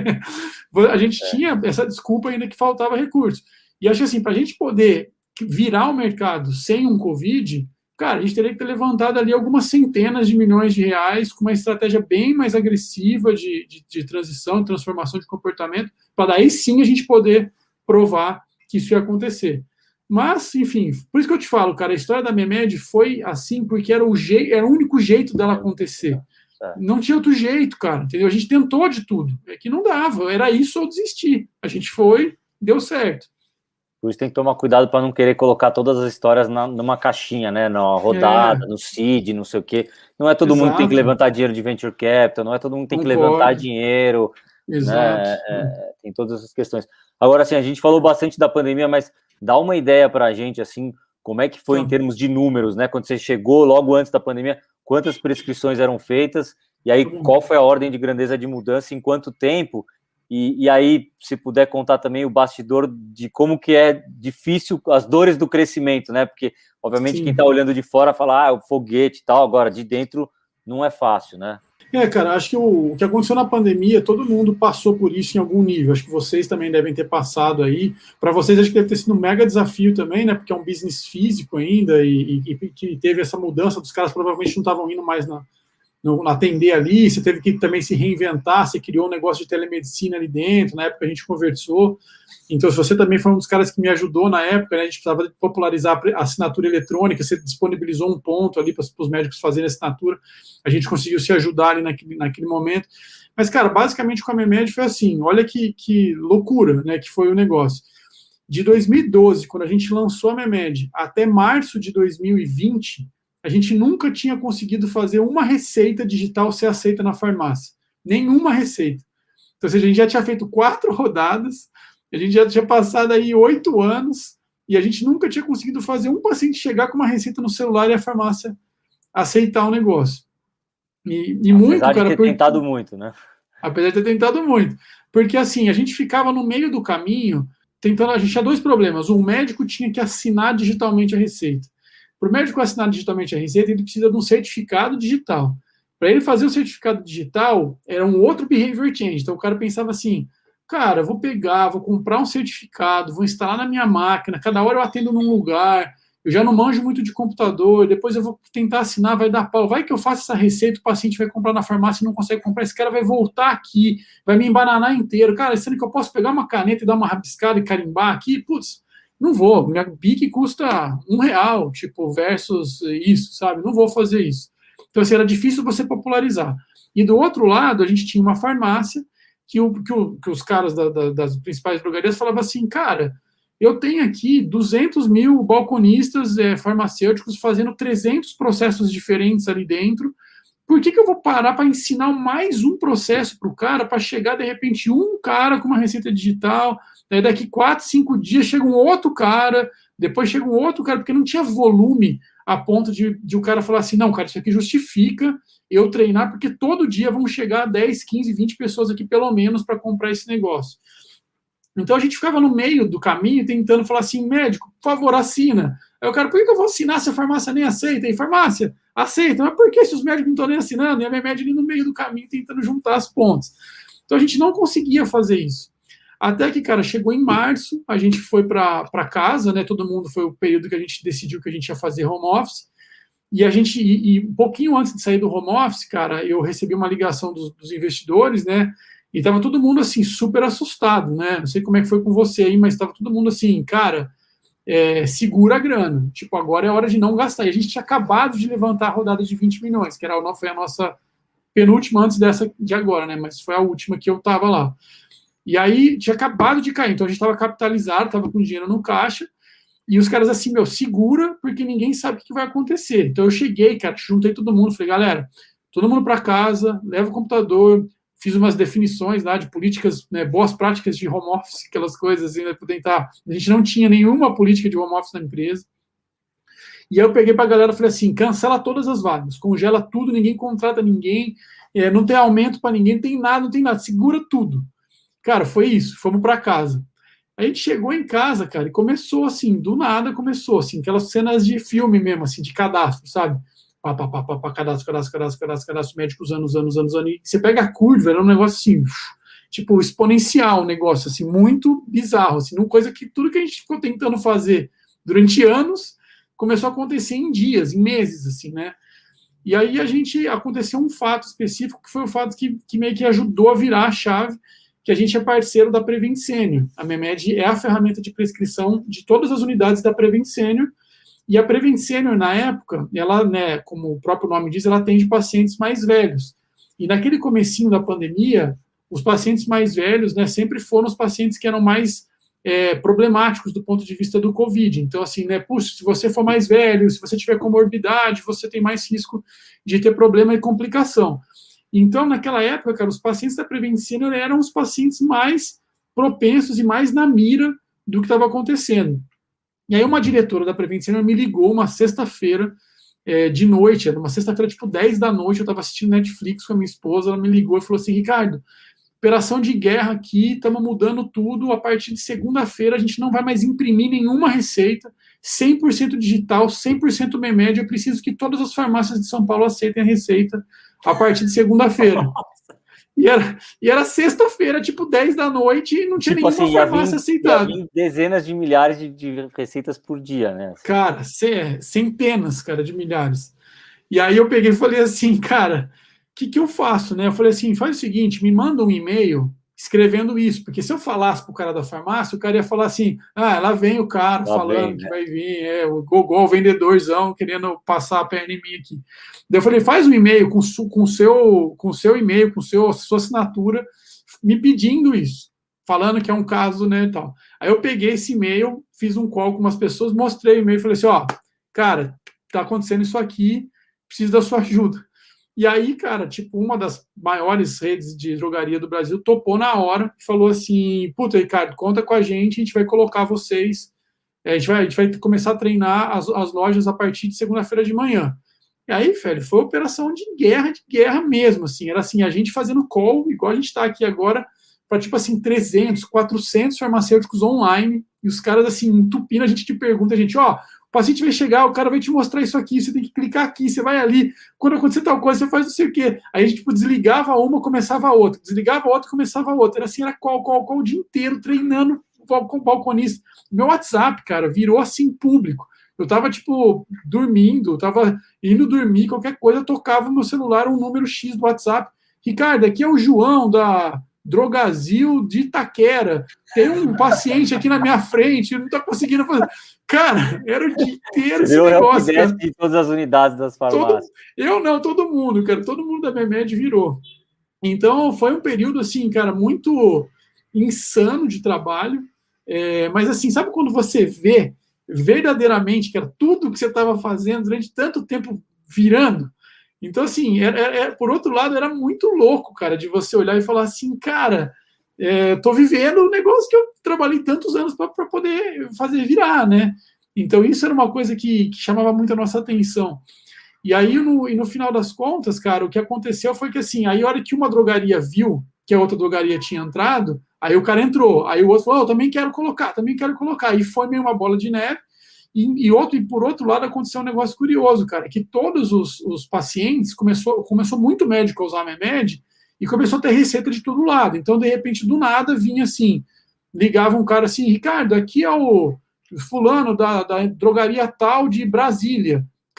a gente É. tinha essa desculpa ainda que faltava recurso. E acho que, assim, para a gente poder virar o mercado sem um Covid, cara, a gente teria que ter levantado ali algumas centenas de milhões de reais com uma estratégia bem mais agressiva de, de, de transição, de transformação de comportamento, para daí sim a gente poder provar que isso ia acontecer. Mas, enfim, por isso que eu te falo, cara, a história da Memed foi assim porque era o, je- era o único jeito dela acontecer. É. Não tinha outro jeito, cara, entendeu? A gente tentou de tudo, é que não dava, era isso ou desistir. A gente foi, deu certo. Por isso tem que tomar cuidado para não querer colocar todas as histórias na, numa caixinha, né? Na rodada, É, no seed, não sei o quê. Não é todo mundo que tem que exato, levantar dinheiro de venture capital, não é todo mundo que tem que levantar concordo, dinheiro, exato. né? É, tem todas essas questões. Agora, assim, a gente falou bastante da pandemia, mas dá uma ideia para a gente, assim, como é que foi em Então, termos de números, né? Quando você chegou logo antes da pandemia, quantas prescrições eram feitas, e aí tá bom. qual foi a ordem de grandeza de mudança, em quanto tempo? E, e aí, se puder contar também o bastidor de como que é difícil as dores do crescimento, né? Porque, obviamente, Sim. quem está olhando de fora fala, ah, é o foguete e tal, agora de dentro não é fácil, né? É, cara, acho que o, o que aconteceu na pandemia, todo mundo passou por isso em algum nível. Acho que vocês também devem ter passado aí. Para vocês, acho que deve ter sido um mega desafio também, né? Porque é um business físico ainda e, e, e que teve essa mudança dos caras, provavelmente não estavam indo mais na, no, atender ali, você teve que também se reinventar, você criou um negócio de telemedicina ali dentro, na época a gente conversou, então se você também foi um dos caras que me ajudou na época, né, a gente precisava popularizar a assinatura eletrônica, você disponibilizou um ponto ali para os médicos fazerem a assinatura, a gente conseguiu se ajudar ali naquele, naquele momento, mas cara, basicamente com a Memed foi assim, olha que, que loucura, né, que foi o negócio. De dois mil e doze, quando a gente lançou a Memed, até março de dois mil e vinte, a gente nunca tinha conseguido fazer uma receita digital ser aceita na farmácia. Nenhuma receita. Então, ou seja, a gente já tinha feito quatro rodadas, a gente já tinha passado aí oito anos, e a gente nunca tinha conseguido fazer um paciente chegar com uma receita no celular e a farmácia aceitar o negócio. E, e muito, Apesar de cara, ter porque, tentado muito, né? apesar de ter tentado muito. Porque, assim, a gente ficava no meio do caminho, tentando, a gente tinha dois problemas. Um, o médico tinha que assinar digitalmente a receita. Para o médico assinar digitalmente a receita, ele precisa de um certificado digital. Para ele fazer o certificado digital, era um outro behavior change. Então, o cara pensava assim, cara, vou pegar, vou comprar um certificado, vou instalar na minha máquina, cada hora eu atendo num lugar, eu já não manjo muito de computador, depois eu vou tentar assinar, vai dar pau. Vai que eu faço essa receita, o paciente vai comprar na farmácia e não consegue comprar, esse cara vai voltar aqui, vai me embananar inteiro. Cara, sendo que eu posso pegar uma caneta e dar uma rabiscada e carimbar aqui, putz, não vou, minha pique custa um real, tipo, versus isso, sabe? Não vou fazer isso. Então, assim, era difícil você popularizar. E do outro lado, a gente tinha uma farmácia que, o, que, o, que os caras da, da, das principais drogarias falavam assim, cara, eu tenho aqui duzentos mil balconistas é, farmacêuticos fazendo trezentos processos diferentes ali dentro, por que, que eu vou parar para ensinar mais um processo para o cara, para chegar, de repente, um cara com uma receita digital, daí daqui quatro, cinco dias chega um outro cara, depois chega um outro cara, porque não tinha volume a ponto de, de o cara falar assim, não, cara, isso aqui justifica eu treinar, porque todo dia vão chegar dez, quinze, vinte pessoas aqui, pelo menos, para comprar esse negócio. Então a gente ficava no meio do caminho tentando falar assim, médico, por favor, assina. Aí o cara, por que eu vou assinar se a farmácia nem aceita? E farmácia, aceita. Mas por que se os médicos não estão nem assinando? E a minha médica ali no meio do caminho tentando juntar as pontas. Então a gente não conseguia fazer isso. Até que, cara, chegou em março, a gente foi para casa, né? Todo mundo foi o período que a gente decidiu que a gente ia fazer home office. E a gente, e, e um pouquinho antes de sair do home office, cara, eu recebi uma ligação dos, dos investidores, né? E tava todo mundo, assim, super assustado, né? Não sei como é que foi com você aí, mas tava todo mundo assim, cara, é, segura a grana. Tipo, agora é hora de não gastar. E a gente tinha acabado de levantar a rodada de vinte milhões, que era, foi a nossa penúltima antes dessa de agora, né? Mas foi a última que eu tava lá. E aí, tinha acabado de cair. Então, a gente tava capitalizado, tava com dinheiro no caixa. E os caras assim, meu, segura, porque ninguém sabe o que vai acontecer. Então eu cheguei, cara, juntei todo mundo, falei, galera, todo mundo para casa, leva o computador, fiz umas definições lá de políticas, né, boas práticas de home office, aquelas coisas assim, né, para tentar. A gente não tinha nenhuma política de home office na empresa. E aí eu peguei para a galera e falei assim, cancela todas as vagas, congela tudo, ninguém contrata ninguém, é, não tem aumento para ninguém, não tem nada, não tem nada, segura tudo. Cara, foi isso, fomos para casa. A gente chegou em casa, cara, e começou assim, do nada começou, assim, aquelas cenas de filme mesmo, assim, de cadastro, sabe? Pá, pá, pá, pá, pá, cadastro, cadastro, cadastro, cadastro, cadastro, médico usando, usando, usando, usando, e você pega a curva, era um negócio assim, tipo, exponencial, um negócio, assim, muito bizarro, assim, uma coisa que tudo que a gente ficou tentando fazer durante anos, começou a acontecer em dias, em meses, assim, né? E aí a gente, aconteceu um fato específico, que foi o fato que, que meio que ajudou a virar a chave, que a gente é parceiro da Prevent Senior. A Memed é a ferramenta de prescrição de todas as unidades da Prevent Senior, e a Prevent Senior, na época, ela, né, como o próprio nome diz, ela atende pacientes mais velhos. E naquele comecinho da pandemia, os pacientes mais velhos, né, sempre foram os pacientes que eram mais é, problemáticos do ponto de vista do Covid. Então, assim, né, puxa, se você for mais velho, se você tiver comorbidade, você tem mais risco de ter problema e complicação. Então, naquela época, cara, os pacientes da Prevent Senior eram os pacientes mais propensos e mais na mira do que estava acontecendo. E aí uma diretora da Prevent Senior me ligou uma sexta-feira é, de noite, era uma sexta-feira, tipo dez da noite, eu estava assistindo Netflix com a minha esposa, ela me ligou e falou assim, Ricardo, operação de guerra aqui, estamos mudando tudo, a partir de segunda-feira a gente não vai mais imprimir nenhuma receita, cem por cento digital, cem por cento Memed, eu preciso que todas as farmácias de São Paulo aceitem a receita a partir de segunda-feira. E era, e era sexta-feira, tipo dez da noite, e não tinha tipo nenhuma assim, farmácia aceitada. Dezenas de milhares de, de receitas por dia, né? Cara, centenas, cara, de milhares. E aí eu peguei e falei assim, cara, o que, que eu faço, né? Eu falei assim, faz o seguinte, me manda um e-mail escrevendo isso, porque se eu falasse pro cara da farmácia, o cara ia falar assim, ah, lá vem o cara lá falando vem, que né? vai vir, é, o gogol, o vendedorzão, querendo passar a perna em mim aqui. Daí eu falei, faz um e-mail com o com seu, com seu e-mail, com seu, sua assinatura, me pedindo isso, falando que é um caso, né, e tal. Aí eu peguei esse e-mail, fiz um call com umas pessoas, mostrei o e-mail e falei assim, ó, cara, tá acontecendo isso aqui, preciso da sua ajuda. E aí, cara, tipo, uma das maiores redes de drogaria do Brasil topou na hora e falou assim, puta, Ricardo, conta com a gente, a gente vai colocar vocês, a gente vai, a gente vai começar a treinar as, as lojas a partir de segunda-feira de manhã. E aí, velho, foi operação de guerra, de guerra mesmo, assim, era assim, a gente fazendo call, igual a gente tá aqui agora, para tipo assim, trezentos, quatrocentos farmacêuticos online, e os caras assim, entupindo, a gente te pergunta, a gente, ó, o paciente vai chegar, o cara vai te mostrar isso aqui, você tem que clicar aqui, você vai ali, quando acontecer tal coisa, você faz não sei o quê. Aí a gente, tipo, desligava uma, começava a outra, desligava a outra, começava a outra. Era assim, era qual, qual, qual o dia inteiro, treinando com o balconista. Meu WhatsApp, cara, virou assim, público. Eu tava, tipo, dormindo, tava indo dormir, qualquer coisa, tocava no meu celular um número X do WhatsApp. Ricardo, aqui é o João da Drogazil de Itaquera. Tem um paciente aqui na minha frente, não tá conseguindo fazer. Cara, era o dia inteiro esse negócio. Cara. De todas as unidades das farmácias. Todo, eu não, todo mundo, cara, todo mundo da Memed virou. Então, foi um período, assim, cara, muito insano de trabalho. É, mas, assim, sabe quando você vê verdadeiramente, cara, tudo que você estava fazendo durante tanto tempo virando? Então, assim, é, é, por outro lado, era muito louco, cara, de você olhar e falar assim, cara, é, tô vivendo um negócio que eu trabalhei tantos anos para poder fazer virar, né? Então, isso era uma coisa que, que chamava muito a nossa atenção. E aí, no, e no final das contas, cara, o que aconteceu foi que, assim, aí a hora que uma drogaria viu que a outra drogaria tinha entrado, aí o cara entrou, aí o outro falou, oh, eu também quero colocar, também quero colocar. E foi meio uma bola de neve. E, e, outro, e por outro lado, aconteceu um negócio curioso, cara, que todos os, os pacientes, começou, começou muito médico a usar a Memed e começou a ter receita de todo lado. Então, de repente, do nada, vinha assim, ligava um cara assim, Ricardo, aqui é o fulano da, da drogaria tal de Brasília.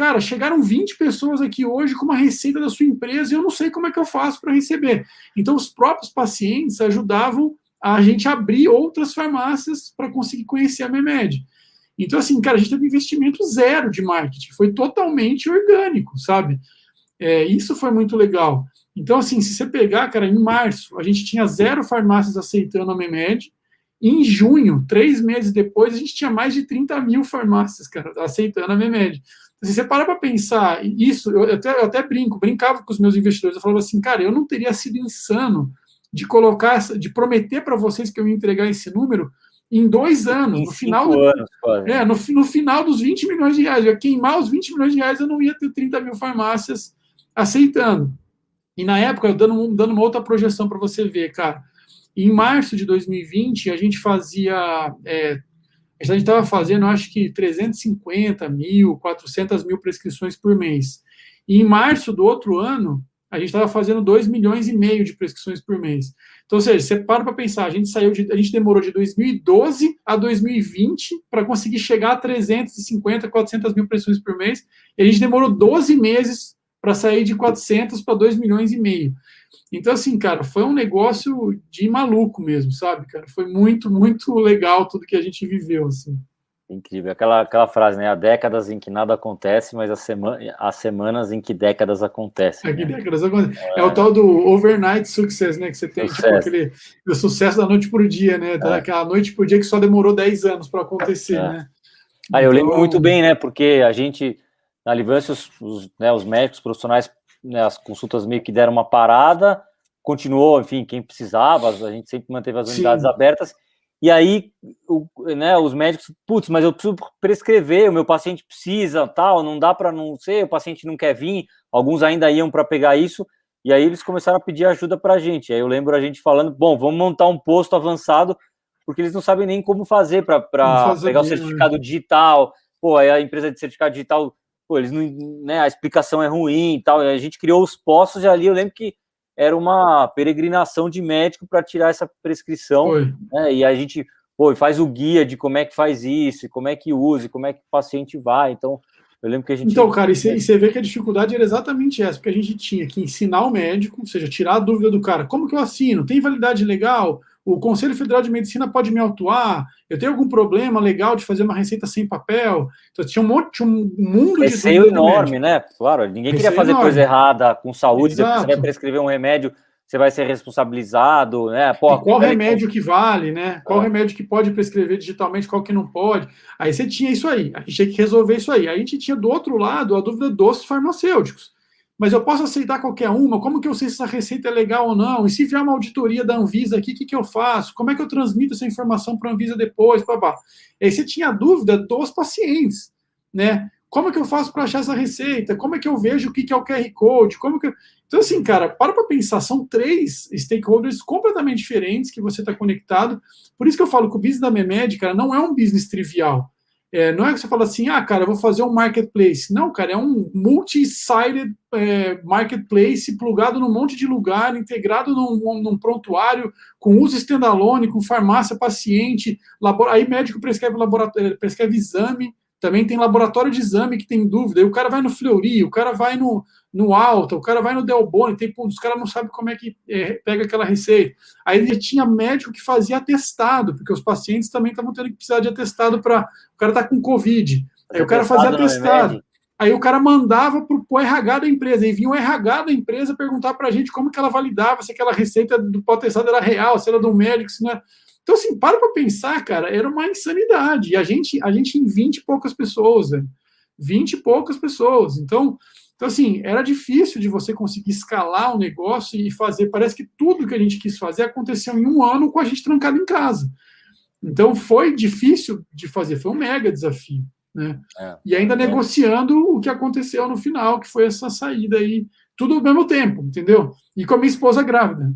cara, chegaram vinte pessoas aqui hoje com uma receita da sua empresa e eu não sei como é que eu faço para receber. Então, os próprios pacientes ajudavam a gente abrir outras farmácias para conseguir conhecer a Memed. Então, assim, cara, a gente teve investimento zero de marketing, foi totalmente orgânico, sabe? É, isso foi muito legal. Então, assim, se você pegar, cara, em março, a gente tinha zero farmácias aceitando a Memed. Em junho, três meses depois, a gente tinha mais de trinta mil farmácias, cara, aceitando a Memed. Se você para para pensar, isso, eu até, eu até brinco, brincava com os meus investidores, eu falava assim, cara, eu não teria sido insano de colocar, de prometer para vocês que eu ia entregar esse número em dois anos, em no final, do, anos, é, no, no final dos vinte milhões de reais, eu ia queimar os vinte milhões de reais, eu não ia ter trinta mil farmácias aceitando. E na época, eu dando, dando uma outra projeção para você ver, cara, em março de dois mil e vinte, a gente fazia, é, a gente estava fazendo, acho que trezentos e cinquenta mil, quatrocentas mil prescrições por mês. E em março do outro ano, a gente estava fazendo dois milhões e meio de prescrições por mês. Então, ou seja, você para para pensar, a gente saiu de, a gente demorou de dois mil e doze a dois mil e vinte para conseguir chegar a trezentos e cinquenta, quatrocentas mil prescrições por mês, e a gente demorou doze meses para sair de quatrocentos para dois milhões e meio. Então, assim, cara, foi um negócio de maluco mesmo, sabe, cara? Foi muito, muito legal tudo que a gente viveu, assim. Incrível. Aquela, aquela frase, né? Há décadas em que nada acontece, mas há, sema, há semanas em que décadas acontecem. Aqui né? décadas acontecem. É... é o tal do overnight success, né? Que você tem, sucesso. Tipo, aquele o sucesso da noite por dia, né? É. Aquela noite por dia que só demorou dez anos para acontecer, é. né? Ah, eu então... lembro muito bem, né? Porque a gente, na Livância, os, os, né, os médicos profissionais, né, as consultas meio que deram uma parada, continuou, enfim, quem precisava, a gente sempre manteve as unidades Sim. abertas. E aí, o, né, os médicos, putz, mas eu preciso prescrever, o meu paciente precisa, tal, não dá para não ser, o paciente não quer vir, alguns ainda iam para pegar isso, e aí eles começaram a pedir ajuda para a gente. Aí eu lembro a gente falando, bom, vamos montar um posto avançado, porque eles não sabem nem como fazer para pegar o certificado digital. Pô, aí a empresa de certificado digital, pô, eles não, né, a explicação é ruim e tal, e a gente criou os postos, e ali eu lembro que era uma peregrinação de médico para tirar essa prescrição, né? E a gente pô, faz o guia de como é que faz isso, como é que usa, como é que o paciente vai. Então, eu lembro que a gente... Então, cara, e você vê que a dificuldade era exatamente essa, porque a gente tinha que ensinar o médico, ou seja, tirar a dúvida do cara. Como que eu assino? Tem validade legal? O Conselho Federal de Medicina pode me autuar? Eu tenho algum problema legal de fazer uma receita sem papel? Então, tinha um monte, tinha um mundo de... Receio enorme, né? Claro, ninguém Receio queria fazer enorme. coisa errada com saúde, depois você vai prescrever um remédio, você vai ser responsabilizado, né? Pô, qual remédio que vale, né? Qual é. remédio que pode prescrever digitalmente, qual que não pode? Aí você tinha isso aí, a gente tinha que resolver isso aí. Aí a gente tinha do outro lado a dúvida dos farmacêuticos. Mas eu posso aceitar qualquer uma? Como que eu sei se essa receita é legal ou não? E se vier uma auditoria da Anvisa aqui, o que, que eu faço? Como é que eu transmito essa informação para a Anvisa depois? Babá. E aí você tinha a dúvida dos pacientes, né? Como é que eu faço para achar essa receita? Como é que eu vejo o que, que é o Q R Code? Como que eu... Então, assim, cara, para para pensar, são três stakeholders completamente diferentes que você está conectado. Por isso que eu falo que o business da Memed, cara, não é um business trivial. É, não é que você fala assim, ah, cara, eu vou fazer um marketplace. Não, cara, é um multi-sided é, marketplace plugado num monte de lugar, integrado num, num prontuário, com uso standalone, com farmácia, paciente, labor... aí médico prescreve, laboratório, prescreve exame, também tem laboratório de exame que tem dúvida, aí o cara vai no Fleury, o cara vai no, no Alta, o cara vai no Delboni, tem, os caras não sabem como é que é, pega aquela receita. Aí ele tinha médico que fazia atestado, porque os pacientes também estavam tendo que precisar de atestado para... O cara tá com Covid, aí o cara fazia atestado. Aí o cara mandava para o R H da empresa, aí vinha o R H da empresa perguntar para a gente como que ela validava, se aquela receita do atestado era real, se era do médico, se não era... Então, assim, para para pensar, cara, era uma insanidade. E a gente, a gente em vinte e poucas pessoas, né? vinte e poucas pessoas. Então, então, assim, era difícil de você conseguir escalar o negócio e fazer. Parece que tudo que a gente quis fazer aconteceu em um ano com a gente trancado em casa. Então, foi difícil de fazer, foi um mega desafio, né? É, e ainda é. negociando o que aconteceu no final, que foi essa saída aí, tudo ao mesmo tempo, entendeu? E com a minha esposa grávida.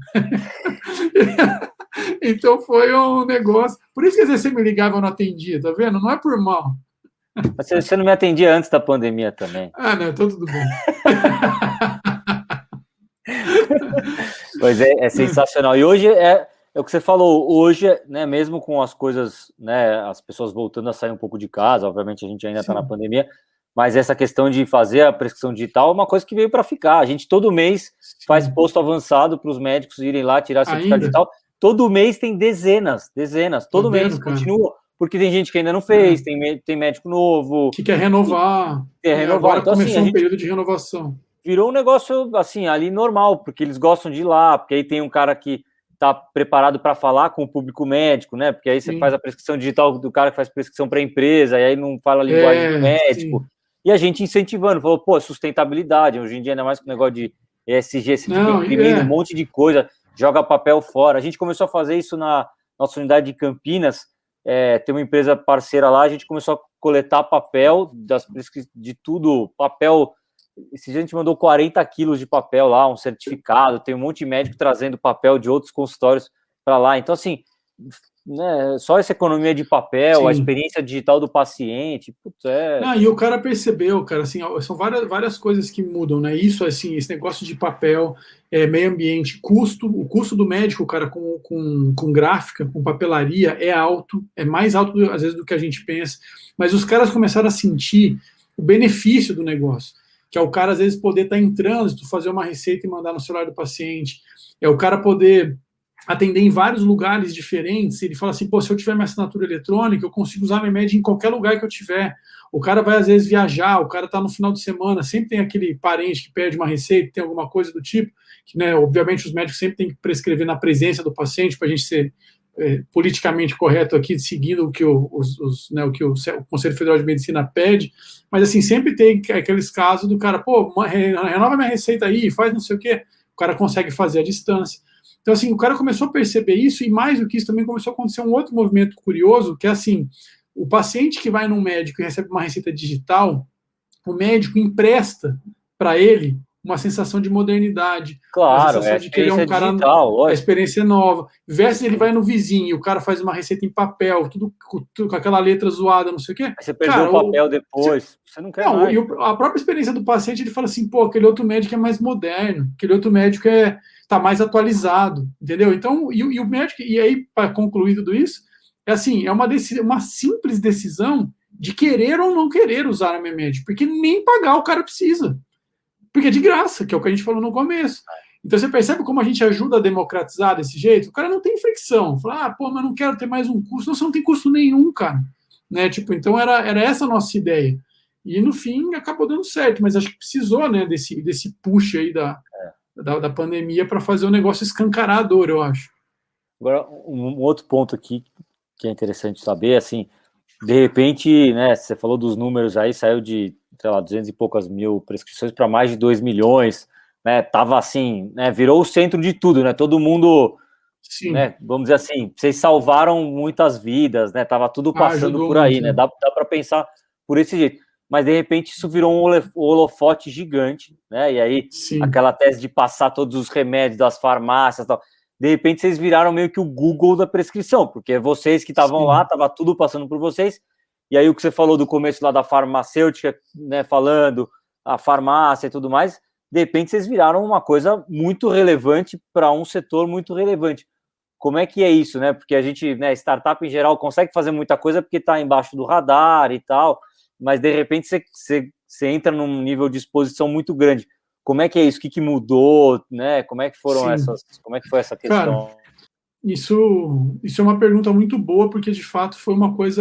Então foi um negócio. Por isso que às vezes você me ligava e eu não atendia, tá vendo? Não é por mal. Mas você não me atendia antes da pandemia também. Ah, não, então tudo bem. Pois é, é sensacional. E hoje é, é o que você falou, hoje, né, mesmo com as coisas, né, as pessoas voltando a sair um pouco de casa, obviamente a gente ainda está na pandemia, mas essa questão de fazer a prescrição digital é uma coisa que veio para ficar. A gente todo mês Sim. faz posto avançado para os médicos irem lá tirar certificado digital. Todo mês tem dezenas, dezenas, todo vendo, mês, cara. Continua, porque tem gente que ainda não fez, é. tem, tem médico novo. Que quer renovar. Que quer renovar. Agora então, começou assim, um período de renovação. Virou um negócio, assim, ali normal, porque eles gostam de ir lá, porque aí tem um cara que está preparado para falar com o público médico, né? Porque aí você sim. faz a prescrição digital do cara que faz prescrição para a empresa, e aí não fala a linguagem é, do médico. Sim. E a gente incentivando, falou, pô, sustentabilidade, hoje em dia ainda mais com o negócio de E S G, você fica imprimindo é. um monte de coisa, joga papel fora. A gente começou a fazer isso na nossa unidade de Campinas, é, tem uma empresa parceira lá, a gente começou a coletar papel das, de tudo, papel. Esse dia a gente mandou quarenta quilos de papel lá, um certificado, tem um monte de médico trazendo papel de outros consultórios para lá. Então, assim, né, só essa economia de papel, Sim. a experiência digital do paciente, putz, é... Ah, e o cara percebeu, cara, assim, são várias, várias coisas que mudam, né? Isso, assim, esse negócio de papel, é, meio ambiente, custo, o custo do médico, cara, com, com, com gráfica, com papelaria, é alto, é mais alto, às vezes, do que a gente pensa, mas os caras começaram a sentir o benefício do negócio, que é o cara, às vezes, poder estar em trânsito, fazer uma receita e mandar no celular do paciente, é o cara poder atender em vários lugares diferentes. Ele fala assim, pô, se eu tiver minha assinatura eletrônica, eu consigo usar minha média em qualquer lugar que eu tiver. O cara vai, às vezes, viajar, o cara está no final de semana, sempre tem aquele parente que pede uma receita, tem alguma coisa do tipo, que, né, obviamente, os médicos sempre têm que prescrever na presença do paciente para a gente ser é, politicamente correto aqui, seguindo o que, o, os, os, né, o, que o, o Conselho Federal de Medicina pede, mas, assim, sempre tem aqueles casos do cara, pô, renova minha receita aí, faz não sei o quê, o cara consegue fazer à distância. Então, assim, o cara começou a perceber isso, e mais do que isso, também começou a acontecer um outro movimento curioso, que é assim, o paciente que vai num médico e recebe uma receita digital, o médico empresta para ele uma sensação de modernidade, claro, uma sensação é de que ele é um cara, digital, a experiência nova. Versus ele vai no vizinho, o cara faz uma receita em papel, tudo, tudo com aquela letra zoada, não sei o quê. Aí você perdeu cara, o papel o, depois, você, você não quer não, mais. E o, a própria experiência do paciente, ele fala assim, pô, aquele outro médico é mais moderno, aquele outro médico é está mais atualizado, entendeu? Então, e, e o médico, e aí, para concluir tudo isso, é assim, é uma, decisão, uma simples decisão de querer ou não querer usar a MedMed, porque nem pagar o cara precisa. Porque é de graça, que é o que a gente falou no começo. Então, você percebe como a gente ajuda a democratizar desse jeito? O cara não tem fricção. Fala, ah, pô, mas não quero ter mais um custo. Não, você não tem custo nenhum, cara. Né? Tipo, então, era, era essa a nossa ideia. E, no fim, acabou dando certo. Mas acho que precisou, né, desse, desse push aí da... É. Da, da pandemia para fazer o negócio escancarar a dor, eu acho. Agora, um outro ponto aqui que é interessante saber, assim, de repente, né, você falou dos números aí, saiu de, sei lá, duzentas e poucas mil prescrições para mais de dois milhões, né, tava assim, né, virou o centro de tudo, né, todo mundo, Sim. né, vamos dizer assim, vocês salvaram muitas vidas, né, tava tudo passando ah, por aí, muito, né, dá, dá para pensar por esse jeito. Mas, de repente, isso virou um holofote gigante, né? E aí, Sim. aquela tese de passar todos os remédios das farmácias e tal. De repente, vocês viraram meio que o Google da prescrição, porque vocês que estavam lá, estava tudo passando por vocês. E aí, o que você falou do começo lá da farmacêutica, né? Falando a farmácia e tudo mais, de repente, vocês viraram uma coisa muito relevante para um setor muito relevante. Como é que é isso, né? Porque a gente, né, startup em geral, consegue fazer muita coisa porque está embaixo do radar e tal, mas de repente você, você, você entra num nível de exposição muito grande. Como é que é isso? O que, que mudou, né? Como é que foram Sim. essas? Como é que foi essa questão? Cara, isso, isso é uma pergunta muito boa, porque de fato foi uma coisa.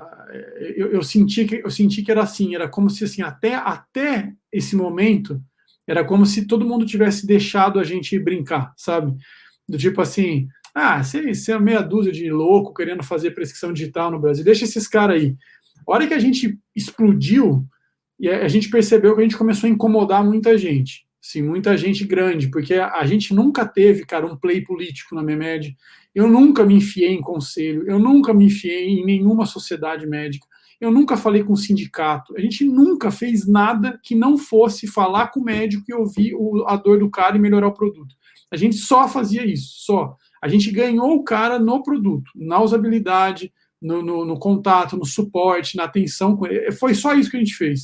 Eu, eu senti que eu senti que era assim, era como se assim, até, até esse momento, era como se todo mundo tivesse deixado a gente brincar, sabe? Do tipo assim, ah, você é meia dúzia de louco querendo fazer prescrição digital no Brasil, deixa esses caras aí. A hora que a gente explodiu, e a gente percebeu que a gente começou a incomodar muita gente, assim, muita gente grande, porque a gente nunca teve, cara, um play político na MedMed, eu nunca me enfiei em conselho, eu nunca me enfiei em nenhuma sociedade médica, eu nunca falei com sindicato, a gente nunca fez nada que não fosse falar com o médico e ouvir a dor do cara e melhorar o produto. A gente só fazia isso, só. A gente ganhou o cara no produto, na usabilidade, No, no, no contato, no suporte, na atenção com ele. Foi só isso que a gente fez.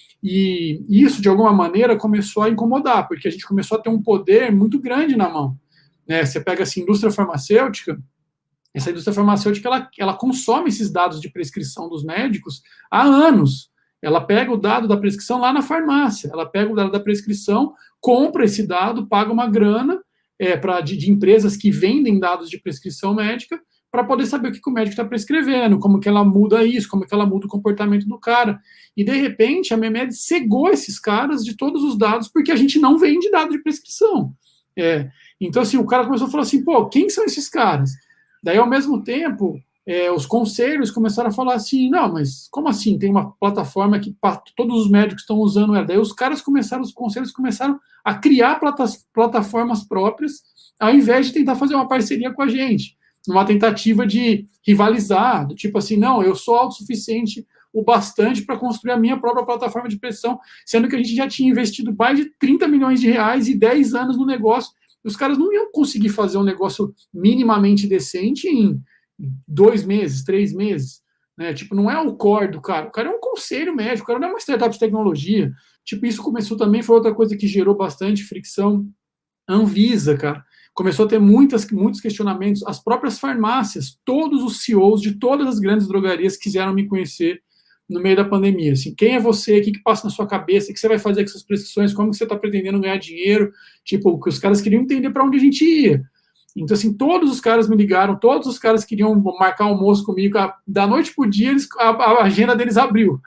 E isso, de alguma maneira, começou a incomodar, porque a gente começou a ter um poder muito grande na mão. Né? Você pega essa indústria farmacêutica, essa indústria farmacêutica, ela, ela consome esses dados de prescrição dos médicos há anos. Ela pega o dado da prescrição lá na farmácia, ela pega o dado da prescrição, compra esse dado, paga uma grana é, pra, de, de empresas que vendem dados de prescrição médica para poder saber o que, que o médico está prescrevendo, como que ela muda isso, como que ela muda o comportamento do cara. E, de repente, a Memed cegou esses caras de todos os dados, porque a gente não vende dado de prescrição. É, então, assim, o cara começou a falar assim, pô, quem são esses caras? Daí, ao mesmo tempo... É, os conselhos começaram a falar assim, não, mas como assim? Tem uma plataforma que todos os médicos estão usando ela. Daí os caras começaram, os conselhos começaram a criar plata plataformas próprias, ao invés de tentar fazer uma parceria com a gente, numa tentativa de rivalizar, do tipo assim, não, eu sou autossuficiente o bastante para construir a minha própria plataforma de pressão, sendo que a gente já tinha investido mais de trinta milhões de reais e dez anos no negócio. Os caras não iam conseguir fazer um negócio minimamente decente em dois meses, três meses, né? Tipo, não é o core do cara, o cara é um conselho médico, o cara não é uma startup de tecnologia. Tipo, isso começou também, foi outra coisa que gerou bastante fricção. Anvisa, cara, começou a ter muitas, muitos questionamentos, as próprias farmácias, todos os C E Os de todas as grandes drogarias quiseram me conhecer no meio da pandemia, assim, quem é você, o que, que passa na sua cabeça, o que você vai fazer com essas prescrições, como que você está pretendendo ganhar dinheiro, tipo, que os caras queriam entender para onde a gente ia. Então, assim, todos os caras me ligaram, todos os caras queriam marcar um almoço comigo, da noite pro dia, eles, a, a agenda deles abriu.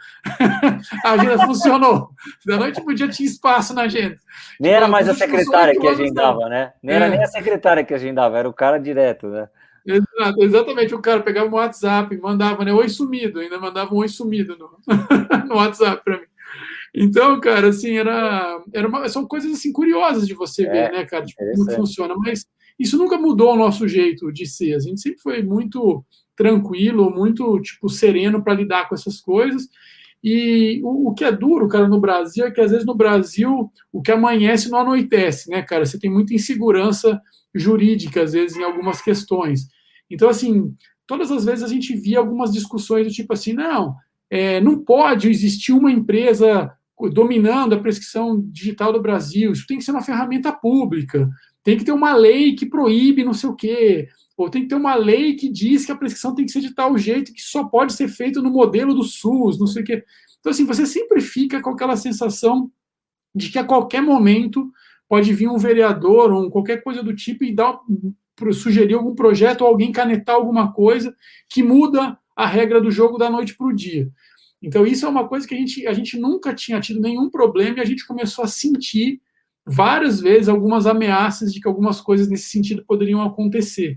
A agenda funcionou. Da noite pro dia tinha espaço na agenda. Nem era mais a secretária que agendava, né? Nem era é. nem a secretária que agendava, era o cara direto, né? Exato, exatamente, o cara pegava um WhatsApp, mandava, né, oi sumido, ainda mandava um oi sumido no, no WhatsApp para mim. Então, cara, assim, era, era uma, são coisas assim curiosas de você ver, é, né, cara, de como funciona, mas isso nunca mudou o nosso jeito de ser. A gente sempre foi muito tranquilo, muito, tipo, sereno para lidar com essas coisas. E o, o que é duro, cara, no Brasil, é que, às vezes, no Brasil, o que amanhece não anoitece, né, cara? Você tem muita insegurança jurídica, às vezes, em algumas questões. Então, assim, todas as vezes a gente via algumas discussões do tipo assim, não, é, não pode existir uma empresa dominando a prescrição digital do Brasil, isso tem que ser uma ferramenta pública, tem que ter uma lei que proíbe não sei o quê, ou tem que ter uma lei que diz que a prescrição tem que ser de tal jeito que só pode ser feito no modelo do SUS, não sei o quê. Então, assim, você sempre fica com aquela sensação de que a qualquer momento pode vir um vereador ou qualquer coisa do tipo e dar, sugerir algum projeto ou alguém canetar alguma coisa que muda a regra do jogo da noite para o dia. Então, isso é uma coisa que a gente, a gente nunca tinha tido nenhum problema e a gente começou a sentir várias vezes algumas ameaças de que algumas coisas nesse sentido poderiam acontecer.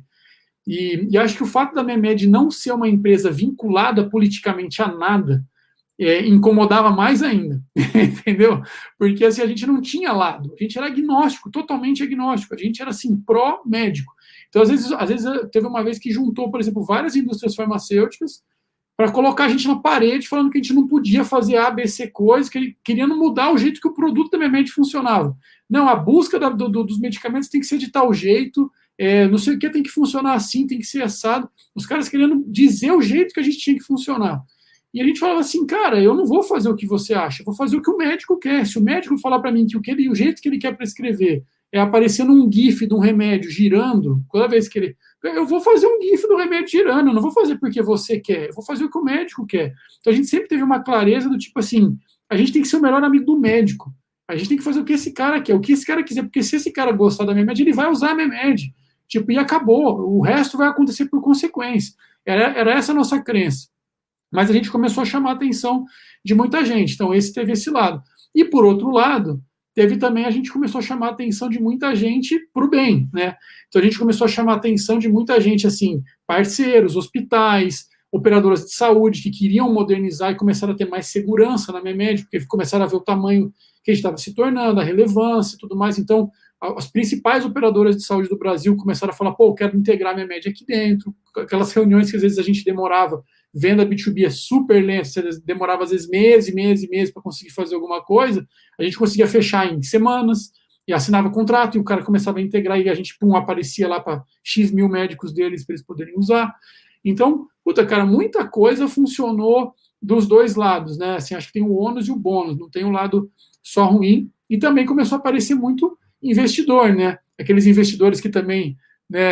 E, e acho que o fato da Memed não ser uma empresa vinculada politicamente a nada é, incomodava mais ainda, entendeu? Porque assim, a gente não tinha lado, a gente era agnóstico, totalmente agnóstico, a gente era assim, pró-médico. Então, às vezes, às vezes, teve uma vez que juntou, por exemplo, várias indústrias farmacêuticas para colocar a gente na parede falando que a gente não podia fazer A, B, C coisas, que querendo mudar o jeito que o produto da Memed funcionava. Não, a busca da, do, dos medicamentos tem que ser de tal jeito, é, não sei o que, tem que funcionar assim, tem que ser assado. Os caras querendo dizer o jeito que a gente tinha que funcionar. E a gente falava assim, cara, eu não vou fazer o que você acha, eu vou fazer o que o médico quer. Se o médico falar para mim que o, que ele, o jeito que ele quer prescrever é aparecendo um gif de um remédio girando, toda vez que ele... Eu vou fazer um gif do remédio girando, eu não vou fazer porque você quer, eu vou fazer o que o médico quer. Então a gente sempre teve uma clareza do tipo assim, a gente tem que ser o melhor amigo do médico. A gente tem que fazer o que esse cara quer, o que esse cara quiser, porque se esse cara gostar da Memed, ele vai usar a Memed. Tipo, e acabou. O resto vai acontecer por consequência. Era, era essa a nossa crença. Mas a gente começou a chamar a atenção de muita gente. Então, esse teve esse lado. E, por outro lado, teve também, a gente começou a chamar a atenção de muita gente para o bem, né? Então, a gente começou a chamar a atenção de muita gente, assim, parceiros, hospitais, operadoras de saúde que queriam modernizar e começaram a ter mais segurança na Memed, porque começaram a ver o tamanho que a gente estava se tornando, a relevância e tudo mais. Então, as principais operadoras de saúde do Brasil começaram a falar, pô, eu quero integrar a Memed aqui dentro. Aquelas reuniões que às vezes a gente demorava, venda B dois B é super lento, você demorava às vezes meses, meses e meses para conseguir fazer alguma coisa, a gente conseguia fechar em semanas, e assinava contrato, e o cara começava a integrar, e a gente, pum, aparecia lá para X mil médicos deles, para eles poderem usar. Então, puta, cara, muita coisa funcionou dos dois lados, né? Assim, acho que tem o ônus e o bônus, não tem um lado só ruim, e também começou a aparecer muito investidor, né? Aqueles investidores que também, né,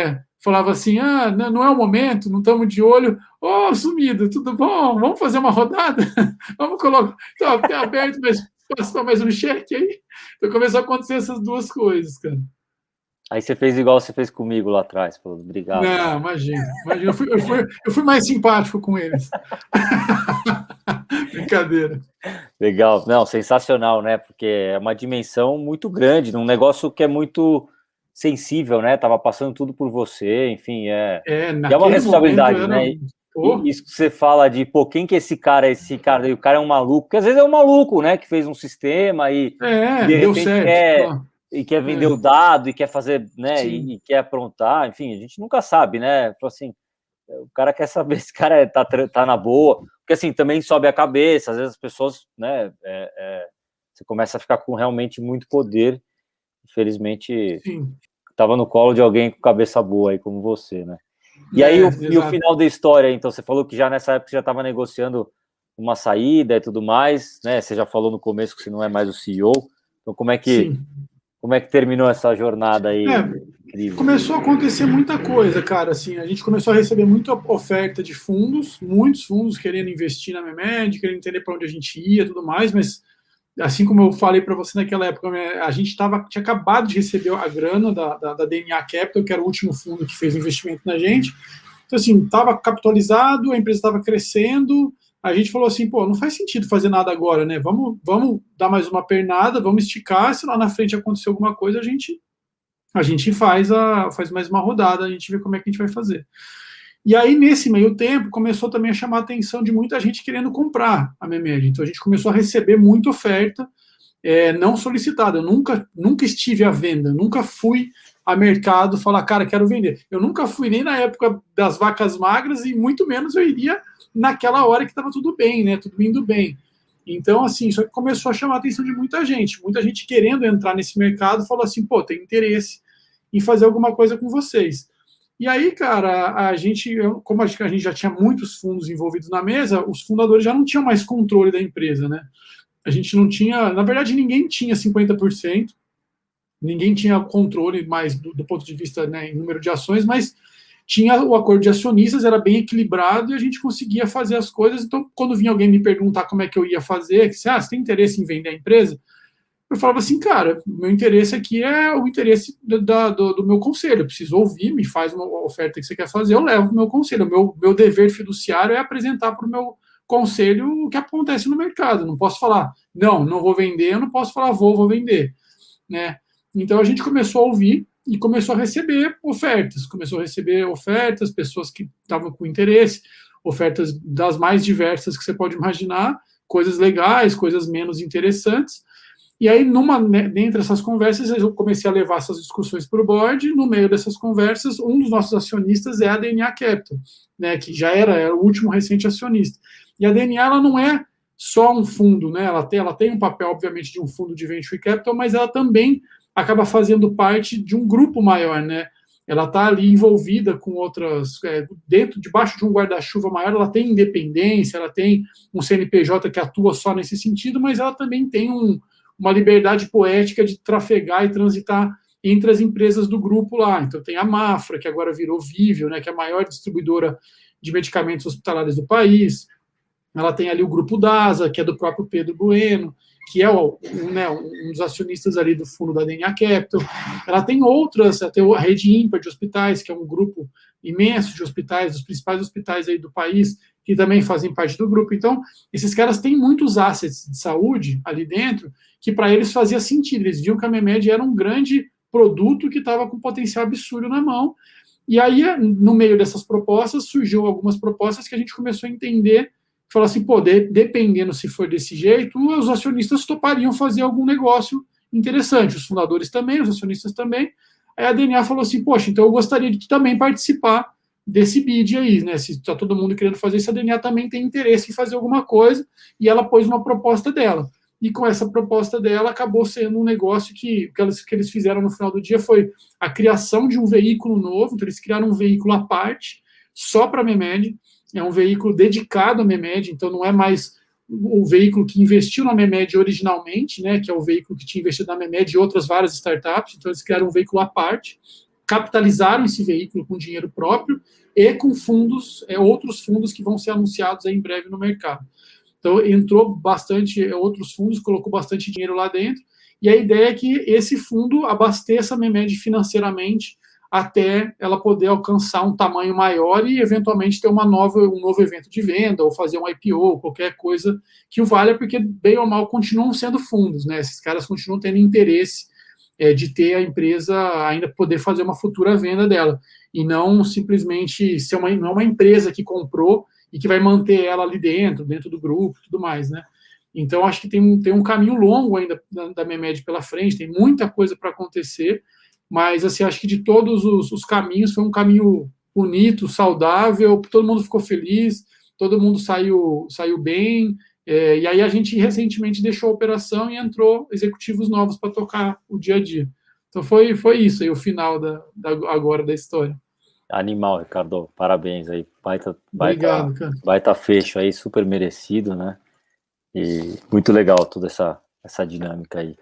falava assim, ah, não é o momento, não estamos de olho. Ô, oh, sumido, tudo bom? Vamos fazer uma rodada? Vamos colocar, então, tem aberto, mas passa mais um cheque aí. Então começou a acontecer essas duas coisas, cara. Aí você fez igual você fez comigo lá atrás, falou, obrigado. Não, imagina, imagina. Eu, fui, eu, fui, eu fui mais simpático com eles. Brincadeira. Legal, não, sensacional, né? Porque é uma dimensão muito grande, num negócio que é muito sensível, né? Tava passando tudo por você, enfim, é, é, é uma responsabilidade, era... né? Oh. E isso que você fala de, pô, quem que é esse cara, esse cara, o cara é um maluco, porque às vezes é um maluco, né? Que fez um sistema e é, de deu repente certo, quer, ó. e quer vender é. o dado, e quer fazer, né? E, e quer aprontar, enfim, a gente nunca sabe, né? Assim, o cara quer saber se esse cara tá, tá na boa, porque assim, também sobe a cabeça, às vezes as pessoas, né, é, é, você começa a ficar com realmente muito poder, infelizmente, estava no colo de alguém com cabeça boa aí, como você, né? E é, aí, o, e o final da história, então, você falou que já nessa época você já estava negociando uma saída e tudo mais, né, você já falou no começo que você não é mais o C E O, então como é que, Sim. como é que terminou essa jornada aí? É, começou a acontecer muita coisa, cara, assim, a gente começou a receber muita oferta de fundos, muitos fundos querendo investir na Memed, querendo entender para onde a gente ia e tudo mais, mas assim como eu falei para você naquela época, a gente tava, tinha acabado de receber a grana da, da, da D N A Capital, que era o último fundo que fez o investimento na gente, então assim, estava capitalizado, a empresa estava crescendo, a gente falou assim, pô, não faz sentido fazer nada agora, né, vamos, vamos dar mais uma pernada, vamos esticar, se lá na frente acontecer alguma coisa, a gente a gente faz, a, faz mais uma rodada, a gente vê como é que a gente vai fazer. E aí, nesse meio tempo, começou também a chamar a atenção de muita gente querendo comprar a Memed. Então, a gente começou a receber muita oferta é, não solicitada. Eu nunca, nunca estive à venda, nunca fui a mercado falar, cara, quero vender. Eu nunca fui nem na época das vacas magras e muito menos eu iria naquela hora que estava tudo bem, né? Tudo indo bem. Então, assim, isso começou a chamar a atenção de muita gente. Muita gente querendo entrar nesse mercado falou assim, pô, tem interesse em fazer alguma coisa com vocês. E aí, cara, a gente, como a gente já tinha muitos fundos envolvidos na mesa, os fundadores já não tinham mais controle da empresa, né? A gente não tinha, na verdade, ninguém tinha cinquenta por cento, ninguém tinha controle mais do, do ponto de vista, né, em número de ações, mas tinha o acordo de acionistas, era bem equilibrado e a gente conseguia fazer as coisas. Então, quando vinha alguém me perguntar como é que eu ia fazer, que, ah, você tem interesse em vender a empresa? Eu falava assim, cara, meu interesse aqui é o interesse do, da, do, do meu conselho, eu preciso ouvir, me faz uma oferta que você quer fazer, eu levo o meu conselho, o meu, meu dever fiduciário é apresentar para o meu conselho o que acontece no mercado, não posso falar, não, não vou vender, eu não posso falar, vou, vou vender, né? Então a gente começou a ouvir e começou a receber ofertas, começou a receber ofertas, pessoas que estavam com interesse, ofertas das mais diversas que você pode imaginar, coisas legais, coisas menos interessantes. E aí, numa, né, dentre essas conversas, eu comecei a levar essas discussões para o board. No meio dessas conversas, um dos nossos acionistas é a D N A Capital, né, que já era, era o último recente acionista. E a D N A ela não é só um fundo, né, ela, tem, ela tem um papel, obviamente, de um fundo de venture capital, mas ela também acaba fazendo parte de um grupo maior, né? Ela está ali envolvida com outras, é, dentro, debaixo de um guarda-chuva maior, ela tem independência, ela tem um C N P J que atua só nesse sentido, mas ela também tem um uma liberdade poética de trafegar e transitar entre as empresas do grupo lá. Então tem a Mafra, que agora virou Vivio, né, que é a maior distribuidora de medicamentos hospitalares do país. Ela tem ali o grupo DASA, que é do próprio Pedro Bueno, que é o, um, né, um dos acionistas ali do fundo da D N A Capital. Ela tem outras, ela tem a Rede Ímpar de Hospitais, que é um grupo imenso de hospitais, dos principais hospitais aí do país, que também fazem parte do grupo. Então, esses caras têm muitos assets de saúde ali dentro, que para eles fazia sentido. Eles viam que a Memed era um grande produto que estava com potencial absurdo na mão. E aí, no meio dessas propostas, surgiu algumas propostas que a gente começou a entender, falar assim, pô, de, dependendo se for desse jeito, os acionistas topariam fazer algum negócio interessante, os fundadores também, os acionistas também. Aí a D N A falou assim, poxa, então eu gostaria de também participar desse bid aí, né? Se está todo mundo querendo fazer isso, a D N A também tem interesse em fazer alguma coisa, e ela pôs uma proposta dela. E com essa proposta dela, acabou sendo um negócio que, que, eles, que eles fizeram no final do dia foi a criação de um veículo novo. Então eles criaram um veículo à parte, só para a Memed, é um veículo dedicado à Memed, então não é mais o veículo que investiu na Memed originalmente, né, que é o veículo que tinha investido na Memed e outras várias startups, então eles criaram um veículo à parte, capitalizaram esse veículo com dinheiro próprio e com fundos, é, outros fundos que vão ser anunciados aí em breve no mercado. Então, entrou bastante, outros fundos, colocou bastante dinheiro lá dentro, e a ideia é que esse fundo abasteça a Memed financeiramente até ela poder alcançar um tamanho maior e, eventualmente, ter uma nova, um novo evento de venda, ou fazer um I P O, qualquer coisa que o valha, porque, bem ou mal, continuam sendo fundos, né? Esses caras continuam tendo interesse é, de ter a empresa ainda poder fazer uma futura venda dela, e não simplesmente ser uma, não é uma empresa que comprou e que vai manter ela ali dentro, dentro do grupo e tudo mais, né? Então, acho que tem, tem um caminho longo ainda da, da Memed pela frente, tem muita coisa para acontecer, mas, assim, acho que de todos os, os caminhos, foi um caminho bonito, saudável, todo mundo ficou feliz, todo mundo saiu, saiu bem, é, e aí a gente recentemente deixou a operação e entrou executivos novos para tocar o dia a dia. Então, foi, foi isso aí, o final da, da, agora da história. Animal, Ricardo, parabéns aí, baita, Obrigado, baita, cara. baita fecho aí, super merecido, né? E muito legal toda essa, essa dinâmica aí.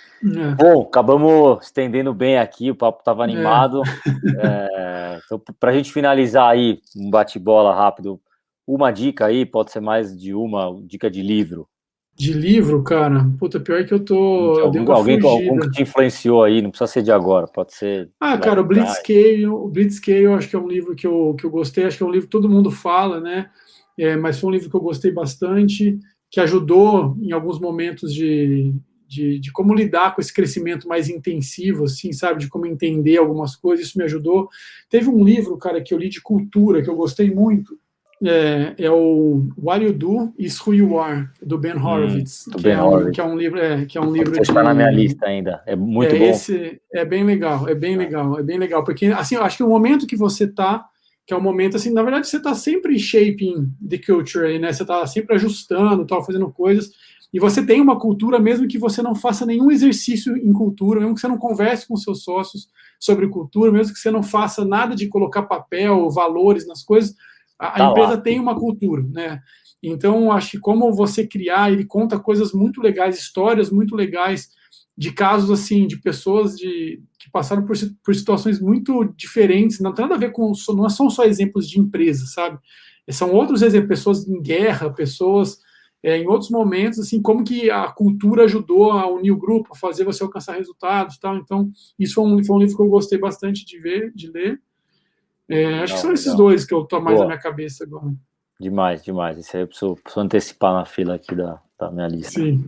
É. Bom, acabamos estendendo bem aqui, o papo estava animado. É. É, então, para a gente finalizar aí, um bate-bola rápido, uma dica aí, pode ser mais de uma, dica de livro. De livro, cara? Puta, pior que eu tô... Algum, eu alguém algum que te influenciou aí, não precisa ser de agora, pode ser... Ah, cara, o Blitzscale, o Blitzscale, acho que é um livro que eu, que eu gostei, acho que é um livro que todo mundo fala, né? É, mas foi um livro que eu gostei bastante, que ajudou em alguns momentos de... De, de como lidar com esse crescimento mais intensivo, assim, sabe, de como entender algumas coisas, isso me ajudou. Teve um livro, cara, que eu li de cultura, que eu gostei muito, é, é o What You Do Is Who You Are, do Ben Horowitz, hum, do que, Ben é um, que é um livro, é, que é um livro de... Está na minha lista ainda, é muito é, bom. Esse é bem legal, é bem legal, é bem legal, porque, assim, eu acho que o momento que você tá, que é um momento, assim, na verdade, você tá sempre shaping the culture aí, né, você tá sempre ajustando, tal, fazendo coisas. E você tem uma cultura, mesmo que você não faça nenhum exercício em cultura, mesmo que você não converse com seus sócios sobre cultura, mesmo que você não faça nada de colocar papel, valores nas coisas, a, tá a empresa lá. Tem uma cultura, né? Então, acho que como você criar, ele conta coisas muito legais, histórias muito legais, de casos, assim, de pessoas de, que passaram por, por situações muito diferentes, não tem nada a ver com, não são só exemplos de empresas, sabe? São outros exemplos, pessoas em guerra, pessoas... É, em outros momentos, assim, como que a cultura ajudou a unir o grupo, a fazer você alcançar resultados, tal. Então, isso foi um, foi um livro que eu gostei bastante de ver, de ler. É, legal, acho que são legal. Esses dois que eu tô mais Boa. Na minha cabeça agora. Demais, demais. Isso aí eu preciso, preciso antecipar na fila aqui da, da minha lista. Sim.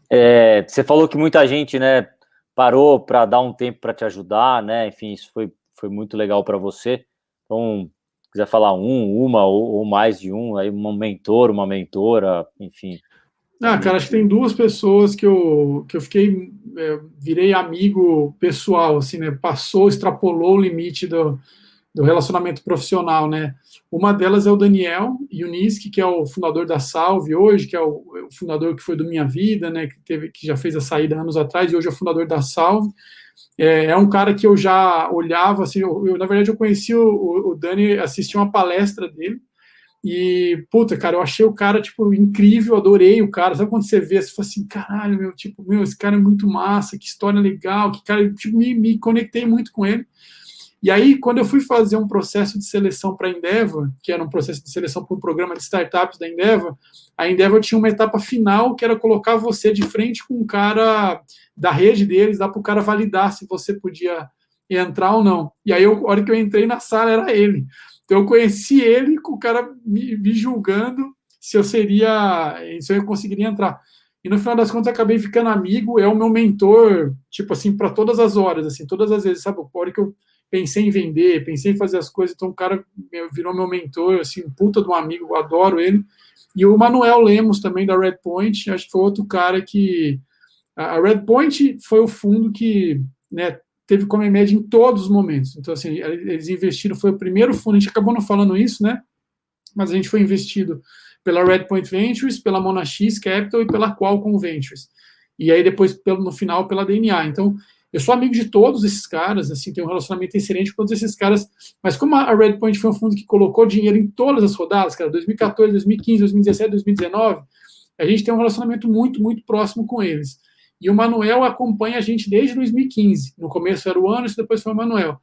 É, você falou que muita gente, né, parou para dar um tempo para te ajudar, né? Enfim, isso foi, foi muito legal para você. Então, quiser falar um, uma ou, ou mais de um, aí um mentor, uma mentora, enfim. Ah, cara, acho que tem duas pessoas que eu, que eu fiquei, é, virei amigo pessoal, assim, né? Passou, extrapolou o limite do, do relacionamento profissional, né? Uma delas é o Daniel Yuniski, que é o fundador da Salve hoje, que é o, o fundador que foi do Minha Vida, né? Que, teve, que já fez a saída anos atrás e hoje é o fundador da Salve. É, é um cara que eu já olhava, assim, eu, eu, na verdade eu conheci o, o Dani, assisti uma palestra dele, e, puta, cara, eu achei o cara, tipo, incrível, adorei o cara, sabe quando você vê, você fala assim, caralho, meu, tipo, meu, esse cara é muito massa, que história legal, que cara, tipo, me, me conectei muito com ele. E aí, quando eu fui fazer um processo de seleção para a Endeavor, que era um processo de seleção para um programa de startups da Endeavor, a Endeavor tinha uma etapa final, que era colocar você de frente com um cara da rede deles, dá para o cara validar se você podia entrar ou não. E aí, eu, a hora que eu entrei na sala, era ele. Então, eu conheci ele com o cara me, me julgando se eu seria, se eu conseguiria entrar. E no final das contas, eu acabei ficando amigo, é o meu mentor, tipo assim, para todas as horas, assim, todas as vezes, sabe? A hora que eu pensei em vender, pensei em fazer as coisas, então o cara virou meu mentor, assim, puta de um amigo, eu adoro ele. E o Manuel Lemos, também, da Redpoint, acho que foi outro cara que... A Redpoint foi o fundo que, né, teve como média em todos os momentos. Então, assim, eles investiram, foi o primeiro fundo, a gente acabou não falando isso, né? Mas a gente foi investido pela Redpoint Ventures, pela Monax Capital e pela Qualcomm Ventures. E aí, depois, no final, pela D N A. Então, eu sou amigo de todos esses caras, assim, tenho um relacionamento excelente com todos esses caras, mas como a Redpoint foi um fundo que colocou dinheiro em todas as rodadas, cara, dois mil e quatorze, dois mil e quinze, dois mil e dezessete, dois mil e dezenove, a gente tem um relacionamento muito, muito próximo com eles. E o Manuel acompanha a gente desde dois mil e quinze. No começo era o Anderson, depois foi o Manuel.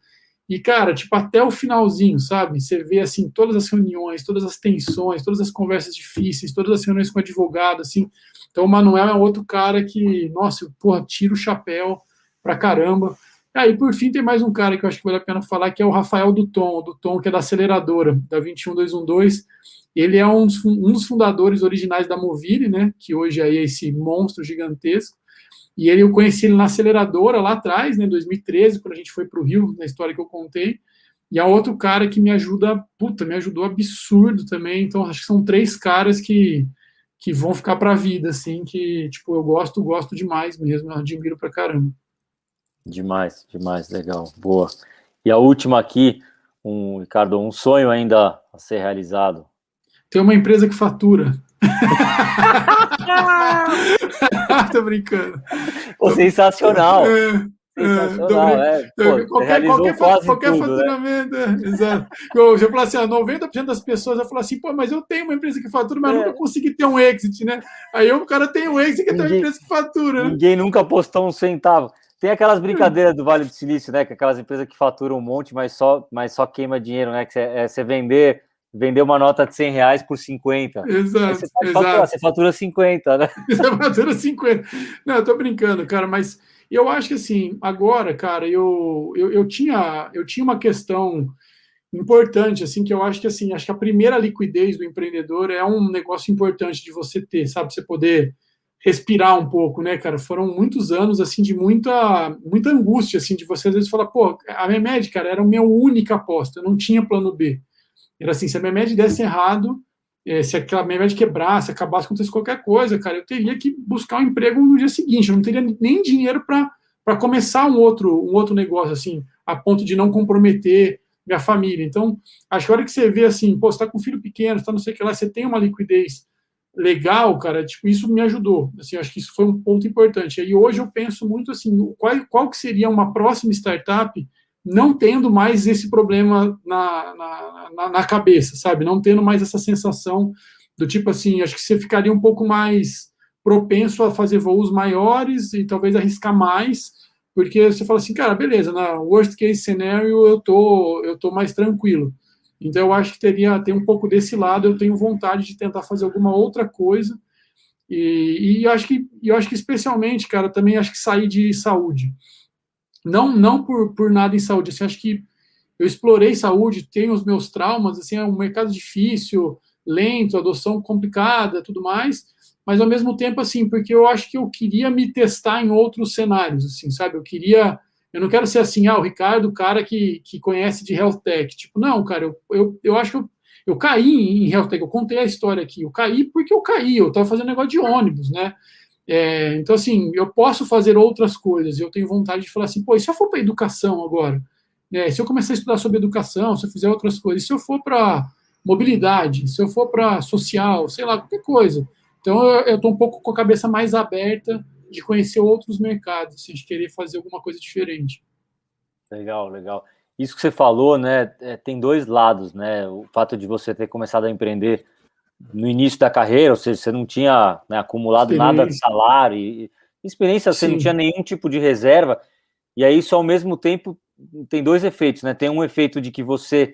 E, cara, tipo, até o finalzinho, sabe? Você vê, assim, todas as reuniões, todas as tensões, todas as conversas difíceis, todas as reuniões com o advogado, assim. Então, o Manuel é outro cara que, nossa, porra, tira o chapéu pra caramba. Aí, por fim, tem mais um cara que eu acho que vale a pena falar, que é o Rafael Duton, do Tom, que é da aceleradora, da vinte e um dois um dois. Ele é um dos, um dos fundadores originais da Movile, né? Que hoje é esse monstro gigantesco. E ele, eu conheci ele na aceleradora lá atrás, né, em dois mil e treze, quando a gente foi para o Rio, na história que eu contei. E é outro cara que me ajuda, puta, me ajudou absurdo também. Então, acho que são três caras que, que vão ficar para a vida, assim, que, tipo, eu gosto, gosto demais mesmo, eu admiro pra caramba. Demais, demais, legal, boa. E a última aqui, um, Ricardo, um sonho ainda a ser realizado. Tem uma empresa que fatura. Tô brincando. Pô, sensacional. É, sensacional, é. é. Pô, qualquer qualquer, qualquer tudo, faturamento, né? É, exato. Eu, eu falo assim, ó, noventa por cento das pessoas eu falo assim, pô, mas eu tenho uma empresa que fatura, mas é. nunca consegui ter um exit, né? Aí o cara tem um exit que ninguém, tem uma empresa que fatura. Né? Ninguém nunca postou um centavo. Tem aquelas brincadeiras do Vale do Silício, né? Que aquelas empresas que faturam um monte, mas só, mas só queima dinheiro, né? Que você é, você vender... Vender uma nota de cem reais por cinquenta. Exato, você, exato. Faturar, você fatura cinquenta, né? Você fatura cinquenta. Não, eu tô brincando, cara, mas eu acho que assim, agora, cara, eu, eu, eu, tinha, eu tinha uma questão importante, assim, que eu acho que assim, acho que a primeira liquidez do empreendedor é um negócio importante de você ter, sabe? Você poder respirar um pouco, né, cara? Foram muitos anos, assim, de muita, muita angústia, assim, de você às vezes falar, pô, a minha média, cara, era a minha única aposta, eu não tinha plano B. Era assim, se a minha média desse errado, se aquela minha média quebrasse, acabasse, acontecesse qualquer coisa, cara, eu teria que buscar um emprego no dia seguinte, eu não teria nem dinheiro para começar um outro, um outro negócio, assim, a ponto de não comprometer minha família. Então, acho que a hora que você vê assim, pô, você tá com um filho pequeno, você tá não sei o que lá, você tem uma liquidez legal, cara, tipo, isso me ajudou, assim, acho que isso foi um ponto importante. E hoje eu penso muito assim, qual, qual que seria uma próxima startup não tendo mais esse problema na, na, na, na cabeça, sabe? Não tendo mais essa sensação do tipo assim, acho que você ficaria um pouco mais propenso a fazer voos maiores e talvez arriscar mais, porque você fala assim, cara, beleza, na worst case scenario eu tô, eu tô mais tranquilo. Então eu acho que teria, tem um pouco desse lado, eu tenho vontade de tentar fazer alguma outra coisa, e, e eu acho que, eu acho que especialmente, cara, também acho que sair de saúde. Não, não por, por nada em saúde, assim, acho que eu explorei saúde, tenho os meus traumas, assim, é um mercado difícil, lento, adoção complicada, tudo mais, mas ao mesmo tempo, assim, porque eu acho que eu queria me testar em outros cenários, assim, sabe, eu queria, eu não quero ser assim, ah, o Ricardo, o cara que, que conhece de health tech, tipo, não, cara, eu, eu, eu acho que eu, eu caí em health tech, eu contei a história aqui, eu caí porque eu caí, eu estava fazendo negócio de ônibus, né, É, então, assim, eu posso fazer outras coisas, eu tenho vontade de falar assim, pô, e se eu for para educação agora? É, se eu começar a estudar sobre educação, se eu fizer outras coisas, se eu for para mobilidade, se eu for para social, sei lá, qualquer coisa. Então, eu estou um pouco com a cabeça mais aberta de conhecer outros mercados, assim, de querer fazer alguma coisa diferente. Legal, legal. Isso que você falou, né, é, tem dois lados, né, o fato de você ter começado a empreender no início da carreira, ou seja, você não tinha, né, acumulado nada de salário, e experiência, você Sim. não tinha nenhum tipo de reserva, e aí isso ao mesmo tempo tem dois efeitos, né? Tem um efeito de que você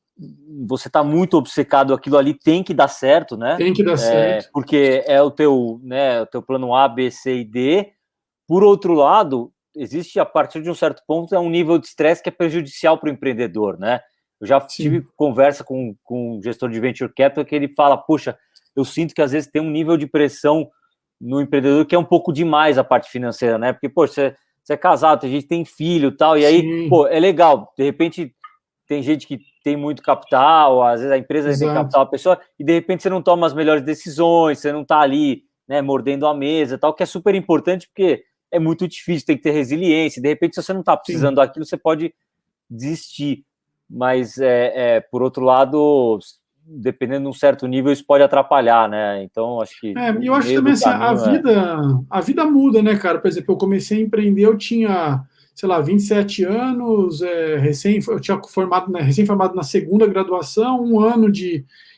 você está muito obcecado, aquilo ali tem que dar certo, né? Tem que dar é, certo. Porque é o teu, né, o teu plano A, B, C e D. Por outro lado, existe, a partir de um certo ponto, é um nível de estresse que é prejudicial para o empreendedor, né? Eu já Sim. tive conversa com, com um gestor de venture capital que ele fala, puxa, eu sinto que às vezes tem um nível de pressão no empreendedor que é um pouco demais a parte financeira, né? Porque, poxa, você, você é casado, tem gente que tem filho e tal, e aí, Sim. pô, é legal. De repente, tem gente que tem muito capital, às vezes a empresa Exato. tem capital, a pessoa, e de repente você não toma as melhores decisões, você não tá ali, né, mordendo a mesa e tal, que é super importante, porque é muito difícil, tem que ter resiliência. De repente, se você não tá precisando Sim. daquilo, você pode desistir. Mas, é, é, por outro lado, dependendo de um certo nível, isso pode atrapalhar, né? Então, acho que... É, eu acho também, assim, a vida, é... a vida muda, né, cara? Por exemplo, eu comecei a empreender, eu tinha, sei lá, vinte e sete anos, é, recém, eu tinha formado, né, recém-formado na segunda graduação, um ano de,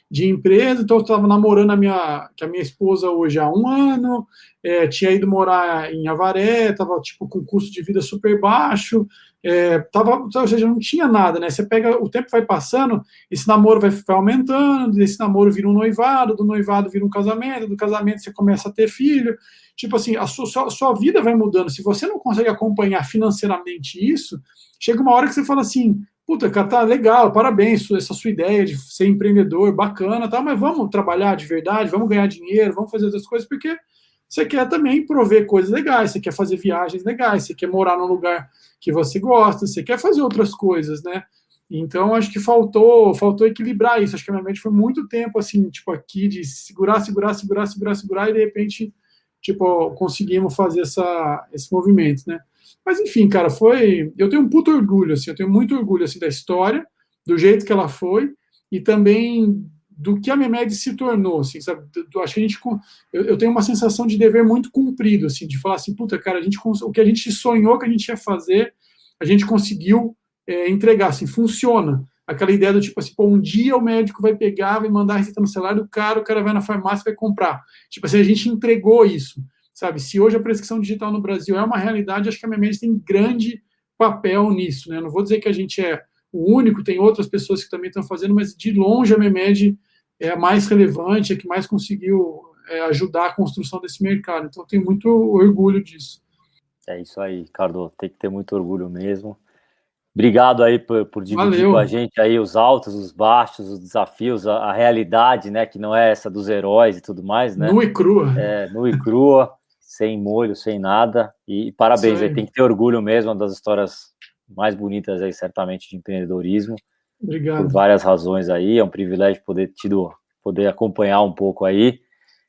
de empresa, então eu estava namorando a minha, que a minha esposa hoje há um ano, é, tinha ido morar em Avaré, estava tipo, com custo de vida super baixo, é, tava, ou seja, não tinha nada, né? Você pega, o tempo vai passando, esse namoro vai, vai aumentando, esse namoro vira um noivado, do noivado vira um casamento, do casamento você começa a ter filho, tipo assim, a sua, sua, sua vida vai mudando. Se você não consegue acompanhar financeiramente isso, chega uma hora que você fala assim, puta, cara, tá legal, parabéns, essa sua ideia de ser empreendedor, bacana, tá, mas vamos trabalhar de verdade, vamos ganhar dinheiro, vamos fazer outras coisas, porque você quer também prover coisas legais, você quer fazer viagens legais, você quer morar num lugar que você gosta, você quer fazer outras coisas, né? Então, acho que faltou, faltou equilibrar isso. Acho que a minha mente foi muito tempo, assim, tipo, aqui de segurar, segurar, segurar, segurar, segurar, e de repente, tipo, conseguimos fazer essa, esse movimento, né? Mas, enfim, cara, foi... Eu tenho um puto orgulho, assim, eu tenho muito orgulho, assim, da história, do jeito que ela foi, e também do que a Memed se tornou, assim, sabe? Eu acho que a gente... Eu, eu tenho uma sensação de dever muito cumprido, assim, de falar assim, puta, cara, a gente, o que a gente sonhou que a gente ia fazer, a gente conseguiu é, entregar, assim, funciona. Aquela ideia do tipo assim, pô, um dia o médico vai pegar, vai mandar a receita no celular do cara, o cara vai na farmácia e vai comprar. Tipo assim, a gente entregou isso, sabe? Se hoje a prescrição digital no Brasil é uma realidade, acho que a Memed tem grande papel nisso, né? Não vou dizer que a gente é o único, tem outras pessoas que também estão fazendo, mas de longe a Memed é a mais relevante, a que mais conseguiu é, ajudar a construção desse mercado. Então, eu tenho muito orgulho disso. É isso aí, Ricardo, tem que ter muito orgulho mesmo. Obrigado aí por, por dividir Valeu. Com a gente aí os altos, os baixos, os desafios, a, a realidade, né, que não é essa dos heróis e tudo mais, né? Nua e crua. É, nua e crua, sem molho, sem nada. E, e parabéns, aí, tem que ter orgulho mesmo, uma das histórias mais bonitas aí, certamente, de empreendedorismo. Obrigado. Por várias razões aí, é um privilégio poder tido, poder acompanhar um pouco aí.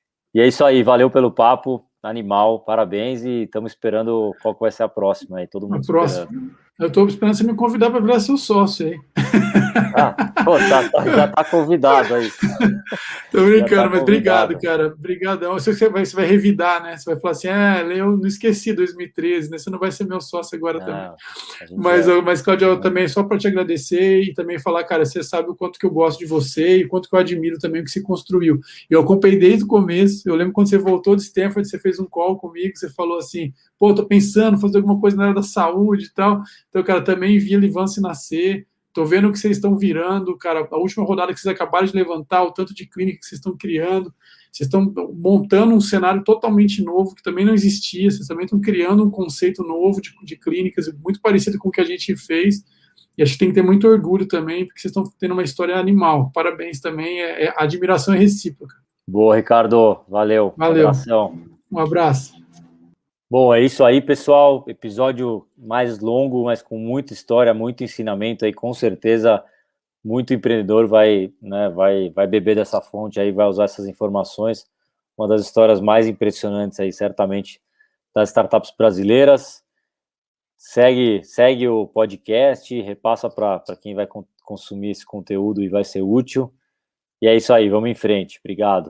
E é isso aí, valeu pelo papo, animal, parabéns, e estamos esperando qual que vai ser a próxima aí, todo mundo a próxima. esperando. Eu estou esperando você me convidar para virar seu sócio aí. Ah, pô, tá, tá, já tá convidado aí. Tô brincando, tá mas obrigado, cara. Obrigadão. Eu sei que você vai, você vai revidar, né? Você vai falar assim, ah, eu não esqueci dois mil e treze, né? Você não vai ser meu sócio agora não, também. Mas, é... mas, Claudio, eu também só para te agradecer e também falar, cara, você sabe o quanto que eu gosto de você e o quanto que eu admiro também o que você construiu. Eu acompanhei desde o começo. Eu lembro quando você voltou de Stanford, você fez um call comigo, você falou assim, pô, tô pensando em fazer alguma coisa na área da saúde e tal. Então, cara, também vi a Livance nascer. Estou vendo o que vocês estão virando, cara, a última rodada que vocês acabaram de levantar, o tanto de clínica que vocês estão criando, vocês estão montando um cenário totalmente novo, que também não existia, vocês também estão criando um conceito novo de, de clínicas, muito parecido com o que a gente fez, e acho que tem que ter muito orgulho também, porque vocês estão tendo uma história animal. Parabéns também, é, é, a admiração é recíproca. Boa, Ricardo, valeu. Valeu. Um abração. Um abraço. Bom, é isso aí, pessoal. Episódio mais longo, mas com muita história, muito ensinamento aí, com certeza muito empreendedor vai, né, vai, vai beber dessa fonte aí, vai usar essas informações. Uma das histórias mais impressionantes aí, certamente, das startups brasileiras. Segue, segue o podcast, repassa para quem vai consumir esse conteúdo e vai ser útil. E é isso aí, vamos em frente. Obrigado.